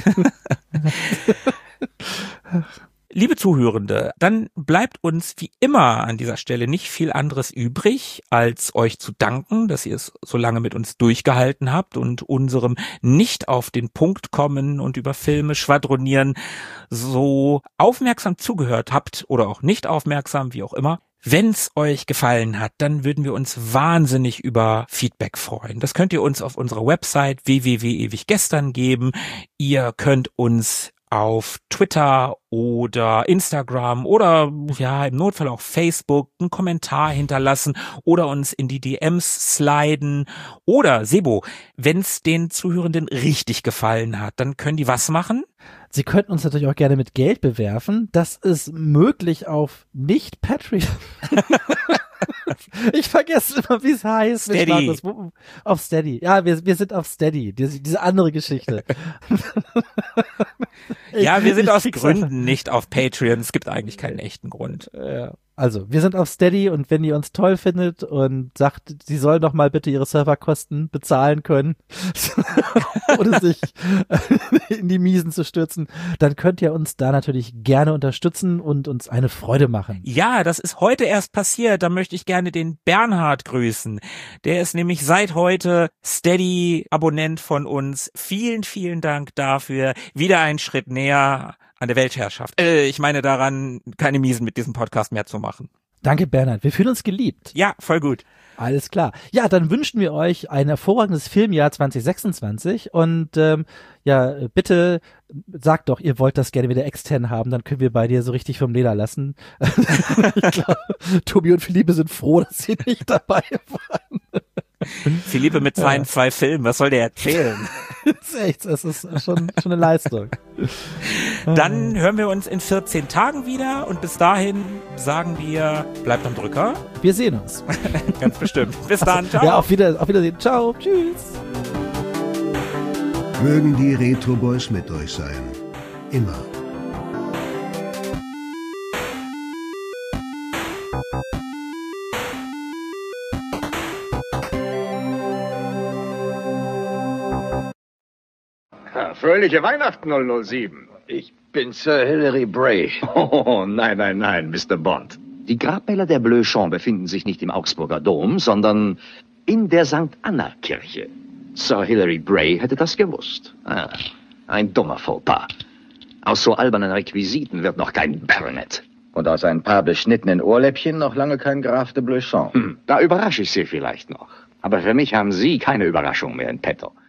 Liebe Zuhörende, dann bleibt uns wie immer an dieser Stelle nicht viel anderes übrig, als euch zu danken, dass ihr es so lange mit uns durchgehalten habt und unserem nicht auf den Punkt kommen und über Filme schwadronieren so aufmerksam zugehört habt oder auch nicht aufmerksam, wie auch immer. Wenn's euch gefallen hat, dann würden wir uns wahnsinnig über Feedback freuen. Das könnt ihr uns auf unserer Website w w w punkt ewig gestern geben. Ihr könnt uns auf Twitter oder Instagram oder ja im Notfall auch Facebook einen Kommentar hinterlassen oder uns in die D Ms sliden. Oder Sebo, wenn's den Zuhörenden richtig gefallen hat, dann können die was machen? Sie könnten uns natürlich auch gerne mit Geld bewerfen. Das ist möglich auf nicht Patreon. Ich vergesse immer, wie es heißt. Steady. Markus, wo- auf Steady. Ja, wir, wir sind auf Steady. Diese, diese andere Geschichte. Ja, wir sind Ich aus krieg's Gründen nicht auf Patreon. Es gibt eigentlich keinen echten Grund. einfach- Ja. Also, wir sind auf Steady und wenn ihr uns toll findet und sagt, sie soll doch mal bitte ihre Serverkosten bezahlen können, ohne sich in die Miesen zu stürzen, dann könnt ihr uns da natürlich gerne unterstützen und uns eine Freude machen. Ja, das ist heute erst passiert. Da möchte ich gerne den Bernhard grüßen. Der ist nämlich seit heute Steady-Abonnent von uns. Vielen, vielen Dank dafür. Wieder einen Schritt näher an der Weltherrschaft. Äh, ich meine daran, keine Miesen mit diesem Podcast mehr zu machen. Danke, Bernhard. Wir fühlen uns geliebt. Ja, voll gut. Alles klar. Ja, dann wünschen wir euch ein hervorragendes Filmjahr zwanzig sechsundzwanzig und ähm, ja, bitte sagt doch, ihr wollt das gerne wieder extern haben, dann können wir bei dir so richtig vom Leder lassen. Ich glaube, Tobi und Philippe sind froh, dass sie nicht dabei waren. Philippe mit seinen ja. zwei Filmen, was soll der erzählen? Das ist echt, das ist schon, schon eine Leistung. Dann hören wir uns in vierzehn Tagen wieder und bis dahin sagen wir, bleibt am Drücker. Wir sehen uns. Ganz bestimmt. Bis dann, ciao. Ja, auf, Wieder, auf Wiedersehen. Ciao, tschüss. Mögen die Retro Boys mit euch sein. Immer. Fröhliche Weihnachten, null null sieben. Ich bin Sir Hilary Bray. Oh, nein, nein, nein, Mister Bond. Die Grabmäler der Bleuchamp befinden sich nicht im Augsburger Dom, sondern in der Sankt Anna-Kirche. Sir Hilary Bray hätte das gewusst. Ah, ein dummer Fauxpas. Aus so albernen Requisiten wird noch kein Baronet. Und aus ein paar beschnittenen Ohrläppchen noch lange kein Graf de Bleuchamp. Hm, da überrasche ich Sie vielleicht noch. Aber für mich haben Sie keine Überraschung mehr in petto.